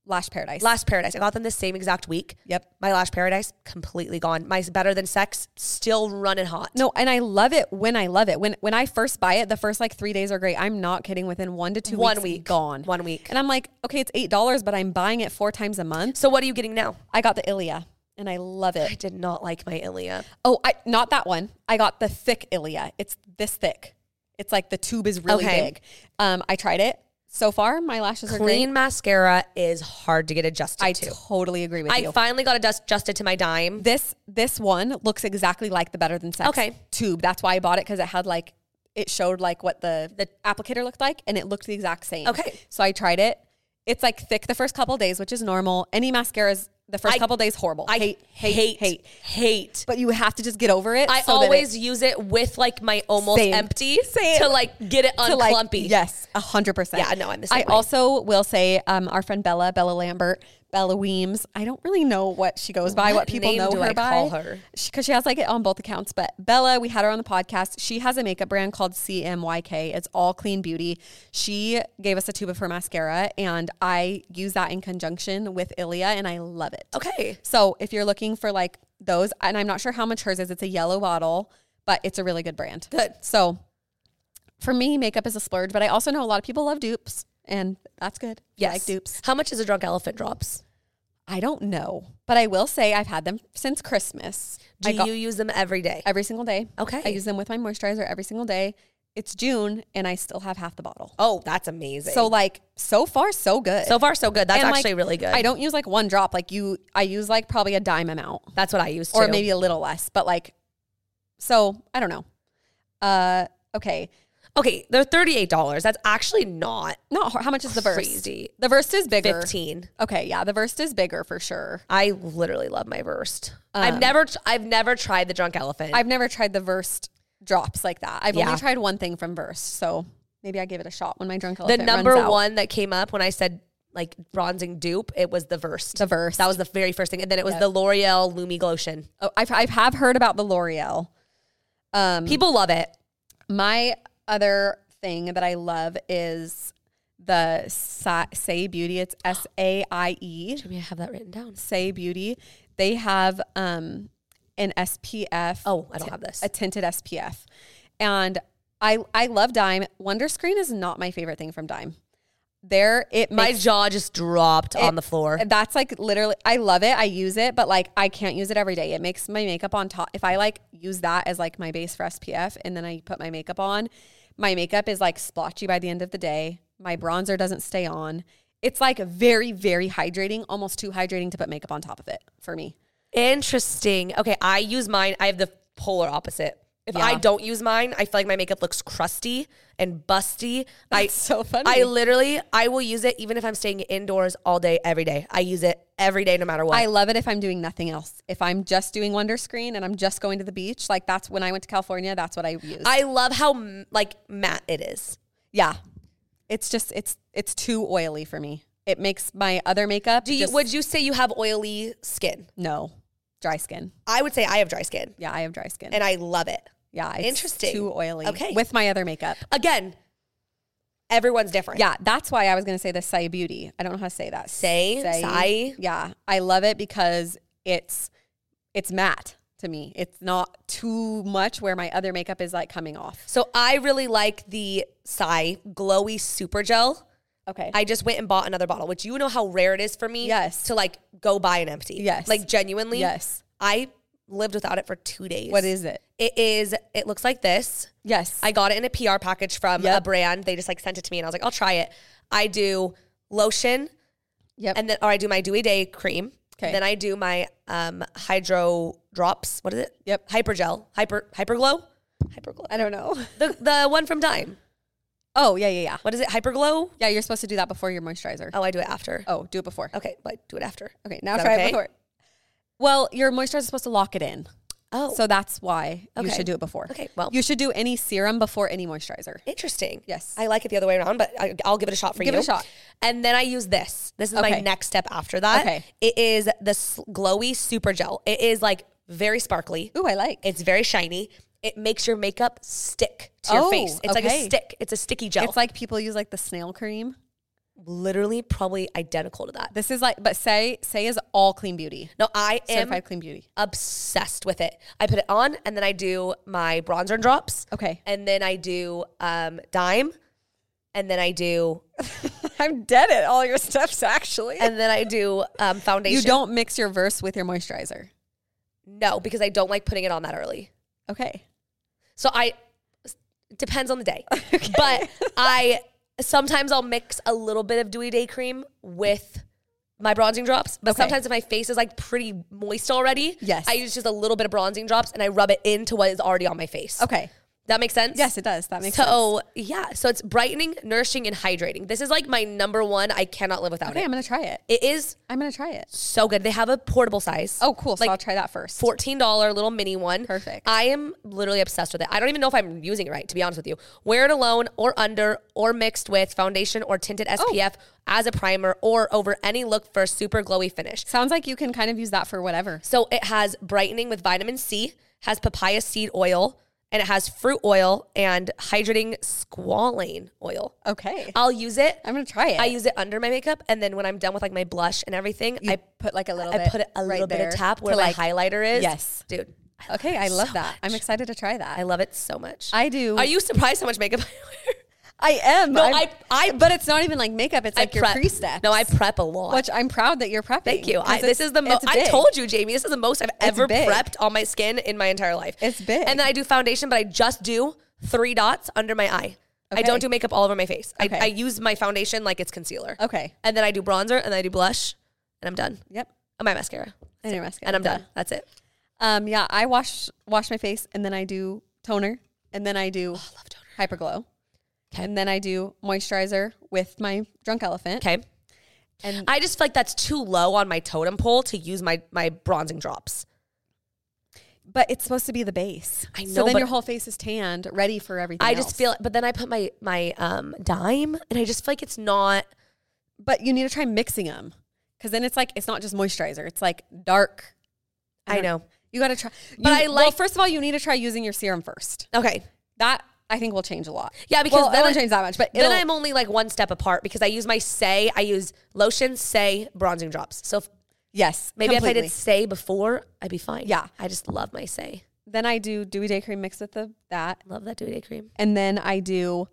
I: Lash Paradise.
H: Lash Paradise. I got them the same exact week.
I: Yep.
H: My Lash Paradise, completely gone. My Better Than Sex, still running hot.
I: No, and I love it when I love it. When when I first buy it, the first like three days are great. I'm not kidding. Within one to two
H: One
I: weeks,
H: week.
I: gone.
H: One week.
I: And I'm like, okay, it's eight dollars, but I'm buying it four times a month.
H: So what are you getting now?
I: I got the Ilia, and I love it.
H: I did not like my Ilia.
I: Oh, I not that one. I got the thick Ilia. It's this thick. It's like the tube is really
H: Okay.
I: big. Um, I tried it. So far, my lashes are
H: Clean
I: great.
H: mascara is hard to get adjusted
I: I
H: to.
I: totally agree with
H: I
I: you.
H: finally got adjust- adjusted to my dime.
I: This this one looks exactly like the Better Than Sex
H: Okay.
I: tube. That's why I bought it, because it had like it showed like what the the applicator looked like, and it looked the exact same.
H: Okay.
I: So I tried it. It's like thick the first couple days, which is normal. Any mascaras the first
H: I-
I: couple days horrible.
H: I
I: hate hate
H: hate,
I: hate.
H: hate.
I: But you have to just get over it.
H: I
I: so that
H: always
I: it,
H: use it with like my almost
I: Same.
H: empty
I: Same.
H: to like get it
I: to like
H: unclumpy.
I: yes, a hundred percent.
H: Yeah, no, I'm the same
I: I
H: way.
I: also will say, um, our friend Bella, Bella Lambert, Bella Weems. I don't really know what she goes by,
H: What
I: what people
H: name
I: know
H: do
I: her
H: I
I: by.
H: call her?
I: Because she, she has like it on both accounts. But Bella, we had her on the podcast. She has a makeup brand called C M Y K. It's all clean beauty. She gave us a tube of her mascara, and I use that in conjunction with Ilia, and I love it.
H: Okay.
I: So if you're looking for like those, and I'm not sure how much hers is, it's a yellow bottle, but it's a really good brand.
H: Good.
I: So for me, makeup is a splurge, but I also know a lot of people love dupes, and that's good. I
H: Yes.
I: like dupes.
H: How much is a Drunk Elephant drops?
I: I don't know, but I will say I've had them since Christmas.
H: Do
I: I got
H: you use them every day?
I: every single day.
H: Okay.
I: I use them with my moisturizer every single day. It's June, and I still have half the bottle.
H: Oh, that's amazing.
I: So like so far, so good.
H: so far, so good. That's
I: And, like,
H: actually really good.
I: I don't use like one drop. Like you, I use like probably a dime amount.
H: That's what I use too.
I: Or maybe a little less, but like, so I don't know. Uh, okay.
H: Okay, they're thirty-eight dollars. That's actually not
I: Not hor- how much is the Verst?
H: crazy.
I: The Verst is bigger.
H: fifteen.
I: Okay, yeah, the Verst is bigger for sure.
H: I literally love my Verst.
I: Um,
H: I've never, tr- I've never tried the Drunk Elephant.
I: I've never tried the Verst drops like that. I've
H: Yeah.
I: only tried one thing from Verst, so maybe I give it a shot when my drunk
H: the
I: elephant
H: number
I: runs out.
H: one that came up when I said like bronzing dupe, it was the Verst.
I: The Verst.
H: That was the very first thing, and then it was
I: Yep.
H: the L'Oreal Lumi Glotion.
I: Oh, I've I've have heard about the L'Oreal. Um,
H: People love it.
I: my other thing that I love is the Sa- Say Beauty. It's S A I E.
H: Maybe I have that written down.
I: Say Beauty. They have um, an S P F.
H: Oh, I don't have this.
I: A tinted S P F. And I I love Dime. Wonder Screen is not my favorite thing from Dime. There, it
H: My
I: makes,
H: jaw just dropped on
I: it-
H: the floor.
I: That's like literally, I love it. I use it, but like I can't use it every day. It makes my makeup on top. If I like use that as like my base for S P F and then I put my makeup on, my makeup is like splotchy by the end of the day. My bronzer doesn't stay on. It's like very, very hydrating, almost too hydrating to put makeup on top of it for me.
H: Interesting. Okay, I use mine. I have the polar opposite. If
I: Yeah.
H: I don't use mine, I feel like my makeup looks crusty and busty. I
I: That's so funny.
H: I literally, I will use it even if I'm staying indoors all day, every day. I use it every day, no matter what.
I: I love it if I'm doing nothing else. If I'm just doing Wonder Screen and I'm just going to the beach, like that's when I went to California, that's what I use.
H: I love how m- like matte it is.
I: yeah. It's just, it's, it's too oily for me. It makes my other makeup.
H: Do you?
I: just-
H: Would you say you have oily skin?
I: No, dry skin.
H: I would say I have dry skin,
I: Yeah, I have dry skin.
H: and I love it.
I: yeah, it's
H: Interesting.
I: too oily.
H: Okay.
I: With my other makeup.
H: Again, everyone's different.
I: Yeah, that's why I was going to say the Say Beauty. I don't know how to say that.
H: Say? Say?
I: Yeah, I love it because it's it's matte to me. It's not too much where my other makeup is like coming off.
H: So I really like the Sai Glowy Super Gel.
I: Okay.
H: I just went and bought another bottle, which you know how rare it is for me
I: Yes.
H: to like go buy an empty.
I: Yes.
H: Like genuinely.
I: Yes.
H: I lived without it for two days.
I: What is it?
H: It is, it looks like this.
I: Yes.
H: I got it in a P R package from
I: Yep.
H: a brand. They just like sent it to me and I was like, I'll try it. I do lotion
I: Yep.
H: and then, or I do my Dewy Day cream.
I: Okay.
H: Then I do my um, Hydro Drops. What is it?
I: Yep.
H: Hyper Gel. Hyper, Hyper Glow? Hyper Glow.
I: I don't know.
H: The, the one from Dime.
I: Oh, yeah, yeah, yeah.
H: What is it? Hyper Glow?
I: Yeah, you're supposed to do that before your moisturizer.
H: Oh, I do it after.
I: Oh, do it before.
H: Okay, but do it after.
I: Okay, now
H: Is that
I: try
H: okay?
I: it before. Well, your moisturizer is supposed to lock it in.
H: Oh.
I: So that's why you
H: Okay.
I: should do it before.
H: Okay, well.
I: You should do any serum before any moisturizer.
H: Interesting.
I: Yes.
H: I like it the other way around, but I, I'll give it a shot for
I: Give
H: you.
I: it a shot.
H: And then I use this. This is my
I: Okay.
H: next step after that.
I: Okay.
H: It is the s- Glowy Super Gel. It is like very sparkly.
I: Ooh, I like.
H: It's very shiny. It makes your makeup stick to your
I: Oh,
H: face. It's like a
I: okay.
H: stick. It's a sticky gel.
I: It's like people use like the snail cream.
H: literally probably identical to that.
I: This is like, but Saie, Saie is all clean beauty.
H: No, I am
I: certified clean beauty.
H: Obsessed with it. I put it on and then I do my bronzer and drops.
I: Okay.
H: And then I do um, Dime. And then I do...
I: I'm dead at all your steps, actually.
H: And then I do um, foundation.
I: You don't mix your Verse with your moisturizer?
H: No, because I don't like putting it on that early.
I: Okay.
H: So I... It depends on the day. Okay. But I... Sometimes I'll mix a little bit of Dewy Day Cream with my bronzing drops. But
I: Okay.
H: sometimes if my face is like pretty moist already,
I: Yes.
H: I use just a little bit of bronzing drops and I rub it into what is already on my face.
I: Okay.
H: That makes sense?
I: Yes, it does. That makes sense.
H: So, yeah. So it's brightening, nourishing, and hydrating. This is like my number one. I cannot live without
I: Okay,
H: it.
I: I'm going to try it.
H: It is
I: I'm going to try it.
H: so good. They have a portable size.
I: Oh, cool. So
H: Like
I: I'll try that first.
H: fourteen dollars little mini one.
I: Perfect.
H: I am literally obsessed with it. I don't even know if I'm using it right, to be honest with you. Wear it alone or under or mixed with foundation or tinted S P F as a primer or over any look for a super glowy finish.
I: Sounds like you can kind of use that for whatever.
H: So it has brightening with vitamin C, has papaya seed oil, and it has fruit oil and hydrating squalane oil.
I: Okay.
H: I'll use it.
I: I'm going to try it.
H: I use it under my makeup, and then when I'm done with like my blush and everything,
I: You
H: I
I: put like a little
H: I
I: bit
H: put it a
I: right
H: little bit
I: there
H: of tap
I: to,
H: where
I: like-
H: my highlighter is.
I: Yes.
H: Dude. I
I: Okay,
H: love
I: I
H: it
I: love
H: so
I: that. I'm
H: much.
I: excited to try that.
H: I love it so much.
I: I do.
H: Are you surprised how much makeup I wear?
I: I am.
H: No,
I: I'm-
H: I- I-
I: But it's not even like makeup. It's
H: I
I: like your
H: prep.
I: pre-steps.
H: No, I prep a lot.
I: Which I'm proud that you're prepping.
H: Thank you. I,
I: 'cause
H: this
I: it's-
H: is the most.
I: it's
H: I
I: big.
H: told you, Jamie. This is the most I've ever
I: big.
H: prepped on my skin in my entire life.
I: It's big.
H: And then I do foundation, but I just do three dots under my eye. I
I: Okay.
H: don't do makeup all over my face.
I: Okay.
H: I, I use my foundation like it's concealer.
I: Okay.
H: And then I do bronzer, and then I do blush, and I'm done.
I: Yep.
H: And my mascara.
I: And your mascara.
H: And I'm
I: Done.
H: done. That's it.
I: Um, yeah, I wash wash my face and then I do toner and then I do
H: Oh, love toner.
I: Hyper Glow. And then I do moisturizer with my Drunk Elephant.
H: Okay.
I: And
H: I just feel like that's too low on my totem pole to use my my bronzing drops.
I: but it's supposed to be the base.
H: I
I: So
H: know,
I: then
H: but-
I: your whole face is tanned, ready for everything
H: I
I: else.
H: just feel, but then I put my my um Dime, and I just feel like it's not.
I: But you need to try mixing them because then it's like it's not just moisturizer. It's like dark.
H: I
I: don't-
H: know.
I: You got to try.
H: But
I: you-
H: I
I: well,
H: like-
I: first of all, you need to try using your serum first.
H: Okay.
I: That I think will change a lot.
H: Yeah, because
I: well,
H: then
I: it won't
H: I-
I: change that much. But
H: Then
I: it'll-
H: I'm only like one step apart because I use my Saie. I use lotion, Saie, bronzing drops. So if,
I: yes,
H: maybe
I: completely.
H: if I did Saie before, I'd be fine.
I: Yeah.
H: I just love my Saie.
I: Then I do Dewy Day Cream mixed with the that,
H: Love that Dewy Day Cream.
I: and then I do,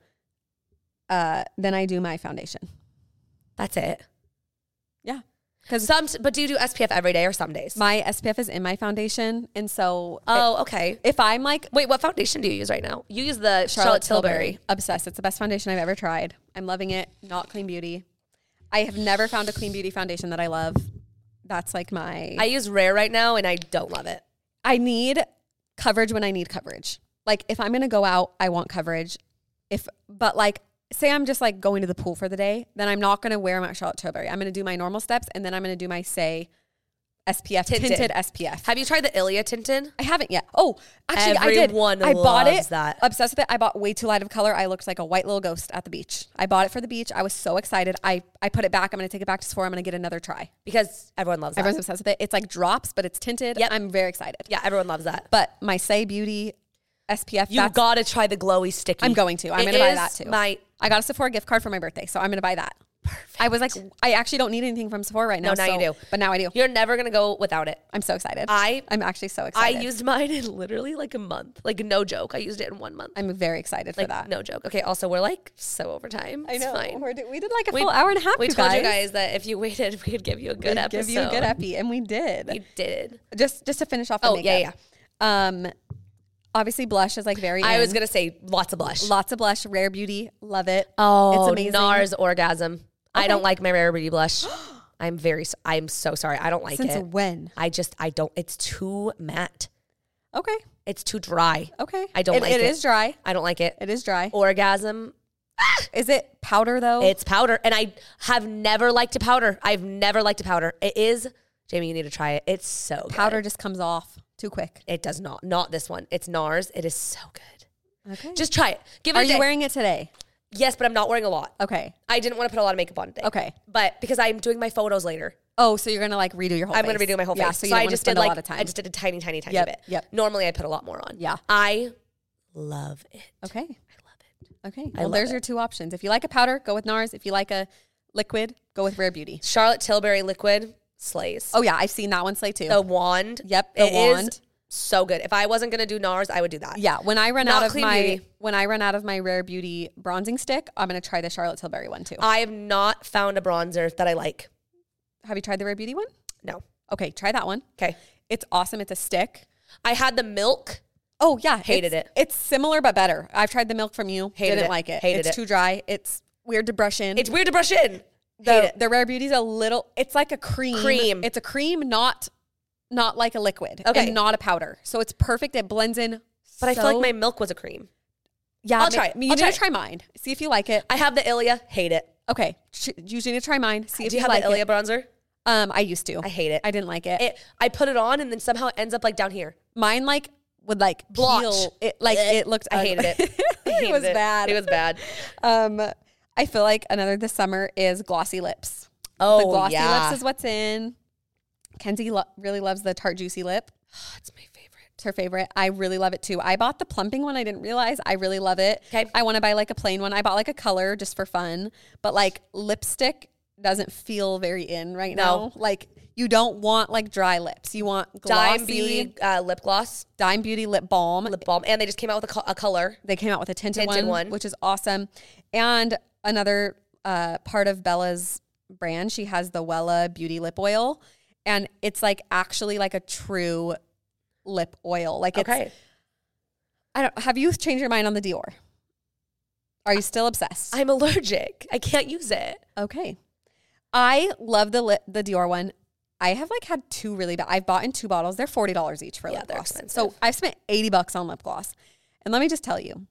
I: uh, then I do my foundation.
H: That's it.
I: Yeah,
H: Because some, but do you do S P F every day or some days?
I: my S P F is in my foundation, and so
H: oh, okay.
I: if I'm like
H: Wait, what foundation do you use right now? You use the Charlotte, Tilbury.
I: obsessed, it's the best foundation I've ever tried. I'm loving it. Not Clean Beauty. I have never found a Clean Beauty foundation that I love. That's like my.
H: I use Rare right now, and I don't love it.
I: I need coverage when I need coverage. Like if I'm gonna go out, I want coverage. If but like say I'm just like going to the pool for the day, then I'm not gonna wear my Charlotte Tilbury. I'm gonna do my normal steps, and then I'm gonna do my Saie S P F tinted,
H: Tinted.
I: S P F.
H: Have you tried the Ilia tinted?
I: I haven't yet. Oh, actually,
H: Everyone
I: I did. I bought
H: loves
I: it.
H: that.
I: Obsessed with it. I bought way too light of color. I looked like a white little ghost at the beach. I bought it for the beach. I was so excited. I, I put it back. I'm going to take it back to Sephora. I'm going to get another try.
H: Because everyone loves that.
I: Everyone's obsessed with it. It's like drops, but it's tinted.
H: Yep.
I: I'm very excited.
H: Yeah, everyone loves that.
I: But my Saie Beauty S P F,
H: You
I: that's,
H: got to try the glowy sticky.
I: I'm going to. I'm
H: It
I: going to buy
H: is
I: that too.
H: My
I: I got a Sephora gift card for my birthday, so I'm going to buy that. Perfect. I was like, I actually don't need anything from Sephora right now.
H: No, now
I: so-
H: you do.
I: But now I do.
H: You're never gonna go without it.
I: I'm so excited.
H: I
I: I'm actually so
H: I
I: excited.
H: used mine in literally like a month. Like no joke. I used it in one month.
I: I'm very excited
H: like
I: for that.
H: no joke. Okay. Also, we're like so over time.
I: I
H: It's
I: know.
H: Fine.
I: We're do- we did like a
H: We-
I: full hour and a half.
H: We
I: you
H: told
I: guys.
H: you guys that if you waited, we could give you a good
I: We'd
H: episode.
I: give you a good epi, and we did.
H: We did.
I: Just just to finish off the
H: Oh,
I: makeup.
H: yeah,
I: yeah. Um, obviously blush is like very.
H: I
I: in.
H: was gonna say lots of blush.
I: lots of blush. Rare Beauty, love it.
H: Oh,
I: it's amazing.
H: NARS Orgasm. I
I: Okay.
H: don't like my Rare Beauty blush. I'm very. s- I'm so sorry. I don't like
I: Since
H: it.
I: when?
H: I just. I don't. It's too matte.
I: Okay.
H: It's too dry.
I: Okay.
H: I don't
I: it,
H: like it.
I: It is dry.
H: I don't like it.
I: It is dry.
H: Orgasm.
I: Is it powder though?
H: It's powder, and I have never liked a powder. I've never liked a powder. It is, Jamie. You need to try it. It's so good.
I: powder just comes off too quick.
H: It does not. Not this one. It's NARS. It is so good.
I: Okay.
H: Just try it. Give it.
I: Are
H: a
I: you
H: day.
I: wearing it today?
H: Yes, but I'm not wearing a lot.
I: Okay.
H: I didn't want to put a lot of makeup on today.
I: Okay.
H: But because I'm doing my photos later,
I: Oh, so you're gonna like redo your whole
H: I'm
I: face.
H: going to redo my whole
I: yeah,
H: face.
I: So, you
H: So
I: don't
H: I
I: wanna
H: just
I: spend
H: did
I: a
H: like
I: lot of time.
H: I just did a tiny, tiny, tiny
I: Yep,
H: bit.
I: yep.
H: Normally I put a lot more on.
I: Yeah.
H: I love it.
I: Okay.
H: I love it.
I: Okay.
H: I
I: Well,
H: love
I: there's
H: it.
I: your two options. If you like a powder, go with NARS. If you like a liquid, go with Rare Beauty.
H: Charlotte Tilbury liquid slays.
I: Oh yeah, I've seen that one slay too.
H: The wand.
I: Yep, the
H: it
I: wand.
H: Is so good. If I wasn't gonna do NARS, I would do that.
I: Yeah, when I run
H: Not
I: out of
H: Clean
I: my
H: Beauty.
I: when I run out of my Rare Beauty bronzing stick, I'm gonna try the Charlotte Tilbury one too.
H: I have not found a bronzer that I like.
I: Have you tried the Rare Beauty one?
H: No.
I: Okay, try that one.
H: Okay.
I: It's awesome. It's a stick.
H: I had the milk.
I: Oh yeah,
H: Hated
I: it's,
H: it.
I: It's similar but better. I've tried the milk from you.
H: Hated
I: didn't
H: it.
I: like it.
H: Hated
I: it's
H: it.
I: too dry. It's weird to brush in.
H: It's weird to brush in.
I: the
H: Hate it.
I: the Rare Beauty's a little. It's like a cream.
H: Cream.
I: It's a cream, not not like a liquid.
H: Okay.
I: And not a powder. So it's perfect. It blends in.
H: But I feel like my milk was a cream.
I: Yeah,
H: I'll try it.
I: You
H: I'll
I: need
H: try
I: to
H: it.
I: try mine. See if you like it.
H: I have the Ilia. Hate it.
I: Okay, Ch- you need to try mine. See if
H: Do
I: you,
H: you have
I: like
H: the Ilia
I: it.
H: bronzer?
I: Um, I used to.
H: I hate it.
I: I didn't like it.
H: It. I put it on and then somehow it ends up like down here.
I: Mine like would like
H: Blotch.
I: peel. It like
H: Ugh.
I: it looked.
H: I hated
I: ugly.
H: it. I hated
I: it was bad.
H: It was bad.
I: Um, I feel like another this summer is glossy lips.
H: Oh,
I: the glossy
H: yeah.
I: lips is what's in. Kenzie lo- really loves the Tarte Juicy Lip.
H: It's my favorite.
I: It's her favorite. I really love it too. I bought the plumping one. I didn't realize. I really love it.
H: Okay.
I: I want to buy like a plain one. I bought like a color just for fun, but like lipstick doesn't feel very in right
H: No.
I: now. Like you don't want like dry lips. You want glossy,
H: Dime Beauty uh, lip gloss,
I: Dime Beauty lip balm.
H: lip balm, and they just came out with a, co- a color.
I: They came out with a tinted,
H: Tinted
I: one,
H: one.
I: which is awesome. And another uh, part of Bella's brand, she has the Wella Beauty Lip Oil, and it's like actually like a true lip oil. Like it's,
H: Okay.
I: I don't. Have you changed your mind on the Dior? Are you still obsessed?
H: I'm allergic. I can't use it.
I: Okay. I love the lip, the Dior one. I have like had two really bad. I've bought in two bottles. They're forty dollars each for
H: Yeah,
I: lip
H: they're
I: gloss.
H: expensive.
I: So I've spent eighty bucks on lip gloss. And let me just tell you,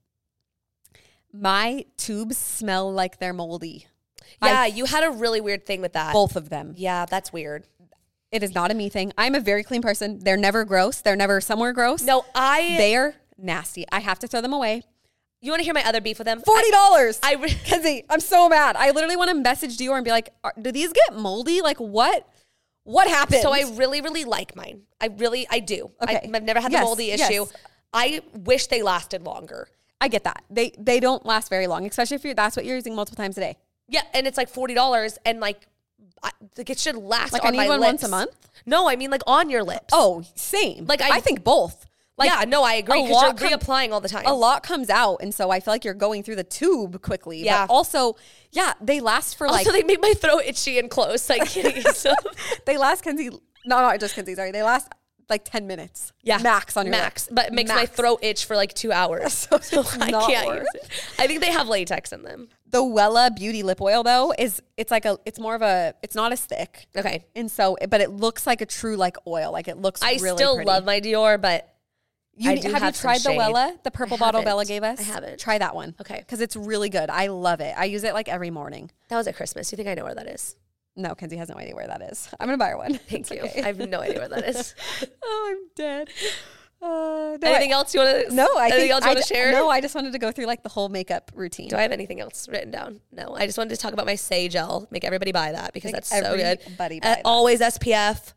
I: my tubes smell like they're moldy.
H: Yeah,
I: I-
H: you had a really weird thing with that.
I: Both of them.
H: Yeah, that's weird.
I: It is not a me thing. I'm a very clean person. They're never gross. They're never somewhere gross.
H: No, I.
I: They're nasty. I have to throw them away.
H: You want to hear my other beef with them?
I: forty dollars.
H: I, I re-
I: Kenzie, I'm so mad. I literally want to message Dior and be like, Are, do these get moldy? Like what? What happened?
H: So I really, really like mine. I really, I do.
I: Okay.
H: I, I've never had
I: Yes,
H: the moldy
I: yes.
H: issue. I wish they lasted longer.
I: I get that. They they don't last very long, especially if you're that's what you're using multiple times a day.
H: Yeah, and it's like forty dollars, and like, I, like it should last
I: Like
H: on
I: I need
H: my
I: one
H: lips.
I: once a month.
H: No, I mean like on your lips.
I: Oh, same.
H: Like,
I: I,
H: I-
I: think both. Like
H: yeah, no, I agree
I: a
H: because you're
I: lot com-
H: reapplying all the time.
I: A lot comes out, and so I feel like you're going through the tube quickly.
H: Yeah.
I: But also, yeah, they last for like
H: Also, they make my throat itchy and close. I can't use them.
I: they last Kenzie. No, not just Kenzie. Sorry, they last like ten minutes.
H: Yeah,
I: max on your
H: max,
I: lip.
H: but it makes my
I: Max.
H: throat itch for like two hours.
I: So it's
H: I
I: not
H: can't
I: worth
H: use it. I think they have latex in them.
I: The Wella Beauty Lip Oil though is it's like a it's more of a it's not as thick.
H: Okay,
I: And so, but it looks like a true like oil. Like it looks.
H: I
I: really
H: still
I: pretty.
H: love my Dior, but
I: You
H: I
I: need-
H: do
I: have,
H: have
I: you
H: some
I: tried the
H: shade.
I: Wella, the purple
H: I
I: bottle
H: haven't.
I: Bella gave us?
H: I haven't.
I: Try that one.
H: Okay.
I: Because it's really good. I love it. I use it like every morning.
H: that was at Christmas. You think I know where that is?
I: No, Kenzie has no idea where that is. I'm gonna buy her one.
H: Thank
I: It's
H: you.
I: okay.
H: I have no idea where that is.
I: Oh, I'm dead. Uh, no,
H: Anything
I: I,
H: else you want to?
I: No, I
H: anything
I: think
H: else you
I: I
H: want to
I: d-
H: share?
I: No, I just wanted to go through like the whole makeup routine.
H: Do I have anything else written down? No, I just wanted to talk about my Say Gel. Make everybody buy that because
I: Make
H: that's so good.
I: everybody buy
H: Uh,
I: that.
H: always S P F.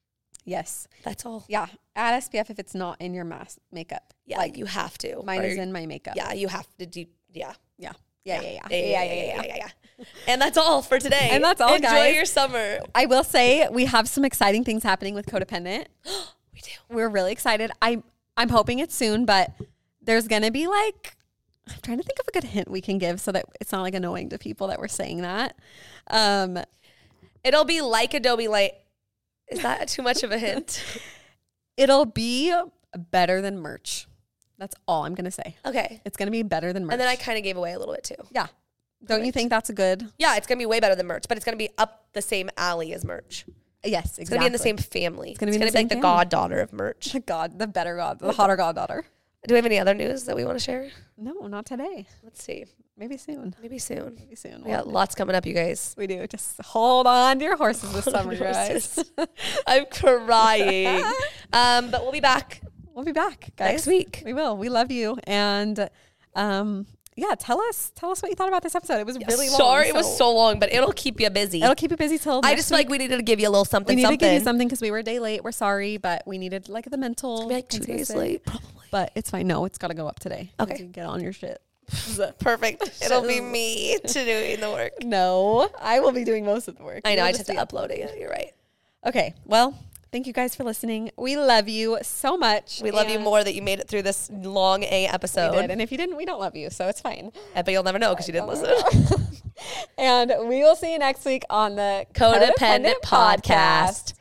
I: Yes.
H: That's all.
I: Yeah. Add S P F if it's not in your mask makeup.
H: Yeah,
I: Like
H: you have to.
I: mine
H: Or-
I: is in my makeup.
H: Yeah, you have to do. Yeah.
I: Yeah. Yeah. Yeah. Yeah.
H: Yeah, yeah, yeah, yeah, yeah, yeah. And that's all for today.
I: And that's all,
H: Enjoy
I: guys.
H: your summer.
I: I will say we have some exciting things happening with Codependent.
H: We do.
I: We're really excited. I I'm hoping it's soon, but there's gonna be like I'm trying to think of a good hint we can give so that it's not like annoying to people that we're saying that. Um,
H: It'll be like Adobe Light. Is that too much of a hint?
I: it'll be better than merch. That's all I'm gonna say.
H: Okay.
I: It's gonna be better than merch.
H: And then I kind of gave away a little bit too.
I: yeah. Don't you think that's a good?
H: Yeah, it's going to be way better than merch, but it's going to be up the same alley as merch.
I: Yes, exactly.
H: It's going to be in the same family. It's
I: gonna
H: going
I: be
H: to
I: in
H: be
I: the
H: like the
I: same family.
H: goddaughter of merch.
I: The god, the better god, the hotter goddaughter.
H: Do we have any other news that we want to share?
I: No, not today.
H: Let's see.
I: Maybe soon.
H: Maybe soon.
I: Maybe soon.
H: We got lots coming up, you guys.
I: We do. Just hold on to your horses this
H: Hold on
I: summer,
H: to your
I: guys.
H: horses. I'm crying. um, but we'll be back.
I: We'll be back, guys.
H: Next week.
I: We will. We love you. And um, yeah, tell us tell us what you thought about this episode. It was really long.
H: Sorry, it was so long, but it'll keep you busy.
I: It'll keep you busy till
H: I
I: next
H: just feel like
I: week.
H: we needed to give you a little something.
I: We need
H: something.
I: to give you something because we were a day late. We're sorry, but we needed like the mental.
H: Like two days
I: consistent-
H: late, probably.
I: But it's fine. No, it's got to go up today.
H: Okay.
I: You get on your shit.
H: Perfect. It'll be me to doing the work.
I: No, I will be doing most of the work.
H: I know.
I: You'll
H: I
I: just
H: just have
I: be
H: to upload it. You're right.
I: Okay. Well, thank you guys for listening. We love you so much.
H: We love you
I: and
H: more that you made it through this long A episode.
I: we did. And if you didn't, we don't love you. So it's fine.
H: I bet you'll never know because you didn't listen.
I: And we will see you next week on the
H: Codependent, Codependent Podcast.
I: Podcast.